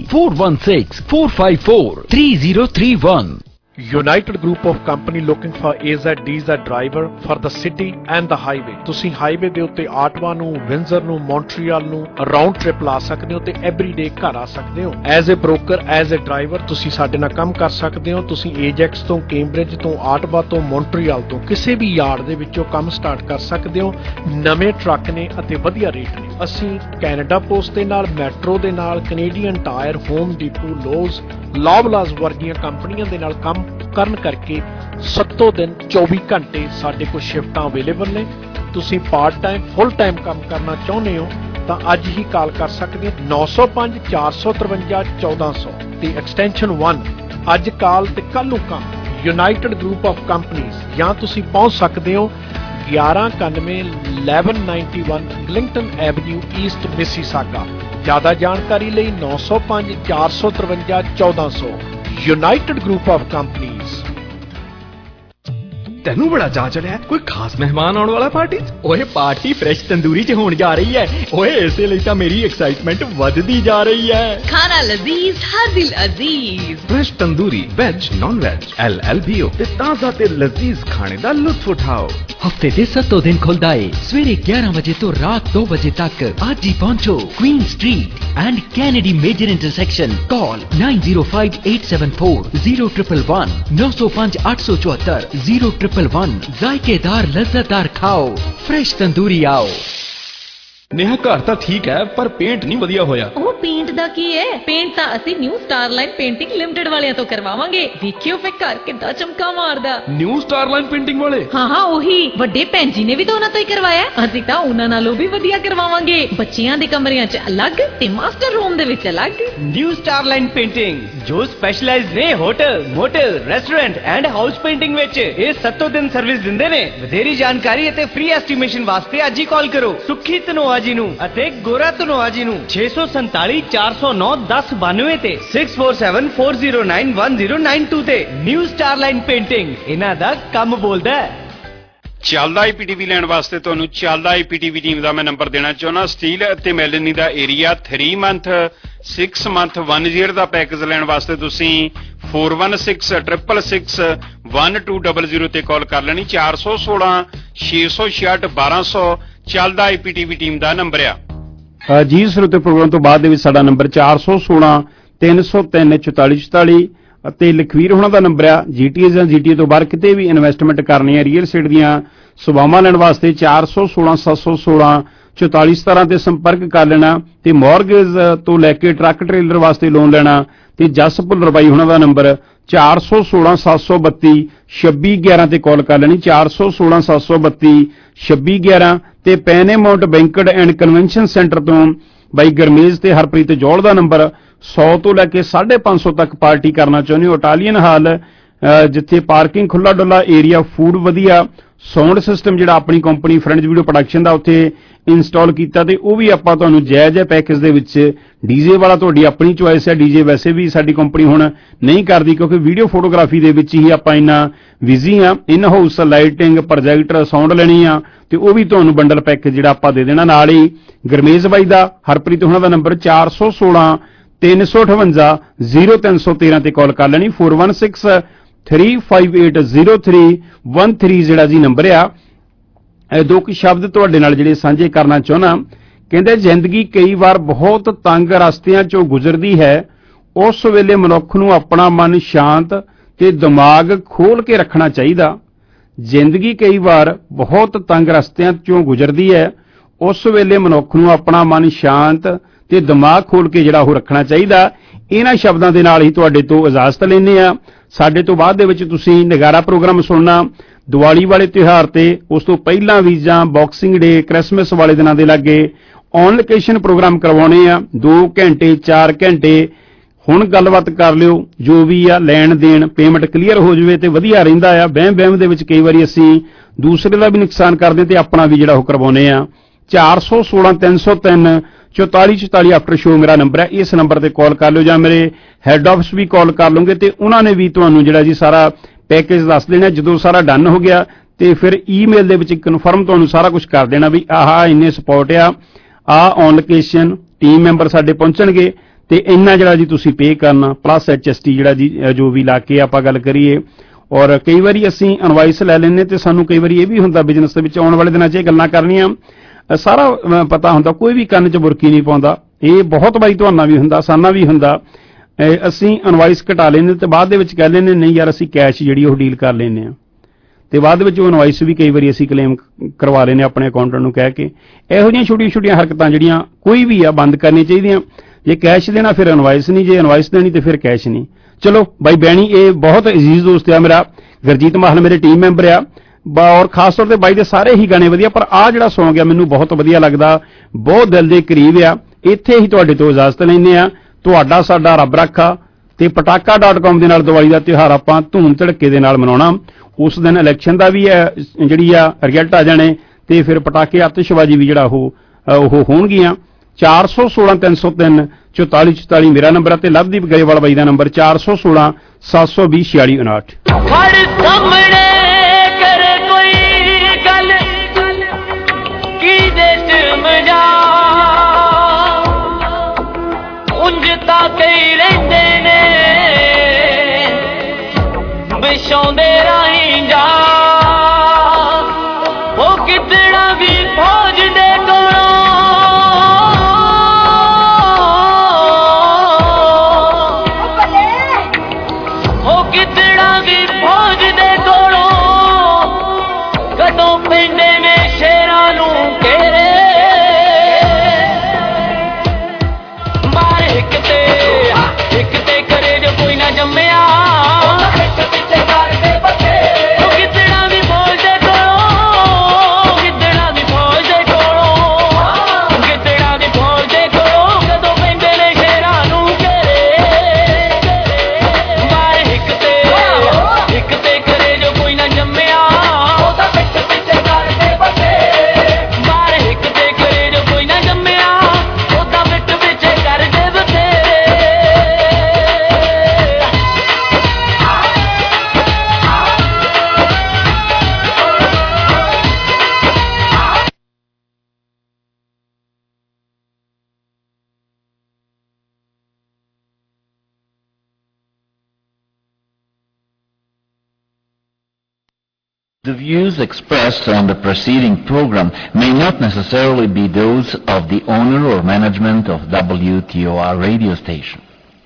416 454 3031। United Group of Company looking for AZ DZ driver for the city and the highway. ਤੁਸੀਂ ਹਾਈਵੇ ਦੇ ਉੱਤੇ ਆਟਵਾ ਨੂੰ, ਵਿੰਜ਼ਰ ਨੂੰ, ਮੌਂਟਰੀਅਲ ਨੂੰ ਰਾਉਂਡ ਟ੍ਰਿਪ ਲਾ ਸਕਦੇ ਹੋ ਤੇ ਐਵਰੀਡੇ ਘਰ ਆ ਸਕਦੇ ਹੋ। As a broker, as a driver ਤੁਸੀਂ ਸਾਡੇ ਨਾਲ ਕੰਮ ਕਰ ਸਕਦੇ ਹੋ। ਤੁਸੀਂ ਏਜੈਕਸ ਤੋਂ, ਕੈਂਬਰਿਜ ਤੋਂ, ਆਟਵਾ ਤੋਂ, ਮੌਂਟਰੀਅਲ ਤੋਂ ਕਿਸੇ ਵੀ ਯਾਰਡ ਦੇ ਵਿੱਚੋਂ ਕੰਮ ਸਟਾਰਟ ਕਰ ਸਕਦੇ ਹੋ। ਨਵੇਂ ਟਰੱਕ ਨੇ ਅਤੇ ਵਧੀਆ ਰੇਟ ਨੇ। ਅਸੀਂ ਕੈਨੇਡਾ ਪੋਸਟ ਦੇ ਨਾਲ, ਮੈਟਰੋ ਦੇ ਨਾਲ, Canadian Tire, Home Depot, Lowe's, Loblaws ਵਰਗੀਆਂ ਕੰਪਨੀਆਂ ਦੇ ਨਾਲ ਕੰਮ ਕਰਨ ਕਰਕੇ 7 ਦਿਨ 24 ਘੰਟੇ ਸਾਡੇ ਕੋਲ ਸ਼ਿਫਟਾਂ ਅਵੇਲੇਬਲ ਨੇ। ਤੁਸੀਂ ਪਾਰਟ ਟਾਈਮ, ਫੁੱਲ ਟਾਈਮ ਕੰਮ ਕਰਨਾ ਚਾਹੁੰਦੇ ਹੋ ਤਾਂ ਅੱਜ ਹੀ ਕਾਲ ਕਰ ਸਕਦੇ ਹੋ 905 453 1400 ਤੇ ਐਕਸਟੈਂਸ਼ਨ 1। ਅੱਜ ਕਾਲ ਤੇ ਕੱਲ ਨੂੰ ਕੰਮ। United group of companies. ਜਾਂ ਤੁਸੀਂ ਪਹੁੰਚ ਸਕਦੇ ਹੋ 1191 1191 ਗਲਿੰਗਟਨ ਐਵਨਿਊ ਈਸਟ ਮਿਸੀਸਾਗਾ। ਜ਼ਿਆਦਾ ਜਾਣਕਾਰੀ ਲਈ 905 453 1400। United Group of Companies। ਤੈਨੂੰ ਬੜਾ ਚਾਅ ਚੜਿਆ, ਕੋਈ ਖਾਸ ਮਹਿਮਾਨ ਆਉਣ ਵਾਲਾ ਪਾਰਟੀ 'ਚ? ਓਏ ਪਾਰਟੀ ਫਰੈਸ਼ ਤੰਦੂਰੀ 'ਚ ਹੋਣ ਜਾ ਰਹੀ ਹੈ। ਓਏ ਇਸੇ ਲਈ ਤਾਂ ਮੇਰੀ ਐਕਸਾਈਟਮੈਂਟ ਵੱਧਦੀ ਜਾ ਰਹੀ ਹੈ। ਖਾਣਾ ਲਜ਼ੀਜ਼, ਹਰ ਦਿਲ ਅਜ਼ੀਜ਼। Fresh Tandoori, veg, non veg, LLBO ਤੇ ਤਾਜ਼ਾ ਤੇ ਲਜ਼ੀਜ਼ ਖਾਣੇ ਦਾ ਲੁਤਫ ਉਠਾਓ। ਹਫਤੇ ਦੇ 7 ਦਿਨ ਖੁੱਲਦਾ ਏ, ਸਵੇਰੇ 11 ਵਜੇ ਤੋਂ ਰਾਤ 2 ਵਜੇ ਤੱਕ। ਅੱਜ ਹੀ ਪਹੁੰਚੋ queen street and Kennedy major intersection. Call 905874 0111 905 874 0111। ਜ਼ਾਇਕੇਦਾਰ ਲਜ਼ਤਦਾਰ ਖਾਓ, ਫਰੈਸ਼ ਤੰਦੂਰੀ ਆਓ। ਨੇਹਾ ਘਰ ਤਾਂ ਠੀਕ ਹੈ ਪਰ ਪੇਂਟ ਨਹੀਂ ਵਧੀਆ ਹੋਇਆ। ਉਹ ਪੇਂਟ ਦਾ ਕੀ ਹੈ? ਪੇਂਟ ਤਾਂ ਅਸੀਂ ਨਿਊ ਸਟਾਰਲਾਈਨ ਪੇਂਟਿੰਗ ਲਿਮਟਿਡ ਵਾਲਿਆਂ ਤੋਂ ਕਰਵਾਵਾਂਗੇ। ਦੇਖਿਓ ਫੇ ਘਰ ਕਿੱਦਾਂ ਚਮਕਾ ਮਾਰਦਾ। ਨਿਊ ਸਟਾਰਲਾਈਨ ਪੇਂਟਿੰਗ ਵਾਲੇ? ਹਾਂ ਉਹੀ। ਵੱਡੇ ਭੈਣ ਜੀ ਨੇ ਵੀ ਤਾਂ ਉਹਨਾਂ ਤੋਂ ਹੀ ਕਰਵਾਇਆ। ਅਸੀਂ ਤਾਂ ਉਹਨਾਂ ਨਾਲੋਂ ਵੀ ਵਧੀਆ ਕਰਵਾਵਾਂਗੇ। ਬੱਚਿਆਂ ਦੇ ਕਮਰਿਆਂ 'ਚ ਅਲੱਗ ਤੇ ਮਾਸਟਰ ਰੂਮ ਦੇ ਵਿੱਚ ਅਲੱਗ। ਨਿਊ ਸਟਾਰਲਾਈਨ ਪੇਂਟਿੰਗ ਜੋ ਸਪੈਸ਼ਲਾਈਜ਼ ਨੇ hotel, motel, restaurant and house painting ਵਿੱਚ। ਇਹ 7 ਦਿਨ ਸਰਵਿਸ ਦਿੰਦੇ ਨੇ। ਵਧੇਰੀ ਜਾਣਕਾਰੀ ਅਤੇ ਫ੍ਰੀ ਐਸਟੀਮੇਸ਼ਨ ਵਾਸਤੇ ਅੱਜ ਹੀ ਕਾਲ ਕਰੋ ਸੁਖੀ ਧਨੋਆ ਜੀ ਨੂੰ ਅਤੇ ਗੋਰਾ ਧਨੋਆ ਜੀ ਨੂੰ 647 409 1092 ਤੇ 6474091092 ਤੇ। ਨਿਊ ਸਟਾਰਲਾਈਨ ਪੇਂਟਿੰਗ, ਇਹਨਾਂ ਦਾ ਕੰਮ ਬੋਲਦਾ ਹੈ। ਚੱਲਦਾ IPTV ਲੈਣ ਵਾਸਤੇ ਤੁਹਾਨੂੰ ਚੱਲਦਾ IPTV ਟੀਮ ਦਾ ਮੈਂ ਨੰਬਰ ਦੇਣਾ ਚਾਹੁੰਦਾ। ਸਟੀਲ ਅਤੇ ਮੈਲਨੀ ਦਾ ਏਰੀਆ 3 ਮੰਥ 6 ਮੰਥ 1 ਈਅਰ ਦਾ ਪੈਕੇਜ ਲੈਣ ਵਾਸਤੇ ਤੁਸੀਂ 4166661200 ਤੇ ਕਾਲ ਕਰ ਲੈਣੀ। 416 666 1200 ਚੱਲਦਾ IPTV ਟੀਮ ਦਾ ਨੰਬਰ ਆ ਜੀ। ਸਰੋਤੇ ਪ੍ਰੋਗਰਾਮ ਤੋਂ ਬਾਅਦ ਦੇ ਵਿੱਚ ਸਾਡਾ ਨੰਬਰ 416 303 4444 ਅਤੇ ਲਖਵੀਰ ਹੋਣਾ ਦਾ ਨੰਬਰ ਆ। GTA ਜਾਂ GTA ਤੋਂ ਬਾਹਰ ਕਿਤੇ ਵੀ ਇਨਵੈਸਟਮੈਂਟ ਕਰਨੀ ਹੈ, ਰੀਅਲ ਏਸਟੇਟ ਦੀਆਂ ਸੇਵਾਵਾਂ ਲੈਣ ਵਾਸਤੇ 416 716 4417 ਤੇ ਸੰਪਰਕ ਕਰ ਲੈਣਾ। ਤੇ ਮੌਰਗੇਜ ਤੋਂ ਲੈ ਕੇ ਟਰੱਕ ਟ੍ਰੇਲਰ ਵਾਸਤੇ ਲੋਨ ਲੈਣਾ ਤੇ ਜਸ ਭੁੱਲਰ ਬਾਈ ਹੋਣਾ ਦਾ ਨੰਬਰ 416 732 2611 ਤੇ ਕਾਲ ਕਰ ਲੈਣੀ। 416 732 2611 ਤੇ Paramount banquet and convention centre ਤੋਂ ਬਾਈ ਗਰਮੇਜ਼ ਤੇ ਹਰਪ੍ਰੀਤ ਜੋਲ ਦਾ ਨੰਬਰ 100 ਤੋਂ ਲੈ ਕੇ 550 ਤੱਕ ਪਾਰਟੀ ਕਰਨਾ ਚਾਹੁੰਦੇ ਹੋ। ਇਟਾਲੀਅਨ ਹਾਲ ਜਿੱਥੇ ਪਾਰਕਿੰਗ ਖੁੱਲਾ ਡੁੱਲਾ ਏਰੀਆ, ਫੂਡ ਵਧੀਆ, ਸਾਊਂਡ ਸਿਸਟਮ ਜਿਹੜਾ ਆਪਣੀ ਕੰਪਨੀ ਫਰੈਂਡਸ ਵੀਡੀਓ ਪ੍ਰੋਡਕਸ਼ਨ ਦਾ ਉੱਥੇ ਇੰਸਟਾਲ ਕੀਤਾ ਤੇ ਉਹ ਵੀ ਆਪਾਂ ਤੁਹਾਨੂੰ ਜਾਇਜ਼ ਪੈਕੇਜ ਦੇ ਵਿੱਚ। ਡੀਜੇ ਵਾਲਾ ਤੁਹਾਡੀ ਆਪਣੀ ਚੁਆਇਸ ਹੈ। ਡੀਜੇ ਵੈਸੇ ਵੀ ਸਾਡੀ ਕੰਪਨੀ ਹੁਣ ਨਹੀਂ ਕਰਦੀ ਕਿਉਂਕਿ ਵੀਡੀਓ ਫੋਟੋਗ੍ਰਾਫੀ ਦੇ ਵਿੱਚ ਹੀ ਆਪਾਂ ਇੰਨਾ ਬਿਜ਼ੀ ਆ। In house lighting, projector, sound ਲੈਣੀ ਆ ਤੇ ਉਹ ਵੀ ਤੁਹਾਨੂੰ ਬੰਡਲ ਪੈਕੇਜ ਜਿਹੜਾ ਆਪਾਂ ਦੇ ਦੇਣਾ। ਨਾਲ ਹੀ ਗਰਮੇਜ਼ ਬਾਈ ਦਾ, ਹਰਪ੍ਰੀਤ ਉਹਨਾਂ ਦਾ ਨੰਬਰ 416 358 0313 ਤੇ ਕਾਲ ਕਰ ਲੈਣੀ। 416 358 0313 ਜਿਹੜਾ ਜੀ ਨੰਬਰ ਆ। ਦੋ ਕੁ ਸ਼ਬਦ ਤੁਹਾਡੇ ਨਾਲ ਜਿਹੜੇ ਸਾਂਝੇ ਕਰਨਾ ਚਾਹੁੰਦਾ ਕਹਿੰਦੇ ਜ਼ਿੰਦਗੀ ਕਈ ਵਾਰ ਬਹੁਤ ਤੰਗ ਰਸਤਿਆਂ ਚੋਂ ਗੁਜ਼ਰਦੀ ਹੈ, ਉਸ ਵੇਲੇ ਮਨੁੱਖ ਨੂੰ ਆਪਣਾ ਮਨ ਸ਼ਾਂਤ ਤੇ ਦਿਮਾਗ ਖੋਲ ਕੇ ਰੱਖਣਾ ਚਾਹੀਦਾ। ਜ਼ਿੰਦਗੀ ਕਈ ਵਾਰ ਬਹੁਤ ਤੰਗ ਰਸਤਿਆਂ ਚੋਂ ਗੁਜ਼ਰਦੀ ਹੈ, ਉਸ ਵੇਲੇ ਮਨੁੱਖ ਨੂੰ ਆਪਣਾ ਮਨ ਸ਼ਾਂਤ ਤੇ ਦਿਮਾਗ ਖੋਲ ਕੇ ਜਿਹੜਾ ਉਹ ਰੱਖਣਾ ਚਾਹੀਦਾ। ਇਹਨਾਂ ਸ਼ਬਦਾਂ ਦੇ ਨਾਲ ਹੀ ਤੁਹਾਡੇ ਤੋਂ ਇਜਾਜ਼ਤ ਲੈਂਦੇ ਆ। ਸਾਡੇ ਤੋਂ ਬਾਅਦ ਦੇ ਵਿੱਚ ਤੁਸੀਂ ਨਗਾਰਾ ਪ੍ਰੋਗਰਾਮ ਸੁਣਨਾ ਦੀਵਾਲੀ ਵਾਲੇ ਤਿਉਹਾਰ ਤੇ, ਉਸ ਤੋਂ ਪਹਿਲਾਂ ਵੀ ਜਾਂ ਬਾਕਸਿੰਗ ਡੇ, ਕ੍ਰਿਸਮਸ ਵਾਲੇ ਦਿਨਾਂ ਦੇ ਲਾਗੇ ਔਨ ਲੋਕੇਸ਼ਨ ਪ੍ਰੋਗਰਾਮ ਕਰਵਾਉਣੇ ਆ। 2 ਘੰਟੇ 4 ਘੰਟੇ ਹੁਣ ਗੱਲਬਾਤ ਕਰ ਲਿਓ, ਜੋ ਵੀ ਆ ਲੈਣ ਦੇਣ ਪੇਮੈਂਟ ਕਲੀਅਰ ਹੋ ਜਾਵੇ ਤੇ ਵਧੀਆ ਰਹਿੰਦਾ ਆ। ਵਹਿਮ ਦੇ ਵਿੱਚ ਕਈ ਵਾਰੀ ਅਸੀਂ ਦੂਸਰੇ ਦਾ ਵੀ ਨੁਕਸਾਨ ਕਰਦੇ ਤੇ ਆਪਣਾ ਵੀ ਜਿਹੜਾ ਉਹ ਕਰਵਾਉਣੇ ਆ। 416 303 4444 ਆਫਟਰ ਸ਼ੋ ਮੇਰਾ ਨੰਬਰ ਹੈ। ਇਸ ਨੰਬਰ ਤੇ ਕਾਲ ਕਰ ਲਿਓ ਜਾਂ ਮੇਰੇ ਹੈੱਡ ਆਫਿਸ ਵੀ ਕਾਲ ਕਰ ਲਓਗੇ ਤੇ ਉਹਨਾਂ ਨੇ ਵੀ ਤੁਹਾਨੂੰ ਜਿਹੜਾ ਜੀ ਸਾਰਾ ਪੈਕੇਜ ਦੱਸ ਦੇਣਾ। ਜਦੋਂ ਸਾਰਾ ਡਨ ਹੋ ਗਿਆ ਤੇ ਫਿਰ ਈਮੇਲ ਦੇ ਵਿੱਚ ਕਨਫਰਮ ਤੁਹਾਨੂੰ ਸਾਰਾ ਕੁਝ ਕਰ ਦੇਣਾ ਵੀ ਆਹ ਇੰਨੇ ਸਪੋਰਟ ਆ ਔਨ ਲੋਕੇਸ਼ਨ ਟੀਮ ਮੈਂਬਰ ਸਾਡੇ ਪਹੁੰਚਣਗੇ ਤੇ ਇੰਨਾ ਜਿਹੜਾ ਜੀ ਤੁਸੀਂ ਪੇ ਕਰਨਾ ਪਲੱਸ HST ਜਿਹੜਾ ਜੀ ਜੋ ਵੀ ਲਾ ਕੇ ਆਪਾਂ ਗੱਲ ਕਰੀਏ। ਔਰ ਕਈ ਵਾਰੀ ਅਸੀਂ ਇਨਵਾਇਸ ਲੈ ਲੈਂਦੇ ਤੇ ਸਾਨੂੰ ਕਈ ਵਾਰੀ ਇਹ ਵੀ ਹੁੰਦਾ ਬਿਜ਼ਨਸ ਦੇ ਵਿੱਚ ਆਉਣ ਵਾਲੇ ਦਿਨਾਂ 'ਚ ਇਹ ਗੱਲਾਂ ਕਰਨੀਆਂ ਸਾਰਾ ਪਤਾ ਹੁੰਦਾ, ਕੋਈ ਵੀ ਕੰਨ 'ਚ ਬੁਰਕੀ ਨਹੀਂ ਪਾਉਂਦਾ। ਇਹ ਬਹੁਤ ਵਾਰੀ ਤੁਹਾਨੂੰ ਵੀ ਹੁੰਦਾ, ਸਾਨਾ ਵੀ ਹੁੰਦਾ। ਅਸੀਂ ਇਨਵਾਇਸ ਘਟਾ ਲੈਂਦੇ ਤੇ ਬਾਅਦ ਦੇ ਵਿੱਚ ਕਹਿ ਲੈਂਦੇ ਨਹੀਂ ਯਾਰ ਅਸੀਂ ਕੈਸ਼ ਜਿਹੜੀ ਉਹ ਡੀਲ ਕਰ ਲੈਂਦੇ ਹਾਂ ਤੇ ਬਾਅਦ ਵਿੱਚ ਉਹ ਇਨਵਾਇਸ ਵੀ ਕਈ ਵਾਰੀ ਅਸੀਂ ਕਲੇਮ ਕਰਵਾ ਲੈਂਦੇ ਆਪਣੇ ਅਕਾਊਂਟੈਂਟ ਨੂੰ ਕਹਿ ਕੇ। ਇਹੋ ਜਿਹੀਆਂ ਛੋਟੀਆਂ ਹਰਕਤਾਂ ਜਿਹੜੀਆਂ ਕੋਈ ਵੀ ਆ ਬੰਦ ਕਰਨੀਆਂ ਚਾਹੀਦੀਆਂ। ਜੇ ਕੈਸ਼ ਦੇਣਾ ਫਿਰ ਇਨਵਾਇਸ ਨਹੀਂ, ਜੇ ਇਨਵਾਇਸ ਦੇਣੀ ਤੇ ਫਿਰ ਕੈਸ਼ ਨਹੀਂ। ਚਲੋ ਬਾਈ ਬੈਣੀ ਇਹ ਬਹੁਤ ਅਜ਼ੀਜ਼ ਦੋਸਤ ਆ ਮੇਰਾ, ਗੁਰਜੀਤ ਮਾਹਲ ਮੇਰੇ ਟੀਮ ਮੈਂਬਰ ਆ ਔਰ ਖਾਸ ਤੌਰ ਤੇ ਬਾਈ ਦੇ ਸਾਰੇ ਹੀ ਗਾਣੇ ਵਧੀਆ, ਪਰ ਆਹ ਜਿਹੜਾ ਸੌਂਗ ਆ ਮੈਨੂੰ ਬਹੁਤ ਵਧੀਆ ਲੱਗਦਾ, ਬਹੁਤ ਦਿਲ ਦੇ ਕਰੀਬ ਆ। ਇੱਥੇ ਹੀ ਤੁਹਾਡੇ ਤੋਂ ਇਜਾਜ਼ਤ ਲੈਂਦੇ ਆ। ਤੁਹਾਡਾ ਸਾਡਾ ਰੱਬ ਰਾਖਾ ਤੇ ਪਟਾਕਾ.com ਦੇ ਨਾਲ ਦੀਵਾਲੀ ਦਾ ਤਿਉਹਾਰ ਆਪਾਂ ਧੂਮ ਧੜਕੇ ਦੇ ਨਾਲ ਮਨਾਉਣਾ। ਉਸ ਦਿਨ ਇਲੈਕਸ਼ਨ ਦਾ ਵੀ ਹੈ ਜਿਹੜੀ ਆ ਰਿਜ਼ਲਟ ਆ ਜਾਣੇ ਤੇ ਫਿਰ ਪਟਾਕੇ ਆਤਿਸ਼ਬਾਜ਼ੀ ਵੀ ਜਿਹੜਾ ਉਹ ਹੋਣਗੀਆਂ। 416 303 4444 ਮੇਰਾ ਨੰਬਰ ਹੈ ਤੇ ਲਵਦੀਪ ਗਰੇਵਾਲ ਬਾਈ ਦਾ ਨੰਬਰ 416 720 4659। ਸਾਹਮਣੇ ਕਰੇ ਕੋਈ ਗੱਲ ਕਿਹਦੇ ਚ ਮਜਾ ਉਂਝ ਤਾਂ ਕਈ ਰਹਿੰਦੇ ਨੇ ਵਿਛਾਉਂਦੇ ਰਾਹੀਂ ਜਾ ਉਹ ਕਿਤਨਾ ਵੀ ਫੌਜ ਦੇ The views expressed on the preceding program may not necessarily be those of the owner or management of WTOR radio station.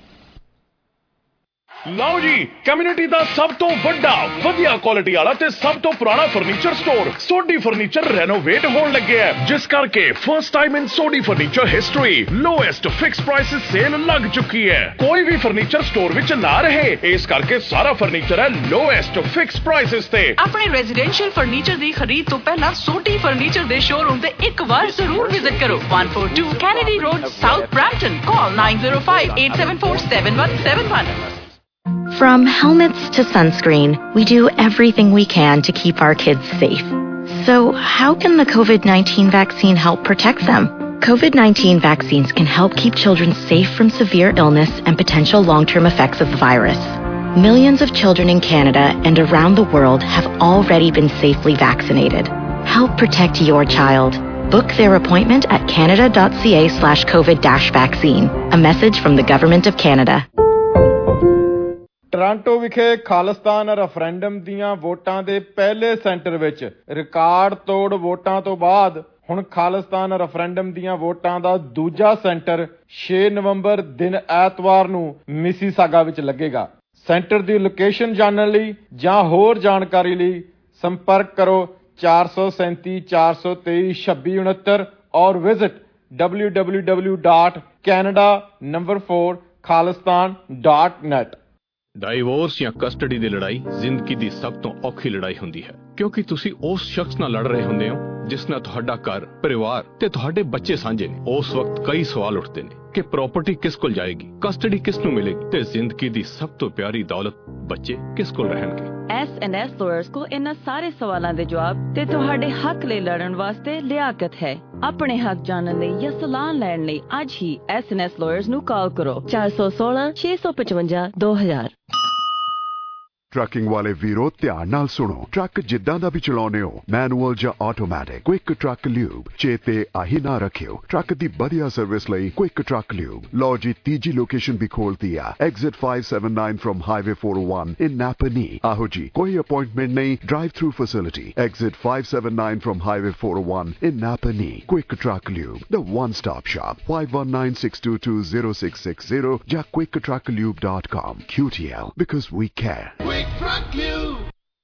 ਲਓ ਜੀ, ਕਮਿਊਨਿਟੀ ਦਾ ਸਭ ਤੋਂ ਵੱਡਾ ਵਧੀਆ ਕੁਆਲਿਟੀ ਵਾਲਾ ਤੇ ਸਭ ਤੋਂ ਪੁਰਾਣਾ furniture store Sodhi furniture renovate ਹੋਣ ਲੱਗਿਆ ਹੈ, ਜਿਸ ਕਰਕੇ first time in Sodhi furniture history lowest fix prices sale ਲੱਗ ਚੁੱਕੀ ਹੈ। ਕੋਈ ਵੀ ਫਰਨੀਚਰ ਸਟੋਰ ਵਿੱਚ ਨਾ ਰਹੇ, ਇਸ ਕਰਕੇ ਸਾਰਾ ਫਰਨੀਚਰ ਹੈ ਲੋਐਸਟ ਫਿਕਸ ਪ੍ਰਾਈਸਿਸ ਤੇ। ਆਪਣੇ ਰੈਜ਼ੀਡੈਂਸ਼ੀਅਲ ਫਰਨੀਚਰ ਦੀ ਖਰੀਦ ਤੋਂ ਪਹਿਲਾਂ ਸੋਢੀ ਫਰਨੀਚਰ ਦੇ ਸ਼ੋਰੂਮ ਤੇ ਇੱਕ ਵਾਰ ਜ਼ਰੂਰ ਵਿਜ਼ਿਟ ਕਰੋ। 142 Kennedy road, south Brampton. Call 905-874-7171. From helmets to sunscreen, we do everything we can to keep our kids safe. So how can the COVID-19 vaccine help protect them? COVID-19 vaccines can help keep children safe from severe illness and potential long-term effects of the virus. Millions of children in Canada and around the world have already been safely vaccinated. Help protect your child. Book their appointment at canada.ca/COVID-vaccine. A message from the Government of Canada. Toronto ਵਿਖੇ ਖਾਲਿਸਤਾਨ ਰੈਫਰੈਂਡਮ ਦੀਆਂ ਵੋਟਾਂ ਦੇ ਪਹਿਲੇ ਸੈਂਟਰ ਵਿੱਚ ਰਿਕਾਰਡ ਤੋੜ ਵੋਟਾਂ ਤੋਂ ਬਾਅਦ ਹੁਣ ਖਾਲਿਸਤਾਨ ਰੈਫਰੈਂਡਮ ਦੀਆਂ ਵੋਟਾਂ ਦਾ ਦੂਜਾ ਸੈਂਟਰ 6 ਨਵੰਬਰ ਦਿਨ ਐਤਵਾਰ ਨੂੰ ਮਿਸੀਸਾਗਾ ਵਿੱਚ ਲੱਗੇਗਾ। ਸੈਂਟਰ ਦੀ ਲੋਕੇਸ਼ਨ ਜਾਣਨ ਲਈ ਜਾਂ ਹੋਰ ਜਾਣਕਾਰੀ ਲਈ ਸੰਪਰਕ ਕਰੋ 437 423 2669 और विजिट www.canada4khalistan.net। ਡਾਈਵੋਰਸ ਜਾਂ ਕਸਟਡੀ ਦੀ ਲੜਾਈ ਜ਼ਿੰਦਗੀ ਦੀ ਸਭ ਤੋਂ ਔਖੀ ਲੜਾਈ ਹੁੰਦੀ ਹੈ, ਕਿਉਂਕਿ ਤੁਸੀਂ ਉਸ ਸ਼ਖਸ ਨਾਲ ਲੜ ਰਹੇ ਹੁੰਦੇ ਹੋ ਜਿਸ ਨਾਲ ਤੁਹਾਡਾ ਘਰ, ਪਰਿਵਾਰ ਤੇ ਤੁਹਾਡੇ ਬੱਚੇ ਸਾਂਝੇ ਨੇ। ਉਸ ਵਕਤ ਕਈ ਸਵਾਲ ਉੱਠਦੇ ਨੇ ਕਿ ਪ੍ਰਾਪਰਟੀ ਕਿਸ ਕੋਲ ਜਾਏਗੀ, ਕਸਟਡੀ ਕਿਸ ਨੂੰ ਮਿਲੇਗੀ ਤੇ ਜ਼ਿੰਦਗੀ ਦੀ ਸਭ ਤੋਂ ਪਿਆਰੀ ਦੌਲਤ ਬੱਚੇ ਕਿਸ ਕੋਲ ਰਹਿਣਗੇ। S&S lawyers ਕੋਲ ਇਹਨਾਂ ਸਾਰੇ ਸਵਾਲਾਂ ਦੇ ਜਵਾਬ ਤੇ ਤੁਹਾਡੇ ਹੱਕ ਲਈ ਲੜਨ ਵਾਸਤੇ ਲਿਆਕਤ ਹੈ। ਆਪਣੇ ਹੱਕ ਜਾਣਨ ਲਈ ਜਾਂ ਸਲਾਹ ਲੈਣ ਲਈ ਅੱਜ ਹੀ S&S lawyers ਨੂੰ ਕਾਲ ਕਰੋ 416 655 2000। ਟਰੱਕਿੰਗ ਵਾਲੇ ਵੀਰੋ ਧਿਆਨ ਨਾਲ ਸੁਣੋ। ਟਰੱਕ ਜਿੱਦਾਂ ਦਾ ਵੀ ਚਲਾਉਨੇ ਹੋ, ਮੈਨੂਅਲ ਜਾਂ ਆਟੋਮੈਟਿਕ, ਕੁਇਕ ਟਰੱਕ ਲਿਊਬ ਚੇਤੇ ਆਹੀ ਨਾ ਰੱਖਿਓ। ਟਰੱਕ ਦੀ ਵਧੀਆ ਸਰਵਿਸ ਲਈ ਕੁਇਕ ਟਰੱਕ ਲਿਊਬ। ਲਓ ਜੀ, ਤੀਜੀ ਲੋਕੇਸ਼ਨ ਵੀ ਖੋਲਤੀ ਆ, exit 579 from highway 401 in Napanee. ਆਹੋ ਜੀ, ਕੋਈ ਅਪਾਇੰਟਮੈਂਟ ਨਹੀਂ, drive through facility. Exit 579 from highway 401 in Napanee. Quick truck lube, the one stop shop। 5196220660 ਜਾਂ quicktrucklube.com। QTL, because we care। Quick Truck Lube.